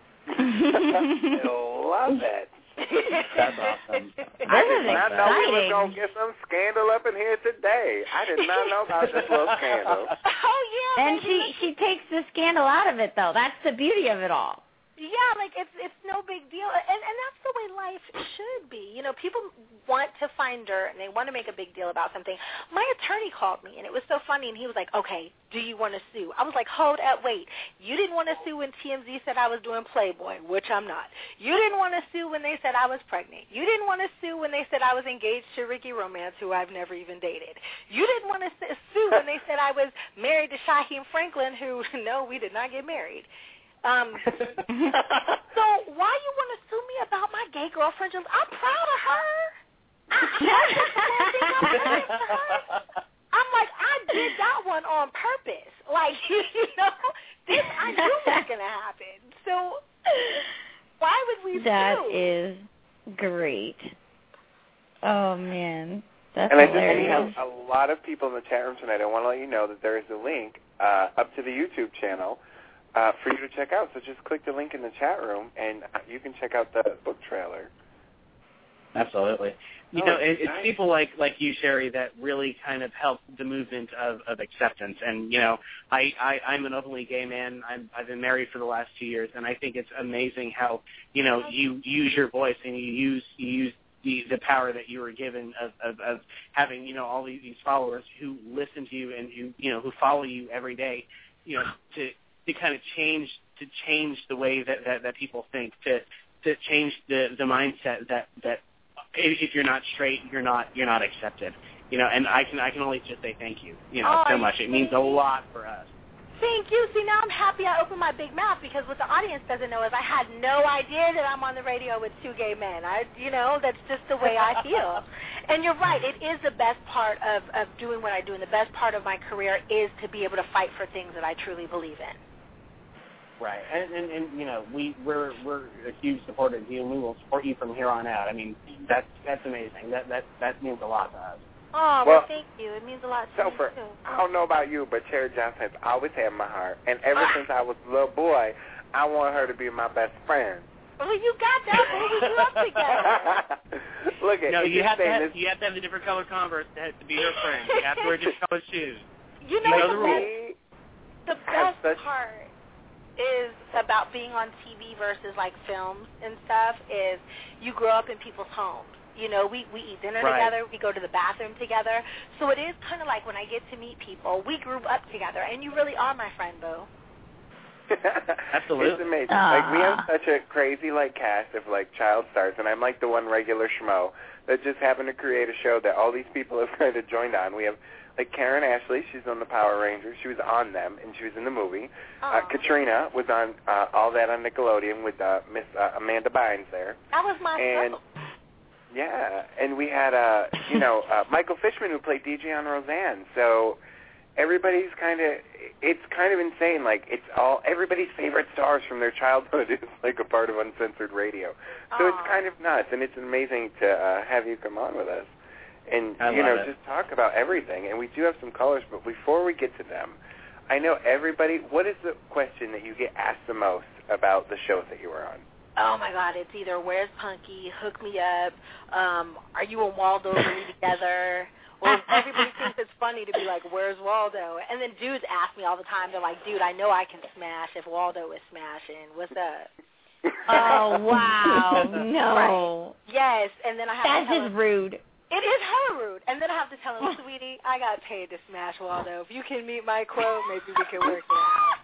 I love it. That's awesome. I did is not know we were exciting. going to get some scandal up in here today. I did not know about this little scandal. Oh, yeah. And she she takes the scandal out of it, though. That's the beauty of it all. Yeah, like it's it's no big deal, and and that's the way life should be. You know, people want to find dirt and they want to make a big deal about something. My attorney called me, and it was so funny, and he was like, "Okay, do you want to sue?" I was like, "Hold up, wait. You didn't want to sue when T M Z said I was doing Playboy, which I'm not. You didn't want to sue when they said I was pregnant. You didn't want to sue when they said I was engaged to Ricky Romance, who I've never even dated. You didn't want to sue when they said I was married to Shaheem Franklin, who no, we did not get married." Um, so why you want to sue me about my gay girlfriend? Just, I'm proud of her. I, I, I'm like, I did that one on purpose. Like, you know, this I knew was going to happen. So why would we That sue? is great. Oh, man. That's And I just hilarious. have a lot of people in the chat room tonight. I want to let you know that there is a link uh, up to the YouTube channel uh, for you to check out. So just click the link in the chat room, and you can check out the book trailer. Absolutely. You Oh, know, it, it's nice. people like like you, Sherry, that really kind of help the movement of, of acceptance. And you know, I, I I'm an openly gay man. I'm I've been married for the last two years, and I think it's amazing how you know you use your voice and you use you use the the power that you were given of of, of having you know all these, these followers who listen to you and who you know who follow you every day. You know, to to kind of change to change the way that, that, that people think, to to change the, the mindset that, that if you're not straight, you're not you're not accepted. You know, and I can I can only just say thank you. You know, Oh, so much. It means a lot for us. Thank you. See, now I'm happy I opened my big mouth because what the audience doesn't know is I had no idea that I'm on the radio with two gay men. I, you know, that's just the way I feel. And you're right. It is the best part of, of doing what I do, and the best part of my career is to be able to fight for things that I truly believe in. Right, and, and, and you know, we we're we're a huge supporter of you, and we will support you from here on out. I mean, that's that's amazing. That that that means a lot to us. Oh, well, Well, thank you. It means a lot to So me, for, too. I don't know about you, but Cherry Johnson has always had my heart. And ever since I was a little boy, I want her to be my best friend. Well, you got that, but we grew up together. Look at No, it you just have to saying have, this. you have to have the different color Converse to, have to be her friend. You have to wear different color shoes. You You know, know the the best, rules. the have best such- part is about being on T V versus, like, films and stuff is you grow up in people's homes. You know, we, we eat dinner Right. together. We go to the bathroom together. So it is kind of like when I get to meet people, we grew up together, and you really are my friend, Boo. Absolutely. It's amazing. Aw. Like, we have such a crazy, like, cast of, like, child stars, and I'm like the one regular schmo that just happened to create a show that all these people have kind of joined on. We have, like, Karen Ashley. She's on the Power Rangers. She was on them, and she was in the movie. Uh, Aw. Katrina was on uh, All That on Nickelodeon with uh, Miss uh, Amanda Bynes there. That was my And show. yeah, and we had uh, you know, uh, Michael Fishman who played D J on Roseanne. So everybody's kind of, it's kind of insane. Like, it's all everybody's favorite stars from their childhood is like a part of Uncensored Radio. So Aw. it's kind of nuts, and it's amazing to uh, have you come on with us and I you love know it. just talk about everything. And we do have some callers, but before we get to them, I know everybody. What is the question that you get asked the most about the shows that you were on? Oh, my God, it's either Where's Punky, Hook Me Up, um, Are You and Waldo really together? Or everybody thinks it's funny to be like, Where's Waldo? And then dudes ask me all the time, they're like, dude, I know I can smash if Waldo is smashing. What's up? Oh, wow. No. Yes, and then I have That's to tell just him, rude. it is hella rude. And then I have to tell him, sweetie, I got paid to smash Waldo. If you can meet my quote, maybe we can work it out.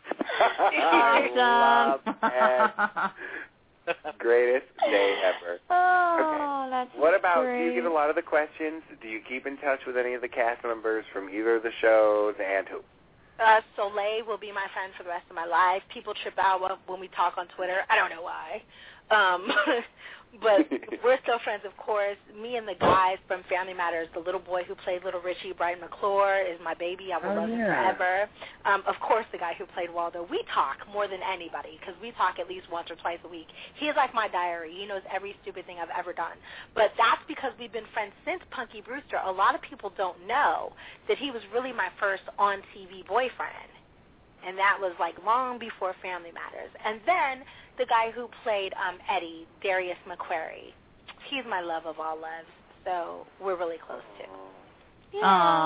I love Awesome. it. Greatest day ever. Oh, that's What about, great. do you get a lot of the questions? Do you keep in touch with any of the cast members from either of the shows, and who? Uh, Soleil will be my friend for the rest of my life. People trip out when, when we talk on Twitter. I don't know why. Um, but we're still friends, of course. Me and the guys from Family Matters, the little boy who played Little Richie, Brian McClure, is my baby. I will Oh, love him yeah. forever. Um, of course, the guy who played Waldo. We talk more than anybody because we talk at least once or twice a week. He's like my diary. He knows every stupid thing I've ever done. But that's because we've been friends since Punky Brewster. A lot of people don't know that he was really my first on-T V boyfriend. And that was like long before Family Matters. And then the guy who played um, Eddie, Darius McQuarrie, he's my love of all loves. So we're really close too. Yeah.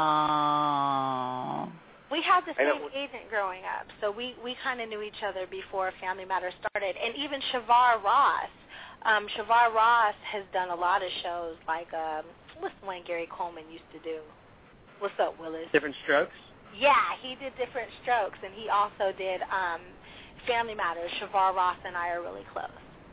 Aww. We had the I know. same agent growing up, so we, we kind of knew each other before Family Matters started. And even Shavar Ross. Um, Shavar Ross has done a lot of shows like, um, what's the one Gary Coleman used to do? What's up, Willis? Different Strokes? Yeah, he did Different Strokes, and he also did um, Family Matters. Shavar Ross and I are really close.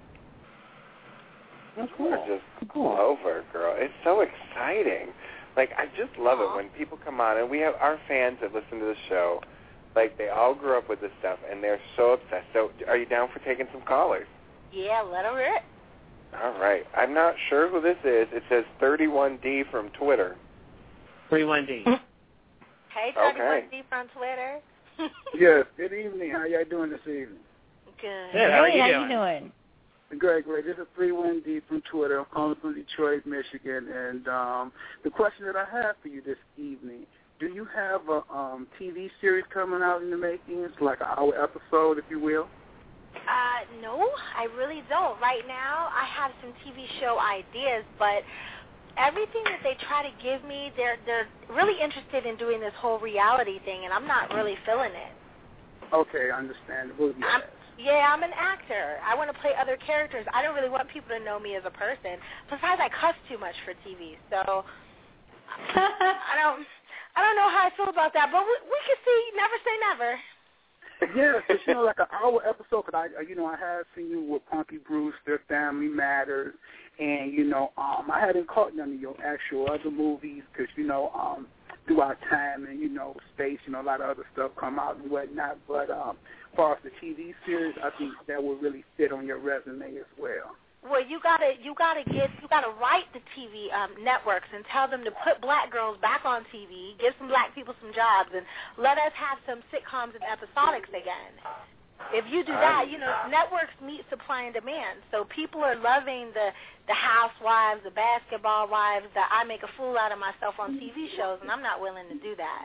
We're just over, girl. It's so exciting. Like, I just love it when people come on, and we have our fans that listen to the show. Like, they all grew up with this stuff, and they're so obsessed. So, are you down for taking some callers? Yeah, let her rip. All right. I'm not sure who this is. It says thirty-one D from Twitter. thirty-one D. Hey, thirty-one Okay. D from Twitter. Yes, good evening. How y'all doing this evening? Good. Good. How are Hey, you how doing? you doing? Great, great. This is thirty-one D from Twitter. I'm calling from Detroit, Michigan. And um, the question that I have for you this evening, do you have a um, T V series coming out in the making? It's like an hour episode, if you will. Uh, no, I really don't. Right now, I have some T V show ideas, but everything that they try to give me, they're they're really interested in doing this whole reality thing, and I'm not really feeling it. Okay, understandable. Yes. I'm, yeah, I'm an actor. I want to play other characters. I don't really want people to know me as a person. Besides, I cuss too much for T V, so I don't I don't know how I feel about that. But we, we can see. Never say never. Yeah, it's, you know, like an hour episode, because I, you know, I have seen you with Punky Brewster, Family Matters, and, you know, um, I hadn't caught none of your actual other movies, because, you know, um, throughout time and, you know, space, you know, a lot of other stuff come out and whatnot, but um, as far as the T V series, I think that would really fit on your resume as well. Well, you gotta you gotta get you gotta write the T V um, networks and tell them to put black girls back on T V, give some black people some jobs, and let us have some sitcoms and episodics again. If you do that, you know, networks meet supply and demand. So people are loving the the housewives, the basketball wives, that I make a fool out of myself on T V shows, and I'm not willing to do that.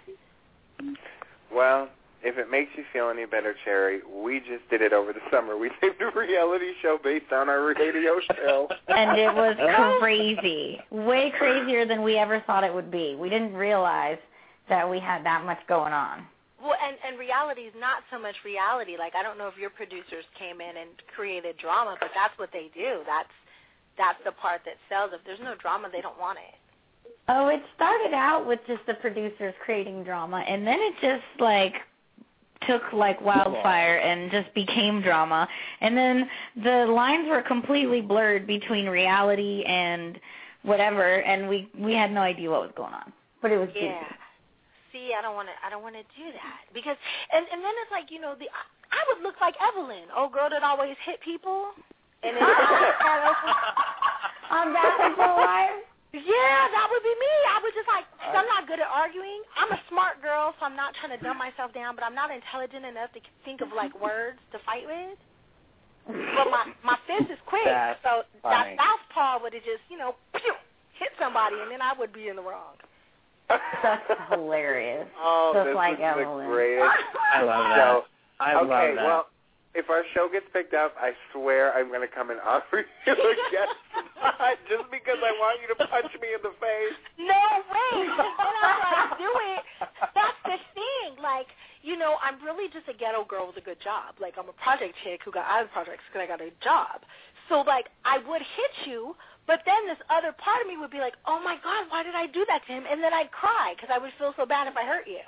Well, if it makes you feel any better, Cherry, we just did it over the summer. We did a reality show based on our radio show. And it was crazy. Way crazier than we ever thought it would be. We didn't realize that we had that much going on. Well, and, and reality is not so much reality. Like, I don't know if your producers came in and created drama, but that's what they do. That's that's the part that sells. If there's no drama, they don't want it. Oh, it started out with just the producers creating drama, and then it just, like, took like wildfire and just became drama. And then the lines were completely blurred between reality and whatever, and we we had no idea what was going on. But it was Yeah. juicy. See, I don't want to. I don't want to do that because, and and then it's like, you know, the I, I would look like Evelyn, old girl that always hit people, and then on Basketball Wives. Yeah, that would be me. I would just like, cause I'm not good at arguing. I'm a smart girl, so I'm not trying to dumb myself down, but I'm not intelligent enough to think of like words to fight with. But my my fist is quick, That's so funny. that southpaw would have just, you know, pew, hit somebody, and then I would be in the wrong. That's hilarious. Oh, Just this like is the Evelyn. greatest I love that. show. I okay, love that. well, if our show gets picked up, I swear I'm going to come and offer you a guest spot just because I want you to punch me in the face. No way. Then I'm like, do it. That's the thing. Like, you know, I'm really just a ghetto girl with a good job. Like, I'm a project chick who got out of projects because I got a job. So, like, I would hit you, but then this other part of me would be like, oh, my God, why did I do that to him? And then I'd cry because I would feel so bad if I hurt you.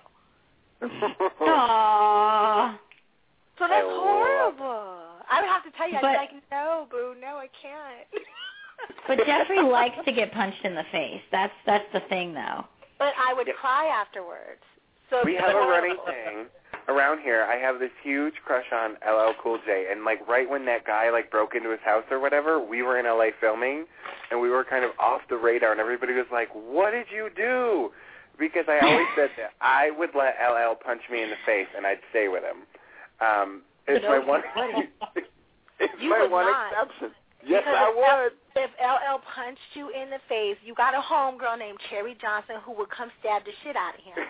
Aww. So that's I love- horrible. I would have to tell you, I'd But- be like, no, boo, no, I can't. But Jeffrey likes to get punched in the face. That's that's the thing, though. But I would Yeah. cry afterwards. So We have a running thing around here, I have this huge crush on L L Cool J, and like right when that guy like broke into his house or whatever, we were in L A filming, and we were kind of off the radar, and everybody was like, "What did you do?" Because I always said that I would let L L punch me in the face, and I'd stay with him. Um, it's You know, my one. it's You my would one not. exception. Yes, Because I if would. L, if L L punched you in the face, you got a homegirl named Cherry Johnson who would come stab the shit out of him.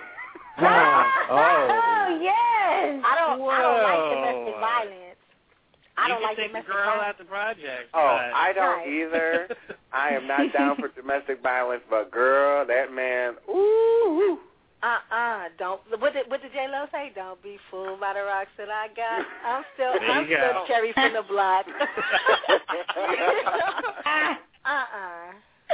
Oh, yes. I don't. I don't like Whoa. domestic violence. I you don't can like take the domestic girl violence. at the project. Oh, but- I don't Right. either. I am not down for domestic violence, but girl, that man, ooh. Uh-uh. Don't. What did What did J Lo say? Don't be fooled by the rocks that I got. I'm still. There I'm you go. still Cherry from the block. uh-uh.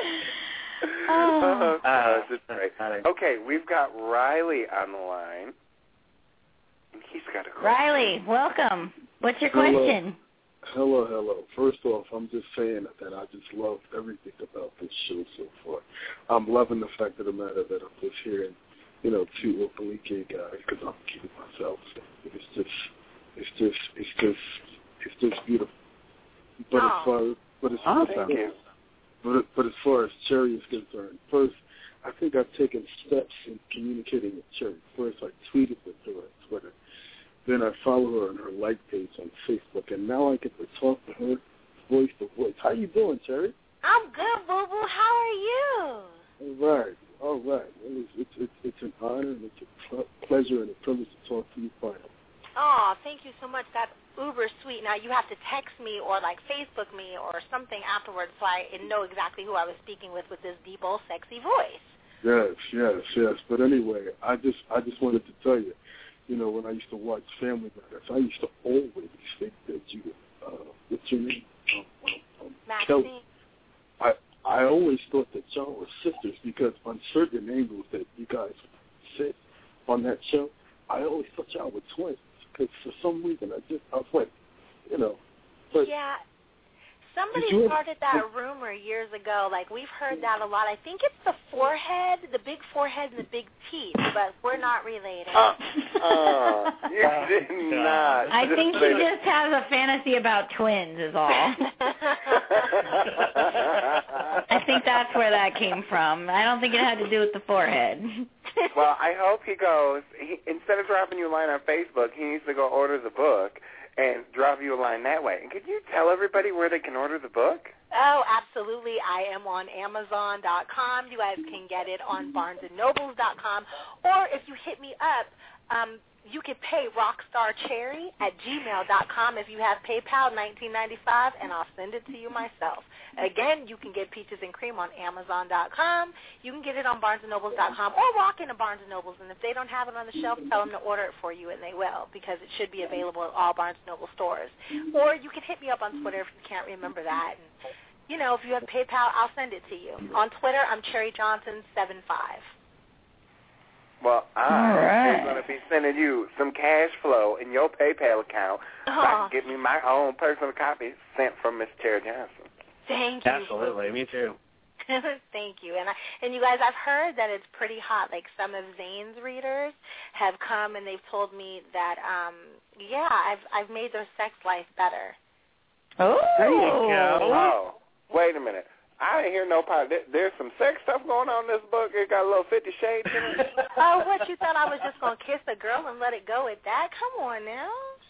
Oh, Uh, gosh, it's great. funny. Okay, we've got Riley on the line. And he's got a question. Riley, welcome. What's your Hello. question? Hello, hello. First off, I'm just saying that I just love everything about this show so far. I'm loving the fact of the matter that I'm just hearing, you know, two openly gay guys, because I'm keeping myself. It's just, it's just, it's just, it's just beautiful. But Oh. as far, but as Oh, far thank you. But, but as far as Cherry is concerned, first, I think I've taken steps in communicating with Cherry. First, I tweeted with her on Twitter. Then I follow her on her like page on Facebook, and now I get to talk to her voice to voice. How you doing, Cherry? I'm good, boo boo. How are you? All right, all right. It's it's it's, it's an honor and it's a pl- pleasure and a privilege to talk to you finally. Oh, thank you so much. That's uber sweet. Now you have to text me or like Facebook me or something afterwards so I know exactly who I was speaking with with this deep old sexy voice. Yes, yes, yes. But anyway, I just I just wanted to tell you, you know, when I used to watch Family Matters, I used to always think that you, uh, what's your name? Um, um, um, Kelly. Maxine. I I always thought that y'all were sisters because on certain angles that you guys said on that show, I always thought y'all were twins. Because for some reason, I just I was like, you know, but Yeah. Somebody Did you- started that rumor years ago. Like, we've heard that a lot. I think it's the forehead, the big forehead and the big teeth, but we're not related. Uh, uh, you did not. I think he just has a fantasy about twins is all. I think that's where that came from. I don't think it had to do with the forehead. Well, I hope he goes, he, instead of dropping you a line on Facebook, he needs to go order the book and drop you a line that way. And could you tell everybody where they can order the book? Oh, absolutely. I am on Amazon dot com. You guys can get it on Barnes and Nobles dot com. Or if you hit me up, um, you can pay rockstarcherry at gmail dot com if you have PayPal nineteen ninety-five, and I'll send it to you myself. Again, you can get Peaches and Cream on Amazon dot com. You can get it on Barnes and Nobles dot com or walk into Barnes and Nobles, and if they don't have it on the shelf, tell them to order it for you, and they will, because it should be available at all Barnes and Noble stores. Or you can hit me up on Twitter if you can't remember that. And, you know, if you have PayPal, I'll send it to you. On Twitter, I'm Cherry Johnson seven five. Well, I All right. am going to be sending you some cash flow in your PayPal account so I Oh, can get me my own personal copy sent from Miss Cherry Johnson. thank you. Absolutely, me too. Thank you. And I, and you guys, I've heard that it's pretty hot. Like some of Zane's readers have come and they've told me that, um, yeah, I've I've made their sex life better. Oh. There you go. Oh, wait a minute. I didn't hear no part. There, there's some sex stuff going on in this book. It got a little Fifty Shades in it. Oh, what, you thought I was just going to kiss a girl and let it go at that? Come on now.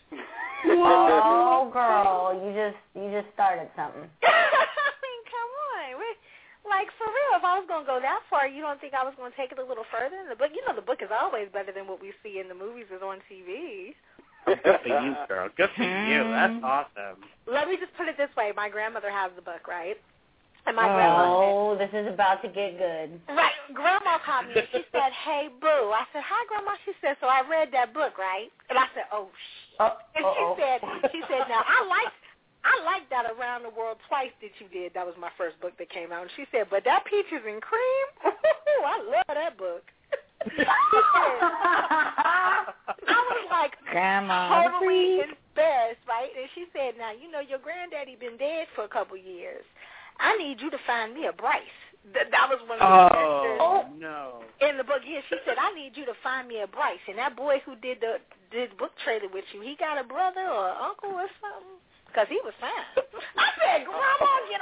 Oh, girl, you just you just started something. I mean, come on. We, like, for real, if I was going to go that far, you don't think I was going to take it a little further in the book? You know, the book is always better than what we see in the movies or on T V. Good for you, girl. Good for you. That's awesome. Let me just put it this way. My grandmother has the book, right? And my grandma Oh, this is about to get good. Right. Grandma called me and she said, hey, boo. I said, hi, Grandma. She said, so I read that book, right? And I said, oh, shh. Oh, and she said, she said, now, I like I like that Around the World Twice that you did. That was my first book that came out. And she said, but that Peaches and Cream, I love that book. She said, I was like, Grandma. totally embarrassed, right? And she said, now, you know, your granddaddy been dead for a couple years. I need you to find me a Bryce. That, that was one of the Oh, sisters no. in the book. Yeah, she said, I need you to find me a Bryce. And that boy who did the did book trading with you, he got a brother or uncle or something? Because he was fine. I said, Grandma, get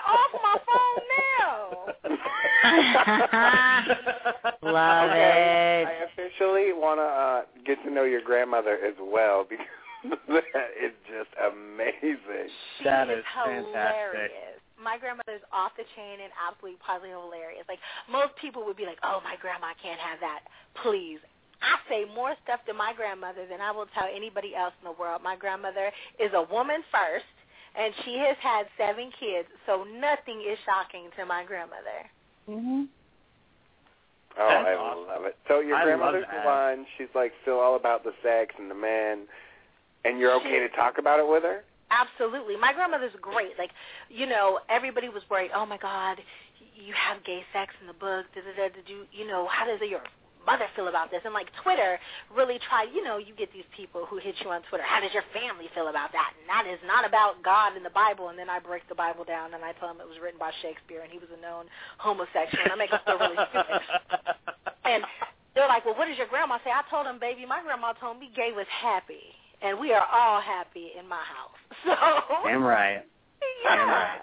off my phone now. Love okay, it. I officially want to uh, get to know your grandmother as well because that is just amazing. She That is is hilarious. fantastic. My grandmother's off the chain and absolutely positively hilarious. Like, most people would be like, oh, my grandma can't have that. Please. I say more stuff to my grandmother than I will tell anybody else in the world. My grandmother is a woman first, and she has had seven kids, so nothing is shocking to my grandmother. Mm-hmm. Oh, That's I awesome. love it. So your I grandmother's love the that. one, she's like still all about the sex and the men, and you're okay She- to talk about it with her? Absolutely. My grandmother's great. Like, you know, everybody was worried, oh, my God, you have gay sex in the book. Da, da, da, did you, you know, how does your mother feel about this? And, like, Twitter really tried, you know, you get these people who hit you on Twitter. How does your family feel about that? And that is not about God and the Bible. And then I break the Bible down and I tell them it was written by Shakespeare and he was a known homosexual. And I make them feel really stupid. And they're like, well, what does your grandma say? I told them, baby, my grandma told me gay was happy. And we are all happy in my house. So Damn right. yeah. Damn right.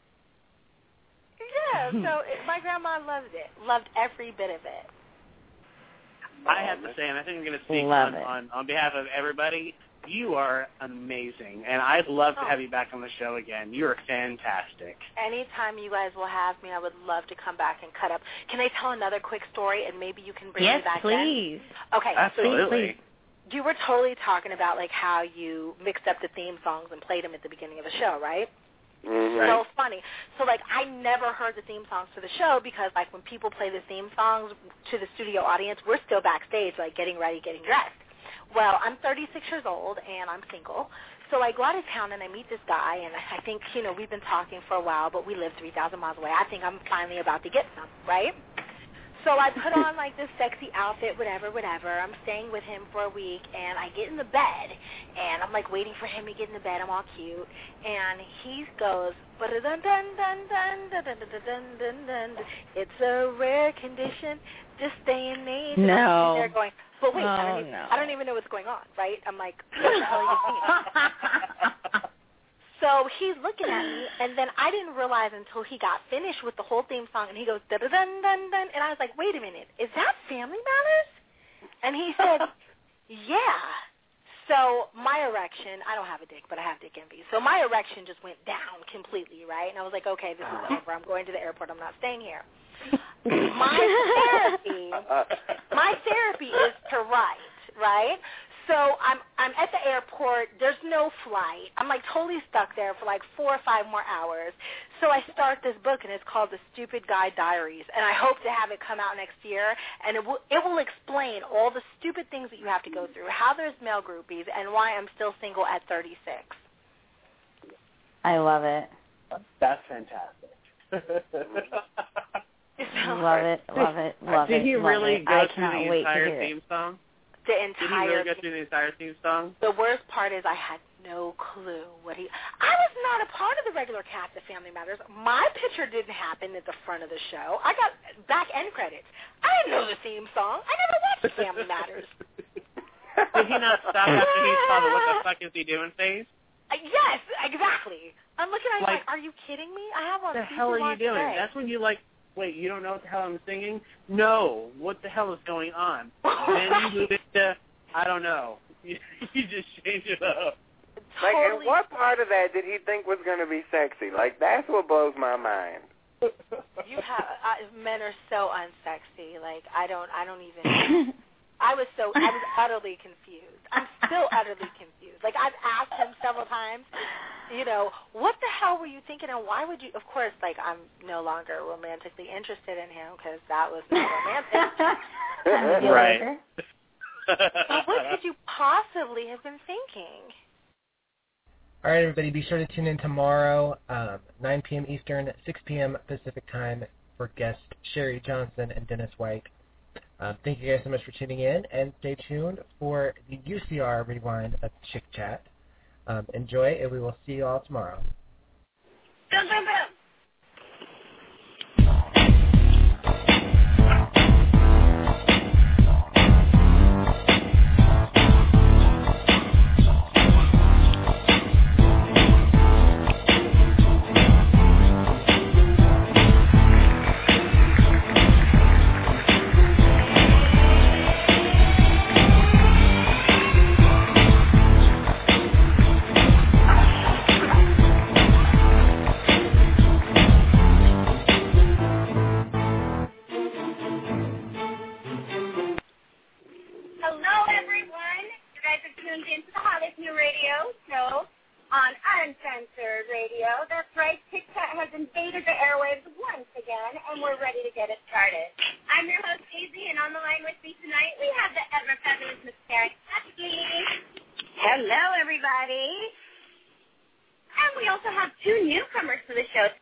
Yeah, so it, my grandma loved it. Loved every bit of it. I have to say, and I think I'm going to speak Love on, it. on, on behalf of everybody, you are amazing, and I'd love to Oh. have you back on the show again. You are fantastic. Anytime you guys will have me, I would love to come back and cut up. Can I tell another quick story and maybe you can bring Yes, me back please. then? Okay. Absolutely. So you were totally talking about like how you mixed up the theme songs and played them at the beginning of the show, right? Mm-hmm. So funny. So, like, I never heard the theme songs to the show because, like, when people play the theme songs to the studio audience, we're still backstage, like, getting ready, getting dressed. Well, I'm thirty-six years old, and I'm single. So I go out of town, and I meet this guy, and I think, you know, we've been talking for a while, but we live three thousand miles away. I think I'm finally about to get some, right? So I put on, like, this sexy outfit, whatever, whatever. I'm staying with him for a week, and I get in the bed, and I'm, like, waiting for him to get in the bed. I'm all cute. And he goes, ba-da-dun-dun-dun-dun-dun-dun-dun-dun-dun. It's a rare condition, just staying nature. No. And they're going, but wait, I, Oh, don't even, no. I don't even know what's going on, right? I'm like, what the hell are you singing? So he's looking at me, and then I didn't realize until he got finished with the whole theme song, and he goes, da-da-dun-dun-dun, and I was like, wait a minute, is that Family Matters? And he said, yeah. So my erection, I don't have a dick, but I have dick envy. So my erection just went down completely, right? And I was like, okay, this is over. I'm going to the airport. I'm not staying here. My therapy, my therapy is to write, right? So I'm I'm at the airport. There's no flight. I'm like totally stuck there for like four or five more hours. So I start this book, and it's called The Stupid Guy Diaries, and I hope to have it come out next year. And it will it will explain all the stupid things that you have to go through, how there's male groupies, and why I'm still single at thirty-six. I love it. That's fantastic. Love it, love it, love Did it. he love really it. go I through cannot the wait entire to hear theme it. song? The Did he entire really go through the entire theme song? The worst part is I had no clue what he. I was not a part of the regular cast of Family Matters. My picture didn't happen at the front of the show. I got back end credits. I didn't know the theme song. I never watched Family Matters. Did he not stop after he saw the "What the fuck is he doing" phase? Uh, yes, exactly. I'm looking at him like, Like, are you kidding me? I have on What the hell are you doing? Today. That's when you like, wait, you don't know what the hell I'm singing? No, what the hell is going on? Then you move it to, I don't know. You, you just change it up. Like, Totally. and what part of that did he think was going to be sexy? Like, that's what blows my mind. You have uh, men are so unsexy. Like I don't, I don't even. I was so, I was utterly confused. I'm still utterly confused. Like I've asked him several times, you know, what the hell were you thinking, and why would you? Of course, like I'm no longer romantically interested in him because that was not romantic. Right. But what could you possibly have been thinking? All right, everybody, be sure to tune in tomorrow, um, nine p.m. Eastern, six p.m. Pacific time for guests Sherry Johnson and Dennis White. Um, thank you guys so much for tuning in, and stay tuned for the U C R rewind of Chick Chat. Um, enjoy, and we will see you all tomorrow. Boom, boom, boom. radio show on Uncensored Radio. That's right, TikTok has invaded the airwaves once again, and we're ready to get it started. I'm your host, Daisy, and on the line with me tonight, we have the ever-fabulous Miss Karen Ketsky. Hello, everybody. And we also have two newcomers to the show